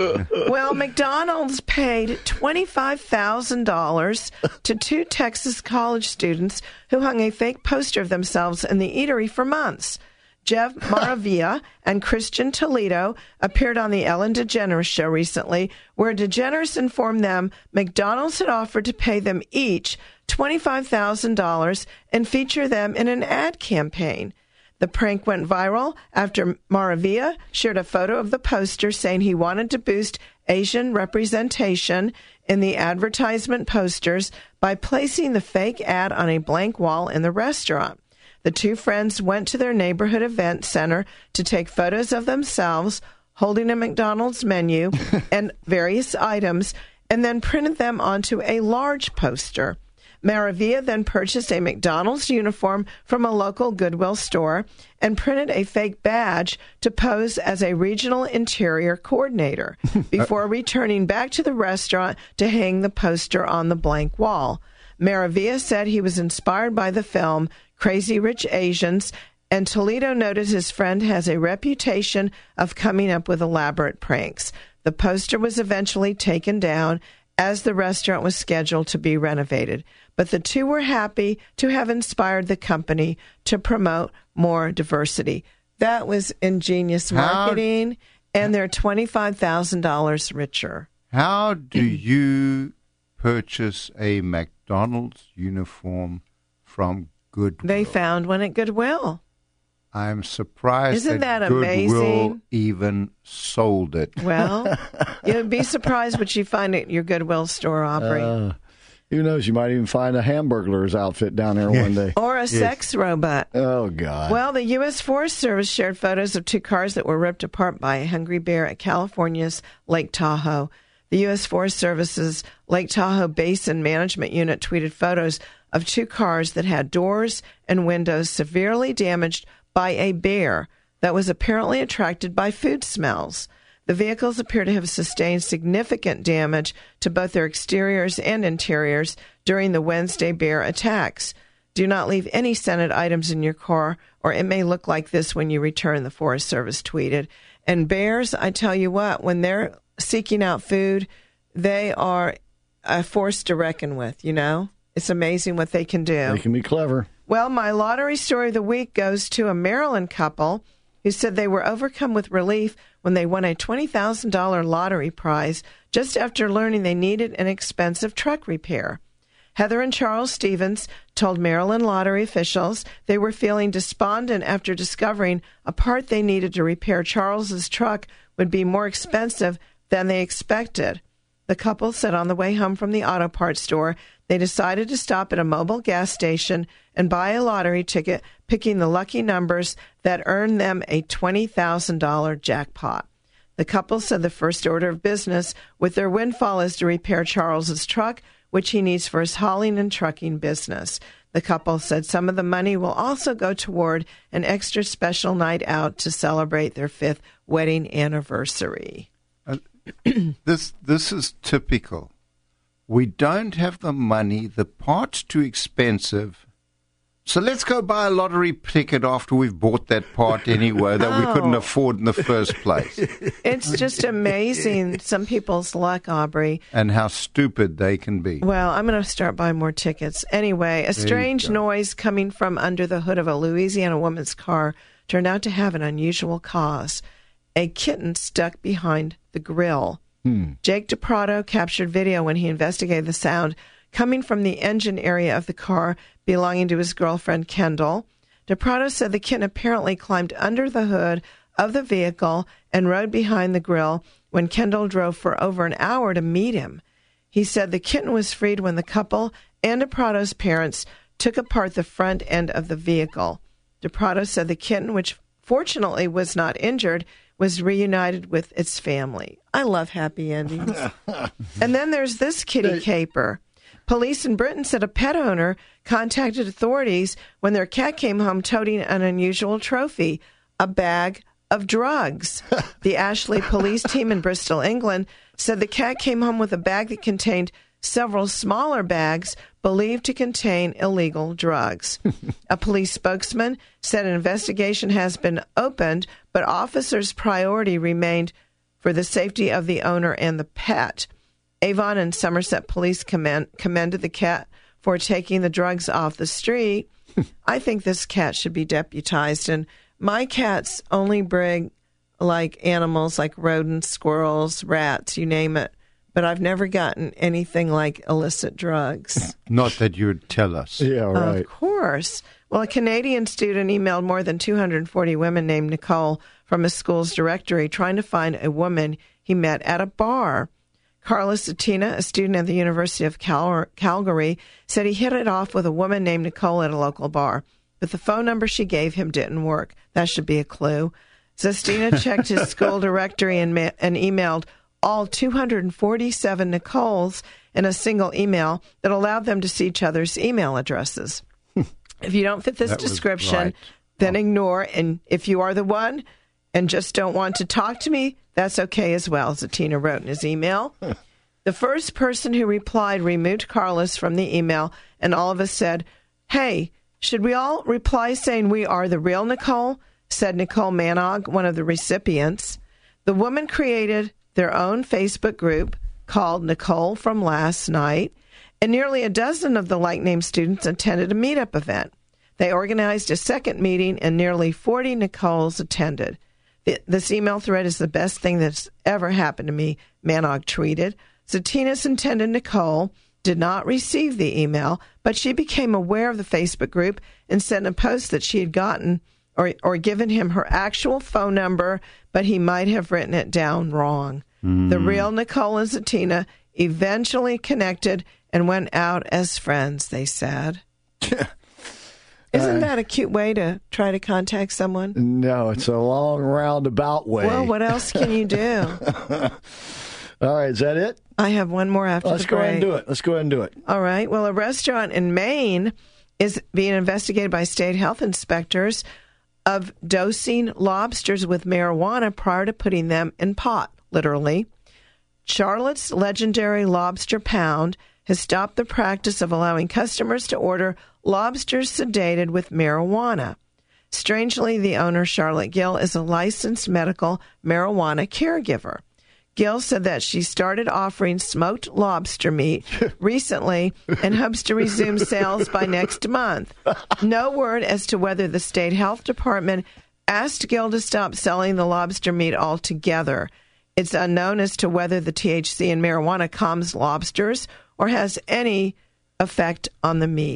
Well, McDonald's paid twenty-five thousand dollars to two Texas college students who hung a fake poster of themselves in the eatery for months. Jeff Maravilla and Christian Toledo appeared on the Ellen DeGeneres show recently, where DeGeneres informed them McDonald's had offered to pay them each twenty-five thousand dollars and feature them in an ad campaign. The prank went viral after Maravilla shared a photo of the poster saying he wanted to boost Asian representation in the advertisement posters by placing the fake ad on a blank wall in the restaurant. The two friends went to their neighborhood event center to take photos of themselves holding a McDonald's menu and various items, and then printed them onto a large poster. Maravilla then purchased a McDonald's uniform from a local Goodwill store and printed a fake badge to pose as a regional interior coordinator before returning back to the restaurant to hang the poster on the blank wall. Maravilla said he was inspired by the film Crazy Rich Asians, and Toledo noted his friend has a reputation of coming up with elaborate pranks. The poster was eventually taken down as the restaurant was scheduled to be renovated. But the two were happy to have inspired the company to promote more diversity. That was ingenious marketing, How, and they're twenty-five thousand dollars richer. How do you purchase a McDonald's uniform from Goodwill? They found one at Goodwill. I'm surprised Isn't that, that Goodwill amazing? even sold it. Well, you'd be surprised what you find at your Goodwill store, Aubrey. Uh, who knows? You might even find a Hamburglar's outfit down there one day. Or a sex robot. Oh, God. Well, the U S Forest Service shared photos of two cars that were ripped apart by a hungry bear at California's Lake Tahoe. The U S Forest Service's Lake Tahoe Basin Management Unit tweeted photos of two cars that had doors and windows severely damaged by a bear that was apparently attracted by food smells. The vehicles appear to have sustained significant damage to both their exteriors and interiors during the Wednesday bear attacks. Do not leave any scented items in your car, or it may look like this when you return, the Forest Service tweeted. And bears, I tell you what, when they're seeking out food, they are a force to reckon with, you know? It's amazing what they can do. They can be clever. Well, my lottery story of the week goes to a Maryland couple who said they were overcome with relief when they won a twenty thousand dollars lottery prize just after learning they needed an expensive truck repair. Heather and Charles Stevens told Maryland lottery officials they were feeling despondent after discovering a part they needed to repair Charles's truck would be more expensive than they expected. The couple said on the way home from the auto parts store, they decided to stop at a mobile gas station and buy a lottery ticket, picking the lucky numbers that earned them a twenty thousand dollars jackpot. The couple said the first order of business with their windfall is to repair Charles's truck, which he needs for his hauling and trucking business. The couple said some of the money will also go toward an extra special night out to celebrate their fifth wedding anniversary. Uh, this this is typical. We don't have the money, the part's too expensive, so let's go buy a lottery ticket after we've bought that part anyway that Oh. we couldn't afford in the first place. It's just amazing, some people's luck, Aubrey. And how stupid they can be. Well, I'm going to start buying more tickets. Anyway, a you strange go. noise coming from under the hood of a Louisiana woman's car turned out to have an unusual cause. A kitten stuck behind the grill. Hmm. Jake DePrado captured video when he investigated the sound coming from the engine area of the car belonging to his girlfriend, Kendall. DePrado said the kitten apparently climbed under the hood of the vehicle and rode behind the grill when Kendall drove for over an hour to meet him. He said the kitten was freed when the couple and DePrado's parents took apart the front end of the vehicle. DePrado said the kitten, which fortunately was not injured, was reunited with its family. I love happy endings. And then there's this kitty caper. Police in Britain said a pet owner contacted authorities when their cat came home toting an unusual trophy, a bag of drugs. The Ashley police team in Bristol, England, said the cat came home with a bag that contained several smaller bags believed to contain illegal drugs. A police spokesman said an investigation has been opened, but officers' priority remained for the safety of the owner and the pet. Avon and Somerset police commend, commended the cat for taking the drugs off the street. I think this cat should be deputized, and my cats only bring like animals like rodents, squirrels, rats, you name it. But I've never gotten anything like illicit drugs. Not that you would tell us. Yeah, Of course. Well, a Canadian student emailed more than two hundred forty women named Nicole from his school's directory trying to find a woman he met at a bar. Carlos Satina, a student at the University of Cal- Calgary, said he hit it off with a woman named Nicole at a local bar, but the phone number she gave him didn't work. That should be a clue. Zastina checked his school directory and, ma- and emailed all two hundred forty-seven Nicoles in a single email that allowed them to see each other's email addresses. If you don't fit this That was description, right. then ignore. And if you are the one and just don't want to talk to me, that's okay as well, Zatina wrote in his email. The first person who replied removed Carlos from the email, and all of us said, hey, should we all reply saying we are the real Nicole? Said Nicole Manog, one of the recipients. The woman created their own Facebook group called Nicole from Last Night, and nearly a dozen of the like-named students attended a meetup event. They organized a second meeting, and nearly forty Nicoles attended. This email thread is the best thing that's ever happened to me, Manog tweeted. Zatina's intended Nicole did not receive the email, but she became aware of the Facebook group and sent a post that she had gotten or, or given him her actual phone number, but he might have written it down wrong. Mm. The real Nicole and Zatina eventually connected and went out as friends, they said. Isn't Uh, that a cute way to try to contact someone? No, it's a long roundabout way. Well, what else can you do? All right, is that it? I have one more after Let's the go break. ahead and do it. Let's go ahead and do it. All right. Well, a restaurant in Maine is being investigated by state health inspectors of dosing lobsters with marijuana prior to putting them in pot, literally. Charlotte's legendary Lobster Pound has stopped the practice of allowing customers to order lobsters sedated with marijuana. Strangely, the owner, Charlotte Gill, is a licensed medical marijuana caregiver. Gill said that she started offering smoked lobster meat recently and hopes to resume sales by next month. No word as to whether the state health department asked Gill to stop selling the lobster meat altogether. It's unknown as to whether the T H C in marijuana calms lobsters or has any effect on the meat.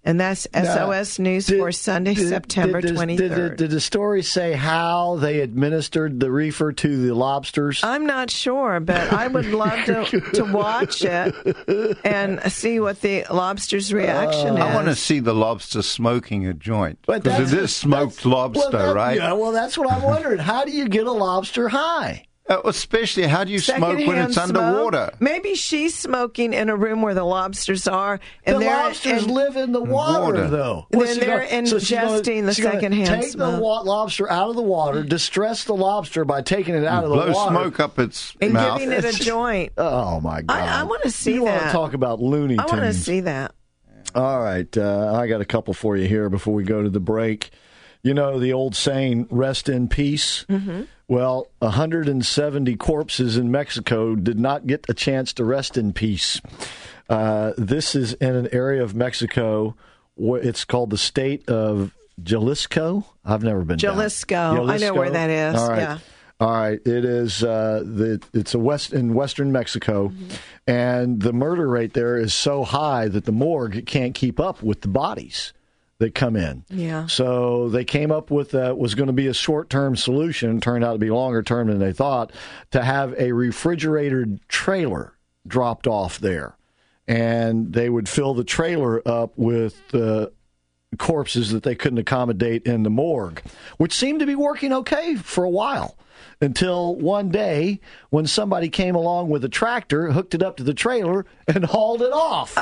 And that's S O S Now, News did- for Sunday, did- September did, did, twenty-third. Did, did the story say how they administered the reefer to the lobsters? I'm not sure, but I would love to, to watch it and see what the lobster's reaction I is. want to see the lobster smoking a joint. But Because that's- it is smoked lobster, Well, that- right? Yeah, well, that's what I'm wondering. How do you get a lobster high? Uh, especially, how do you smoke when Secondhand it's smoke. underwater? Maybe she's smoking in a room where the lobsters are. And The they're, lobsters and, live in the water, Water. though. And then she's they're gonna- so she's gonna- ingesting the she's gonna secondhand Take smoke. the wa- lobster out of the water, distress the lobster by taking it out of the Blow water. smoke up its and mouth. giving it a joint. Oh, my God. I, I want to see you that. want to talk about Looney I want to Tunes. see that. All right. Uh, I got a couple for you here before we go to the break. You know the old saying, rest in peace? Mm-hmm. Well, one hundred seventy corpses in Mexico did not get a chance to rest in peace. Uh, this is in an area of Mexico. where It's called the state of Jalisco. I've never been down. Jalisco. I know where that is. All right. Yeah. All right. It is. Uh, the it's a west in western Mexico, Mm-hmm. and the murder rate there is so high that the morgue can't keep up with the bodies that come in. Yeah. So they came up with uh, was going to be a short-term solution, turned out to be longer-term than they thought, to have a refrigerated trailer dropped off there. And they would fill the trailer up with uh, corpses that they couldn't accommodate in the morgue, which seemed to be working okay for a while. Until one day when somebody came along with a tractor, hooked it up to the trailer, and hauled it off.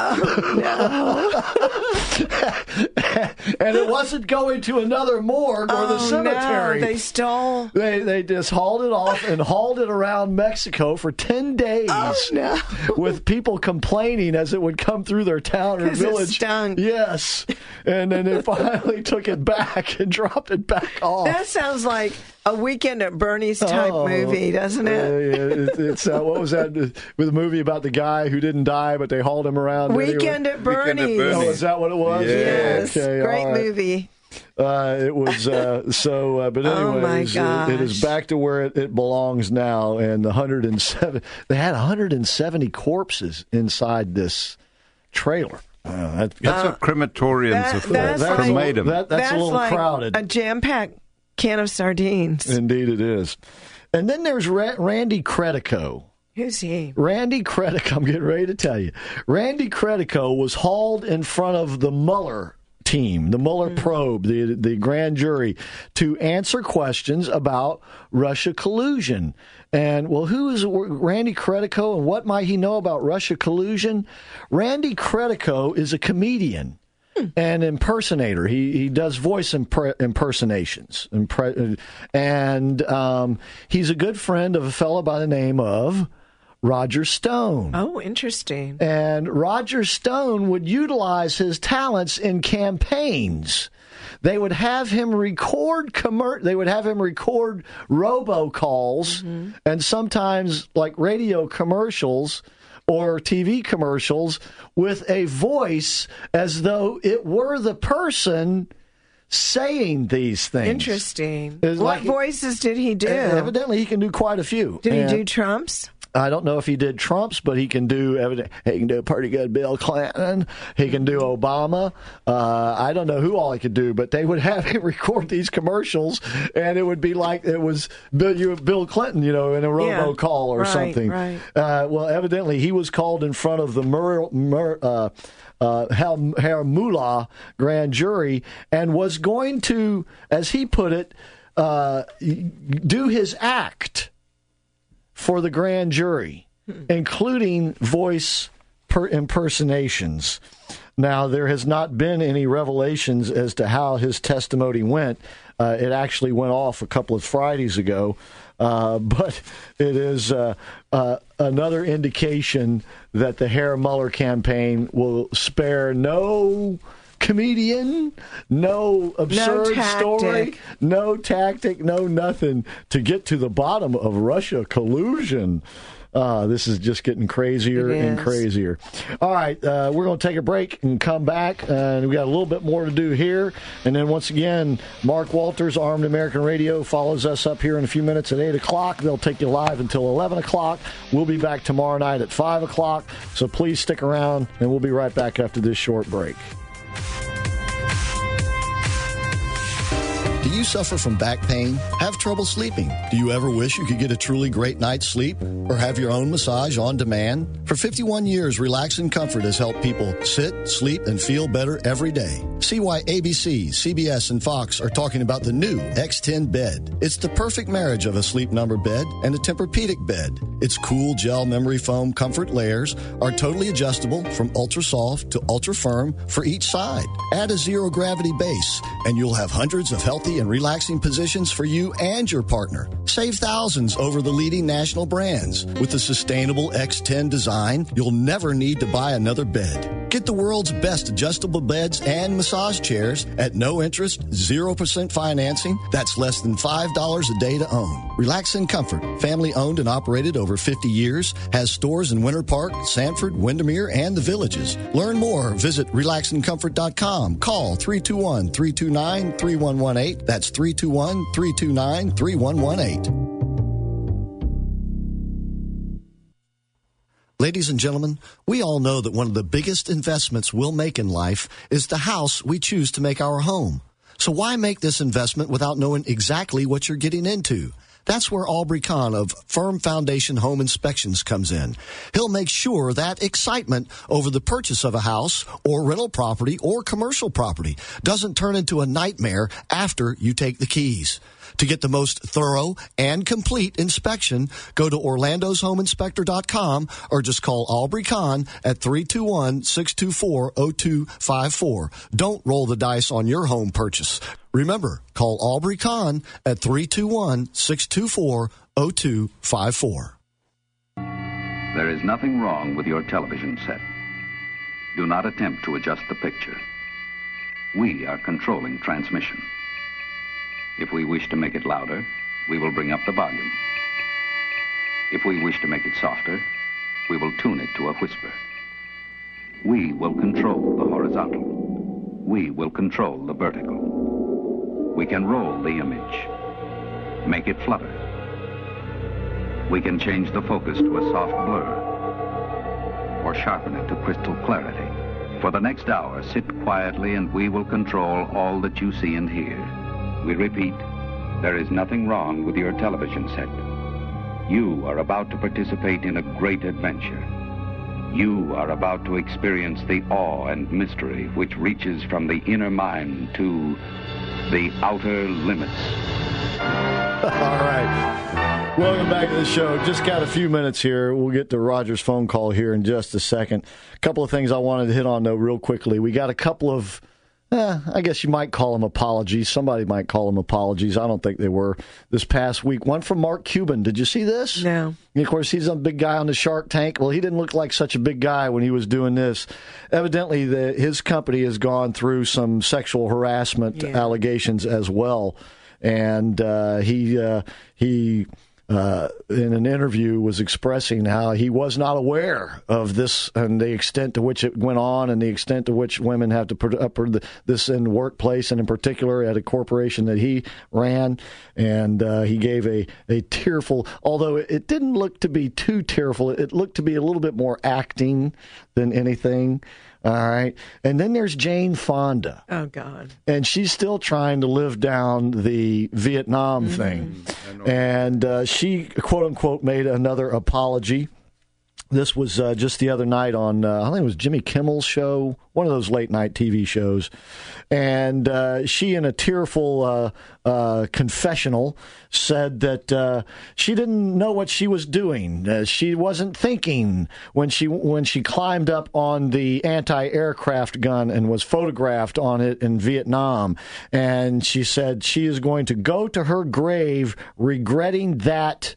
And it wasn't going to another morgue or the Oh, cemetery. no, they stole. They they just hauled it off and hauled it around Mexico for ten days. Oh, no. With people complaining as it would come through their town or 'Cause it village. stunk. Yes. And then they finally took it back and dropped it back off. That sounds like a Weekend at Bernie's type Oh, movie, doesn't it? Uh, yeah, it, it's uh, what was that with the movie about the guy who didn't die but they hauled him around? Weekend anyway? at Bernie's. Weekend at Oh, is that what it was? Yes. Okay, Great all right. movie. Uh, it was uh, so, uh, but Oh, my anyways, it, it is gosh. back to where it, it belongs now. And the one hundred seven, they had one hundred seventy corpses inside this trailer. Uh, that, That's what crematoriums that- are for. that's That's like- made 'em. that- that's, That's a little like crowded. a jam-packed can of sardines. Indeed, it is. And then there's Ra- Randy Credico. Who's he? Randy Credico, I'm getting ready to tell you. Randy Credico was hauled in front of the Mueller team, the Mueller probe, the the grand jury, to answer questions about Russia collusion. And, well, who is Randy Credico and what might he know about Russia collusion? Randy Credico is a comedian. An impersonator. He he does voice imper- impersonations, Impre- and um, he's a good friend of a fellow by the name of Roger Stone. Oh, interesting. And Roger Stone would utilize his talents in campaigns. They would have him record commer- They would have him record robocalls Mm-hmm. and sometimes like radio commercials or T V commercials with a voice as though it were the person saying these things. Interesting. It's What like- voices did he do? Evidently, he can do quite a few. Did he And do Trump's? I don't know if he did Trump's, but he can do evident. He can do a pretty good Bill Clinton. He can do Obama. Uh, I don't know who all he could do, but they would have him record these commercials, and it would be like it was Bill, you, Bill Clinton, you know, in a Yeah. robocall or Right, something. right. Uh, well, evidently, he was called in front of the Mur, Mur, uh, uh, Herr Mullah grand jury and was going to, as he put it, uh, do his act for the grand jury, including voice per impersonations. Now, there has not been any revelations as to how his testimony went. Uh, it actually went off a couple of Fridays ago, uh, but it is uh, uh, another indication that the Herr Mueller campaign will spare no comedian, no absurd No story, tactic. no tactic, no nothing to get to the bottom of Russia collusion. Uh, this is just getting crazier It and is. crazier. All right, uh, we're going to take a break and come back, and we got a little bit more to do here. And then once again, Mark Walters, Armed American Radio, follows us up here in a few minutes at eight o'clock. They'll take you live until eleven o'clock. We'll be back tomorrow night at five o'clock, so please stick around, and we'll be right back after this short break. you suffer from back pain? Have trouble sleeping? Do you ever wish you could get a truly great night's sleep or have your own massage on demand? For fifty-one years, Relax and Comfort has helped people sit, sleep, and feel better every day. See why A B C, C B S, and Fox are talking about the new X ten bed. It's the perfect marriage of a Sleep Number bed and a Tempur-Pedic bed. Its cool gel memory foam comfort layers are totally adjustable from ultra soft to ultra firm for each side. Add a zero gravity base and you'll have hundreds of healthy and relaxing positions for you and your partner. Save thousands over the leading national brands. With the sustainable X ten design, you'll never need to buy another bed. Get the world's best adjustable beds and massage chairs at no interest, zero percent financing. That's less than five dollars a day to own. Relax and Comfort, family owned and operated over fifty years, has stores in Winter Park, Sanford, Windermere, and the Villages. Learn more. Visit relax and comfort dot com. Call three two one, three two nine, three one one eight. That's three two one, three two nine, three one one eight. Ladies and gentlemen, we all know that one of the biggest investments we'll make in life is the house we choose to make our home. So why make this investment without knowing exactly what you're getting into? That's where Aubrey Kahn of Firm Foundation Home Inspections comes in. He'll make sure that excitement over the purchase of a house or rental property or commercial property doesn't turn into a nightmare after you take the keys. To get the most thorough and complete inspection, go to orlandos home inspector dot com or just call Aubrey Kahn at three two one, six two four, zero two five four. Don't roll the dice on your home purchase. Remember, call Aubrey Kahn at three two one, six two four, zero two five four. There is nothing wrong with your television set. Do not attempt to adjust the picture. We are controlling transmission. If we wish to make it louder, we will bring up the volume. If we wish to make it softer, we will tune it to a whisper. We will control the horizontal. We will control the vertical. We can roll the image, make it flutter. We can change the focus to a soft blur, or sharpen it to crystal clarity. For the next hour, sit quietly and we will control all that you see and hear. We repeat, there is nothing wrong with your television set. You are about to participate in a great adventure. You are about to experience the awe and mystery which reaches from the inner mind to the outer limits. All right. Welcome back to the show. Just got a few minutes here. We'll get to Roger's phone call here in just a second. A couple of things I wanted to hit on, though, real quickly. We got a couple of Eh, I guess you might call them apologies. Somebody might call them apologies. I don't think they were this past week. One from Mark Cuban. Did you see this? No. And of course, he's a big guy on the Shark Tank. Well, he didn't look like such a big guy when he was doing this. Evidently, the, his company has gone through some sexual harassment yeah. allegations as well. And uh, he uh, he... Uh, in an interview, was expressing how he was not aware of this and the extent to which it went on and the extent to which women have to put up with this in the workplace and in particular at a corporation that he ran. And uh, he gave a, a tearful, although it didn't look to be too tearful, it looked to be a little bit more acting than anything. All right. And then there's Jane Fonda. Oh, God. And she's still trying to live down the Vietnam mm-hmm. thing. And uh, she, quote unquote, made another apology. This was uh, just the other night on, uh, I think it was Jimmy Kimmel's show, one of those late night T V shows. And uh, she, in a tearful uh, uh, confessional, said that uh, she didn't know what she was doing. Uh, she wasn't thinking when she when she climbed up on the anti-aircraft gun and was photographed on it in Vietnam. And she said she is going to go to her grave regretting that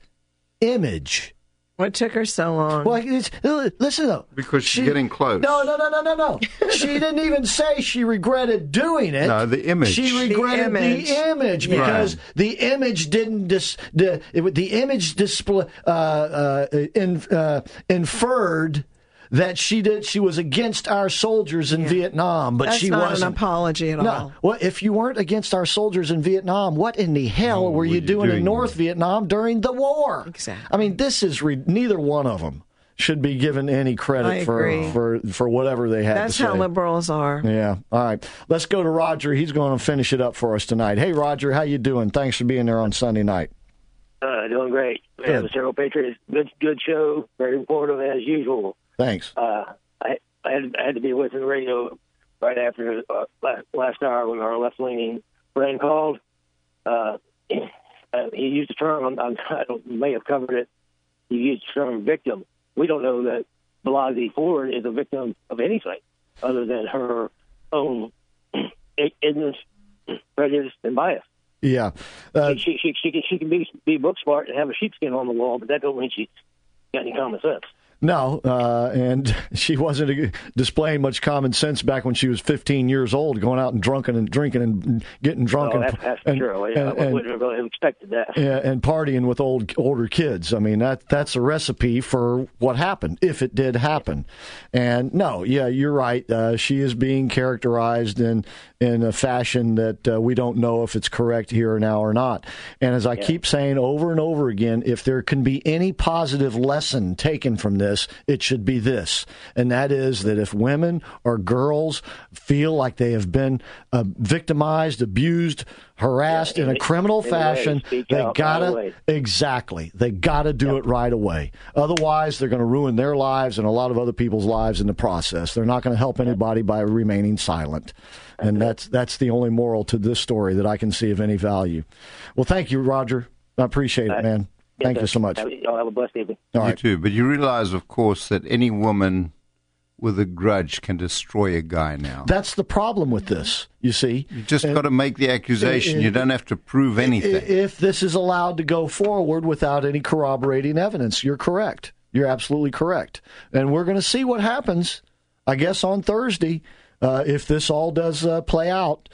image. What took her so long? Well, it's, listen, though. Because she's she, getting close. No, no, no, no, no, no. She didn't even say she regretted doing it. No, the image. She regretted the image, the image because right. the image didn't dis, the, it, the image display uh, uh, in, uh, inferred that she did. She was against our soldiers in yeah. Vietnam, but That's she not wasn't. an apology at no. all. Well, if you weren't against our soldiers in Vietnam, what in the hell oh, were you doing, doing in North Vietnam during the war? Exactly. I mean, this is re- neither one of them. should be given any credit I for, agree. for for whatever they had That's to say. how liberals are. Yeah. All right. Let's go to Roger. He's going to finish it up for us tonight. Hey, Roger, how you doing? Thanks for being there on Sunday night. Uh, doing great. Good. Man, the Cerro Patriots, good, good show. Very informative as usual. Thanks. Uh, I, I, had, I had to be listening to the radio right after uh, last, last hour when our left-leaning friend called. Uh, uh, he used the term, I'm, I'm, I don't, may have covered it, he used the term victim. We don't know that Blasey Ford is a victim of anything other than her own ignorance, prejudice, and bias. Yeah. Uh, she, she, she, can, she can be, be book smart and have a sheepskin on the wall, but that don't mean she's got any common sense. No, uh, and she wasn't displaying much common sense back when she was fifteen years old, going out and drunken and drinking and getting drunk Oh, and, that's, that's and, true. and, I and- wouldn't have really expected that. yeah, and partying with old older kids. I mean, that that's a recipe for what happened, if it did happen. And no, yeah, you're right. Uh, she is being characterized in in a fashion that uh, we don't know if it's correct here now or not. And as I keep saying over and over again, if there can be any positive lesson taken from this, it should be this. And that is that if women or girls feel like they have been uh, victimized, abused, harassed in a criminal in a way, fashion, speak they out right gotta away. exactly they gotta do it right away. Otherwise, they're going to ruin their lives and a lot of other people's lives in the process. They're not going to help anybody by remaining silent. And that's that's the only moral to this story that I can see of any value. Well, thank you, Roger. I appreciate it, man. Thank you so much. Y'all have a blessed evening. All you right. too. But you realize, of course, that any woman with a grudge can destroy a guy now. That's the problem with this, you see. You just got to make the accusation. You don't have to prove anything. If this is allowed to go forward without any corroborating evidence, you're correct. You're absolutely correct. And we're going to see what happens, I guess, on Thursday, uh, if this all does uh, play out.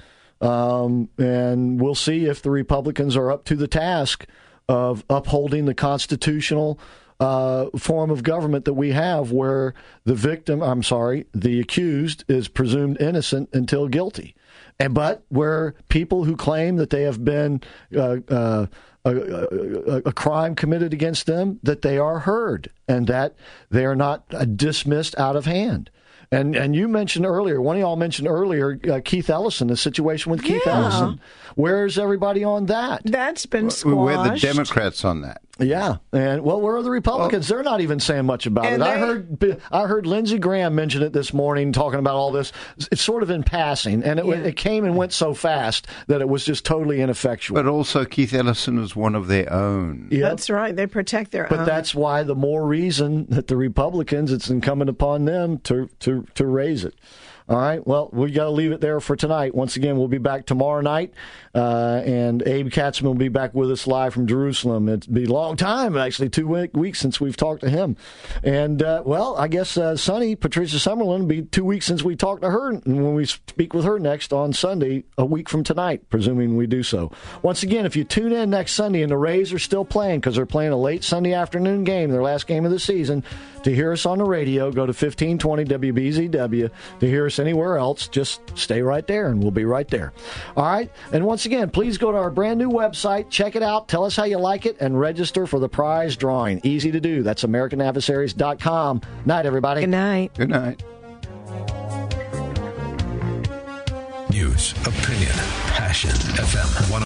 Um, and we'll see if the Republicans are up to the task of upholding the constitutional uh, form of government that we have, where the victim, I'm sorry, the accused is presumed innocent until guilty. And but where people who claim that they have been uh, uh, a, a, a crime committed against them, that they are heard and that they are not uh, dismissed out of hand. And and you mentioned earlier, one of y'all mentioned earlier, uh, Keith Ellison, the situation with Keith Yeah. Ellison. Where's everybody on that? That's been squashed. We're the Democrats on that. Yeah, and well, where are the Republicans? They're not even saying much about it. And I they- heard I heard Lindsey Graham mention it this morning, talking about all this. It's sort of in passing, and it, Yeah. it came and went so fast that it was just totally ineffectual. But also, Keith Ellison is one of their own. Yep. That's right. They protect their But own. that's why the more reason that the Republicans, it's incumbent upon them to to to raise it. All right. Well, we got to leave it there for tonight. Once again, we'll be back tomorrow night, uh, and Abe Katzman will be back with us live from Jerusalem. It's been a long time, actually, two week, weeks since we've talked to him. And, uh, well, I guess uh, Sonny, Patricia Summerlin, will be two weeks since we talked to her, and when we speak with her next on Sunday, a week from tonight, presuming we do so. Once again, if you tune in next Sunday and the Rays are still playing, because they're playing a late Sunday afternoon game, their last game of the season, to hear us on the radio, go to fifteen twenty W B Z W. To hear us anywhere else, just stay right there, and we'll be right there. All right? And once again, please go to our brand new website, check it out, tell us how you like it, and register for the prize drawing. Easy to do. That's American Adversaries dot com. Night, everybody. Good night. Good night. News, opinion, passion. F M one